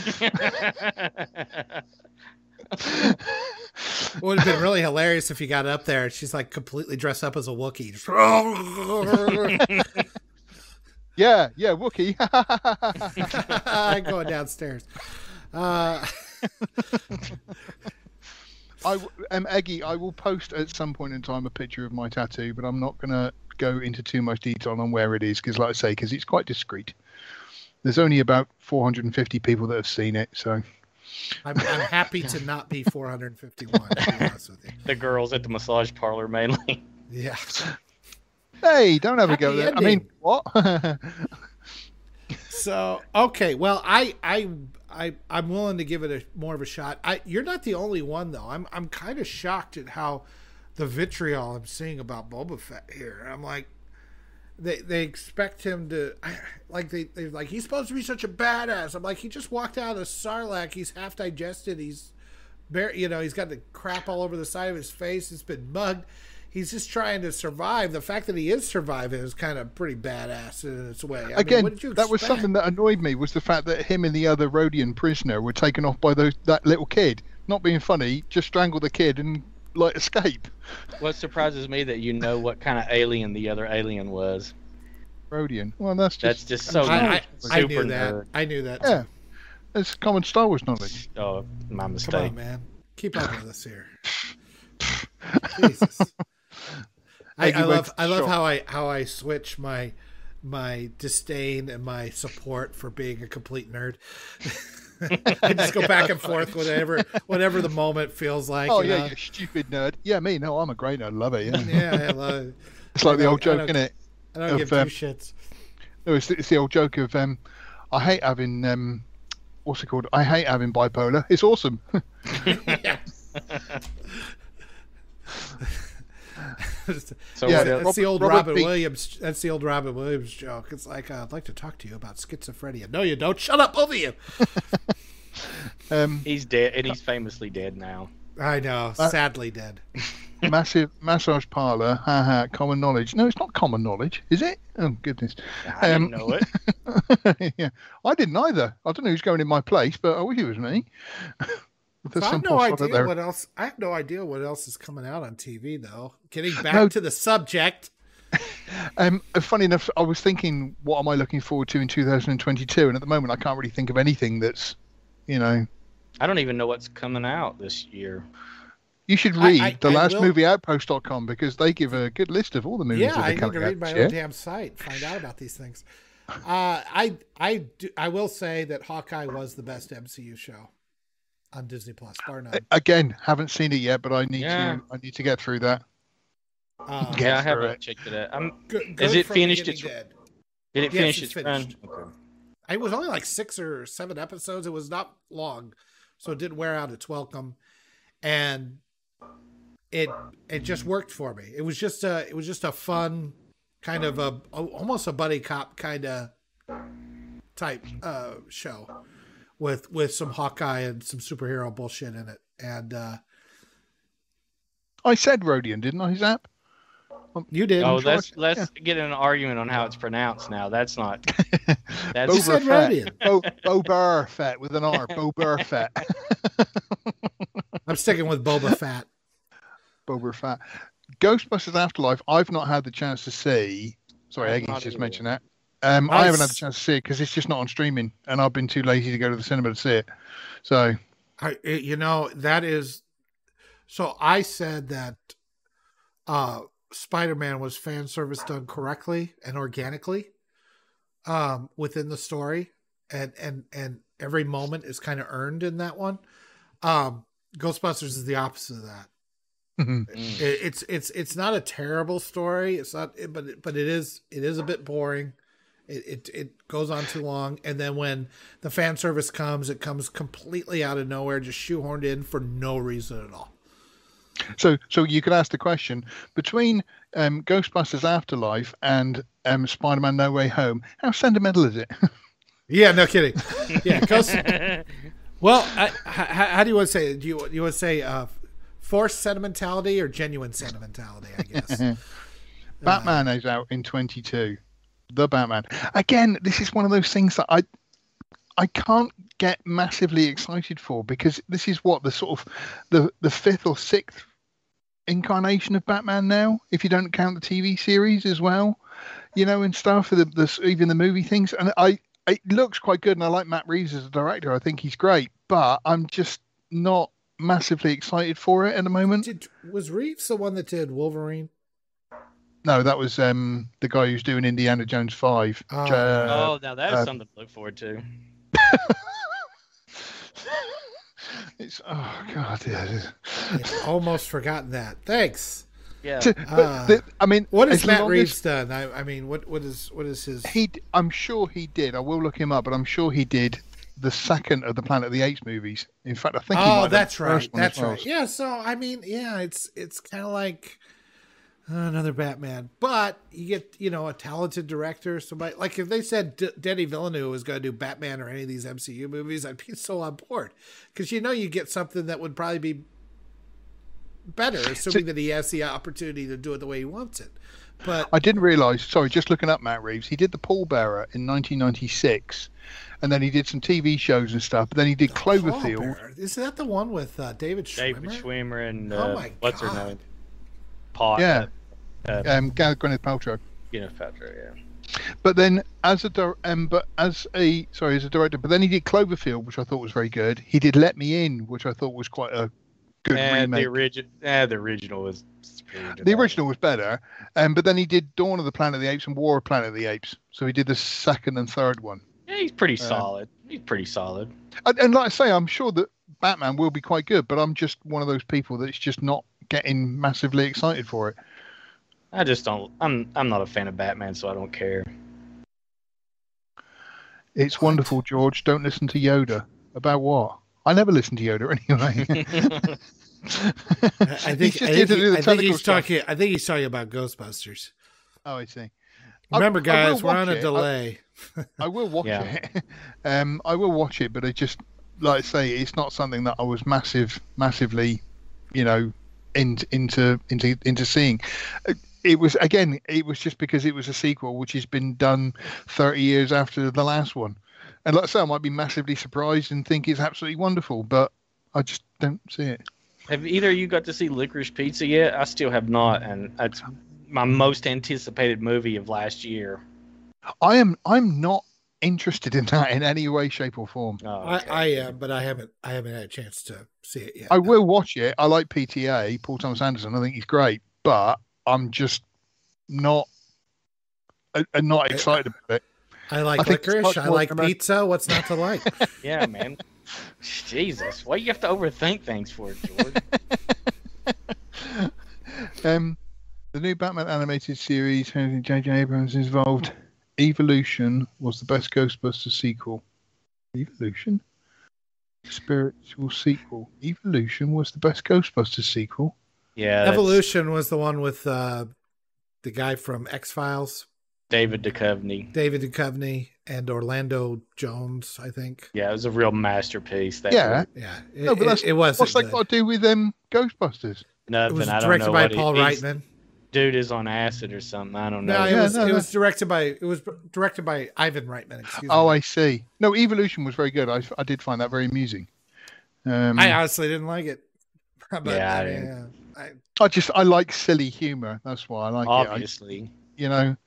It would have been really hilarious if you got up there and she's like completely dressed up as a Wookiee. Just yeah, yeah, Wookiee. Going downstairs. Uh... I um, Eggy, I will post at some point in time a picture of my tattoo, but I'm not going to go into too much detail on where it is because, like I say, because it's quite discreet. There's only about four hundred fifty people that have seen it, so... I'm, I'm happy to not be four hundred fifty-one, to be honest with you. The girls at the massage parlor mainly. Yeah. Hey, don't ever Happy go there. ending. I mean, what? So, okay, well, I, I, I, I'm willing to give it a more of a shot. I, you're not the only one, though. I'm, I'm kind of shocked at how the vitriol I'm seeing about Boba Fett here. I'm like, they, they expect him to, like, they, they're like, he's supposed to be such a badass. I'm like, he just walked out of Sarlacc. He's half digested. He's, bare, you know, he's got the crap all over the side of his face. It's been mugged. He's just trying to survive. The fact that he is surviving is kind of pretty badass in its way. I Again, mean, what did you that was expect? something that annoyed me, was the fact that him and the other Rhodian prisoner were taken off by those that little kid. Not being funny, just strangle the kid and, like, escape. What surprises me that you know what kind of alien the other alien was. Rhodian. Well, that's That's just... just so I, I, super I knew that. nerd. I knew that. Yeah. It's common Star Wars knowledge. Oh, my mistake. Come on, man. Keep up with us here. Jesus. I, Eggy I love Wags I love shot. how I how I switch my my disdain and my support for being a complete nerd. I just go back and forth whatever whatever the moment feels like. Oh, you yeah, know? you stupid nerd. Yeah, me. No, I'm a great nerd. Love it, yeah. Yeah, I love it. It's like I the don't- old I joke, don't- isn't it? I don't Of, give two um, shits. No, it's, it's the old joke of, um, I hate having, um, what's it called? I hate having bipolar. It's awesome. Yeah. So Yeah, what that's else? the old Robert Robin B. Williams. That's the old Robin Williams joke. It's like, uh, I'd like to talk to you about schizophrenia. No, you don't. Shut up, both of you. Um, He's dead, and he's famously dead now. I know. Uh, Sadly dead. massive massage parlor. Haha. Common knowledge. No, it's not common knowledge, is it? Oh goodness. I Um, didn't know it. Yeah, I didn't either. I don't know who's going in my place, but I wish it was me. There's I have some no posh fella idea there. what else. I have no idea what else is coming out on T V though. Getting back No. to the subject. Um, funny enough, I was thinking, what am I looking forward to in two thousand twenty-two? And at the moment, I can't really think of anything that's, you know. I don't even know what's coming out this year. You should I- read I- the I last will- movie outpost dot com because they give a good list of all the movies Yeah, that I are need to coming out read my this own year. damn site, find out about these things. Uh, I I do, I will say that Hawkeye was the best M C U show on Disney Plus, bar none. Again, haven't seen it yet, but I need Yeah. to. I need to get through that. Um, Get Yeah, I through haven't it. checked it out. I'm, good, Has good it from finished beginning its- to end. did it Yes, finish it's its run? finished. Okay. It was only like six or seven episodes. It was not long, so it didn't wear out its welcome, and it it just worked for me. It was just a it was just a fun kind of a almost a buddy cop kind of type uh, show with with some Hawkeye and some superhero bullshit in it, and uh, I said Rodian, didn't I, Zap? you did. Oh, sure let's I- let's get in an argument on how it's pronounced now. That's not. That's You said Boba Fett. Rodian. Bo, Boba Fett with an R. Boba Fett. I'm sticking with Boba Fett. Boba Fett. Ghostbusters Afterlife, I've not had the chance to see, Sorry, I've Eggie's not just either. mentioned that. Um, I I haven't had the s- chance to see it because it's just not on streaming, and I've been too lazy to go to the cinema to see it. So, I, it- you know, that is. So I said that uh, Spider-Man was fan service done correctly and organically um, within the story, and and and every moment is kind of earned in that one. Um, Ghostbusters is the opposite of that. Mm. It, it's it's it's not a terrible story. It's not, but it, but it is it is a bit boring. It, it it goes on too long, and then when the fan service comes, it comes completely out of nowhere, just shoehorned in for no reason at all. so, so you could ask the question between um, Ghostbusters Afterlife and um, Spider-Man: No Way Home. How sentimental is it? Yeah, no kidding. Yeah, Ghost. Well, I, how, how do you want to say it? Do you you want to say uh, forced sentimentality or genuine sentimentality? I guess. Batman is out in twenty-two. The Batman. Again, this is one of those things that I I can't get massively excited for because this is what the sort of the the fifth or sixth incarnation of Batman now, if you don't count the T V series as well, you know, and stuff. The, the even the movie things, and I it looks quite good, and I like Matt Reeves as a director. I think he's great, but I'm just not massively excited for it at the moment. Did, was Reeves the one that did Wolverine? No, that was um the guy who's doing Indiana Jones five. Oh, Uh, Oh, now that is uh, something to look forward to. It's oh god, yeah. I've almost forgotten that. Thanks. Yeah. To- but Uh, the, I mean, What has as Matt long Reeves as done? I, I mean, what what is what is his? He, d- I'm sure he did. I will look him up, but I'm sure he did the second of the Planet of the Apes movies. In fact, I think. he might Oh, have that's done the right. first one as That's well. right. Yeah. So I mean, yeah, it's it's kind of like uh, another Batman, but you get you know a talented director. Somebody like if they said D- Denny Villeneuve was going to do Batman or any of these M C U movies, I'd be so on board because you know you get something that would probably be better, assuming that he has the opportunity to do it the way he wants it. But I didn't realise. Sorry, just looking up Matt Reeves, he did the Pallbearer in nineteen ninety-six, and then he did some T V shows and stuff. But then he did Cloverfield. Pallbearer, is that the one with uh, David Schwimmer? David Schwimmer and Oh uh, my what's God. her name? Pot. Yeah. Uh, Um, Gwyneth Paltrow. Gwyneth Paltrow. Yeah. But then, as a dir- um, but as a sorry, as a director, but then he did Cloverfield, which I thought was very good. He did Let Me In, which I thought was quite a good And remake. the original. Eh, the original was superior to The that. original was better, um, but then he did Dawn of the Planet of the Apes and War of Planet of the Apes. So he did the second and third one. Yeah, he's pretty Uh, solid. He's pretty solid. And, and like I say, I'm sure that Batman will be quite good, but I'm just one of those people that's just not getting massively excited for it. I just don't. I'm. I'm not a fan of Batman, so I don't care. It's What? wonderful, George. Don't listen to Yoda. About what? I never listen to Yoda anyway. I think, he's just I here think, to he- do the I think technical he's stuff. talking. I think he's talking about Ghostbusters. Oh, I see. I- Remember, I will guys, we're watch on a it. I- delay. I will watch Yeah. it. Um, I will watch it, but it just, like I say, it's not something that I was massive, massively, you know, in, into into into seeing. Uh, It was again, it was just because it was a sequel, which has been done thirty years after the last one, and like I say, I might be massively surprised and think it's absolutely wonderful, but I just don't see it. Have either of you got to see Licorice Pizza yet? I still have not, and it's my most anticipated movie of last year. I am, I'm not interested in that in any way, shape, or form. Oh, I, okay. I am, but I haven't. I haven't had a chance to see it yet. I will watch it. I like P T A, Paul Thomas Anderson. I think he's great, but I'm just not uh, uh, not excited about it. I like I think it's licorice. much I more like American. pizza. What's not to like? Yeah, man. Jesus, why you have to overthink things for it, George? Um, the new Batman animated series, J J Abrams is involved. Evolution was the best Ghostbusters sequel. Evolution? Spiritual sequel. Evolution was the best Ghostbusters sequel. Yeah, that's Evolution was the one with uh, the guy from X Files, David Duchovny. David Duchovny, and Orlando Jones. I think. Yeah, it was a real masterpiece. That Yeah. movie. Yeah, it, No, but it, that's- it was. What's that got to do with um, Ghostbusters? It Nothing. was I don't directed know by what he- Paul he's- Reitman. Dude is on acid or something. I don't know. No, it Yeah, was. no, it no. was directed by. It was directed by Ivan Reitman. Excuse Oh, me. I see. No, Evolution was very good. I, I did find that very amusing. Um, I honestly didn't like it. But, Yeah, I I, didn't. uh, I, I just I like silly humor. That's why I like it. I, Obviously. you know,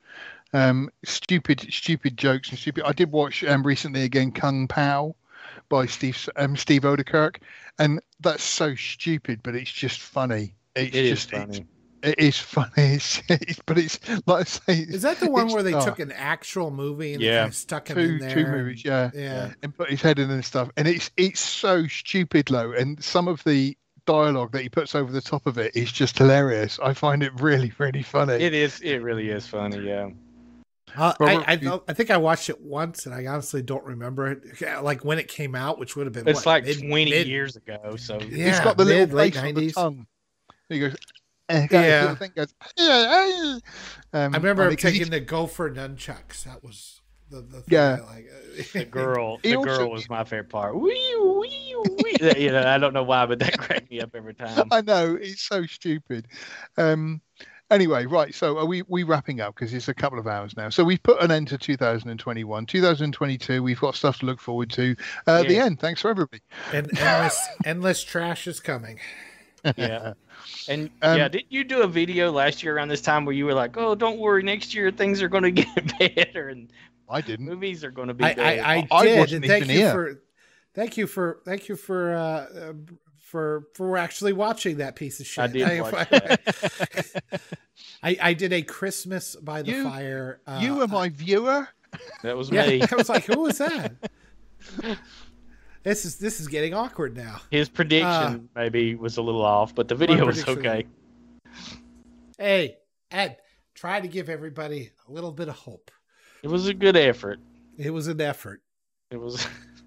Um, stupid, stupid jokes and stupid. I did watch um, recently again Kung Pao by Steve um, Steve Odekirk, and that's so stupid, but it's just funny. It's It is just funny. It's, it is funny, it's, it's, but it's like I say. Is that the one it's- where they oh, took an actual movie and they Yeah. kind of stuck him two in there? two and- movies? Yeah, yeah. and put his head in and stuff, and it's it's so stupid, though, and some of the dialogue that he puts over the top of it is just hilarious. I find it really, really funny. It is. It really is funny. Yeah. Uh, Robert, I, I, you- I think I watched it once, and I honestly don't remember it. Yeah, like when it came out, which would have been It's what, like mid- twenty mid- years ago. So Yeah, He's got the mid, little late face on the nineties. tongue. He goes, eh, Yeah. little thing goes, yeah, um, I remember and him he- he- taking the Gopher nunchucks. That was the, the thing Yeah. I like. the girl, He the also- girl was my favorite part. Wee, wee, wee. You know, I don't know why, but that cracked me up every time. I know it's so stupid. Um, anyway, right. So are we we wrapping up because it's a couple of hours now. So we've put an end to two thousand twenty-one, two thousand twenty-two. We've got stuff to look forward to. Uh, The Yeah. end. Thanks for everybody. And endless, endless trash is coming. Yeah. And Um, yeah, didn't you do a video last year around this time where you were like, "Oh, don't worry, next year things are going to get better and I didn't. movies are going to be I, better." I, I, I did. wasn't and thank even you here. for, thank you for, thank you for, uh, uh, for for actually watching that piece of shit. I did watch that. I, I did a Christmas by the You- fire. Uh, you were my viewer. That was Yeah, me. I was like, who was that? This is this is getting awkward now. His prediction Uh, maybe was a little off, but the video was prediction- okay. Hey, Ed, try to give everybody a little bit of hope. It was a good effort. It was an effort. It was.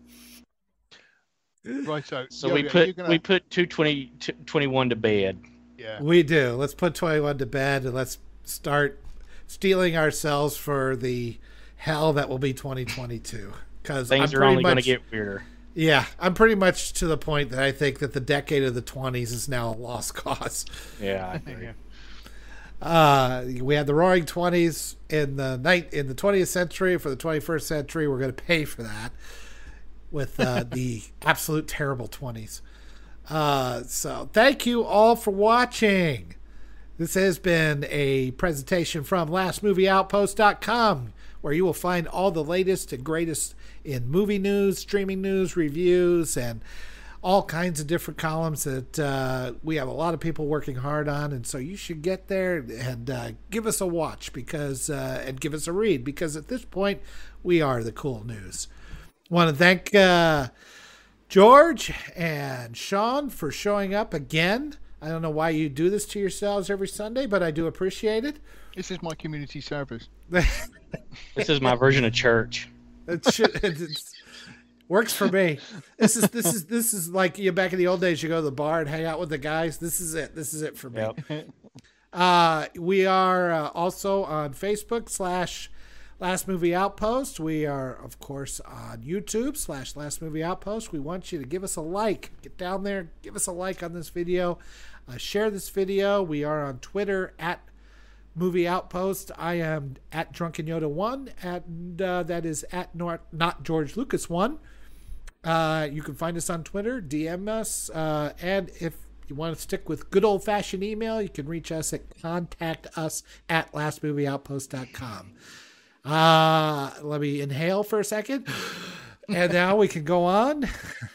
Right. So, So Yo-Yo, we you're put gonna- we put two twenty twenty-one to bed. yeah. We do. Let's put twenty-one to bed and let's start steeling ourselves for the hell that will be twenty twenty-two. Because Things are only going to get weirder. Yeah, I'm pretty much to the point that I think that the decade of the twenties is now a lost cause. Yeah, I agree. Uh, we had the Roaring Twenties in the night in the twentieth century. For the twenty-first century, we're going to pay for that with uh, the absolute terrible twenties. Uh, so, thank you all for watching. This has been a presentation from last movie outpost dot com, where you will find all the latest and greatest in movie news, streaming news, reviews, and all kinds of different columns that uh, we have a lot of people working hard on. And so you should get there and uh, give us a watch because uh, and give us a read, because at this point we are the cool news. Want to thank uh, George and Sean for showing up again. I don't know why you do this to yourselves every Sunday, but I do appreciate it. This is my community service. This is my version of church. It should, it's, works for me. This is this is this is like you back in the old days. You go to the bar and hang out with the guys. This is it. This is it for me. Yep. Uh, we are uh, also on Facebook slash Last Movie Outpost. We are, of course, on YouTube slash Last Movie Outpost. We want you to give us a like. Get down there, give us a like on this video. Uh, share this video. We are on Twitter at Movie Outpost. I am at Drunken Yoda one, and uh, that is at not, not George Lucas one. Uh, you can find us on Twitter, D M us, uh, and if you want to stick with good old fashioned email, you can reach us at contact us at last movie outpost dot com. Uh, let me inhale for a second, and now we can go on.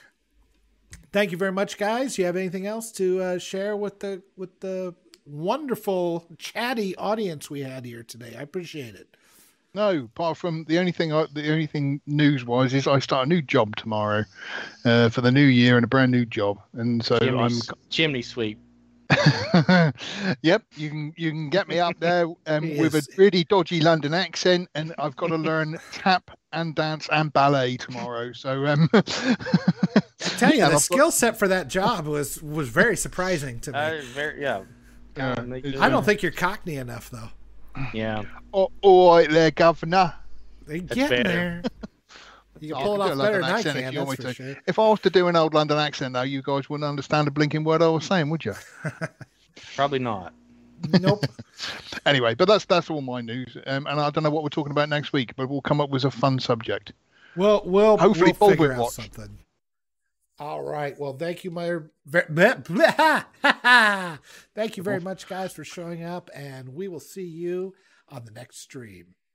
Thank you very much, guys. You have anything else to uh, share with the with the wonderful chatty audience we had here today? I appreciate it. No, apart from the only thing, I, the only thing news-wise is I start a new job tomorrow uh, for the new year and a brand new job, and so Chimney, I'm. chimney sweep. Yep, you can you can get me up there um, He with a is- really dodgy London accent, and I've got to learn tap and dance and ballet tomorrow. So um, I tell you, And the I've got- skill set for that job was was very surprising to me. Uh, very, yeah. Yeah, Um, they it's- do- I don't think you're Cockney enough, though. Yeah. oh, all right there, governor. They That's get better. there. You I can pull it can do a off better London than I accent if can, you want that's me for to. sure. If I was to do an old London accent, though, you guys wouldn't understand a blinking word I was saying, would you? Probably not. Nope. Anyway, but that's that's all my news, um, and I don't know what we're talking about next week, but we'll come up with a fun subject. Well, we'll Hopefully we'll Bob figure will out watch. something. All right. Well, thank you, my thank you very much, guys, for showing up, and we will see you on the next stream.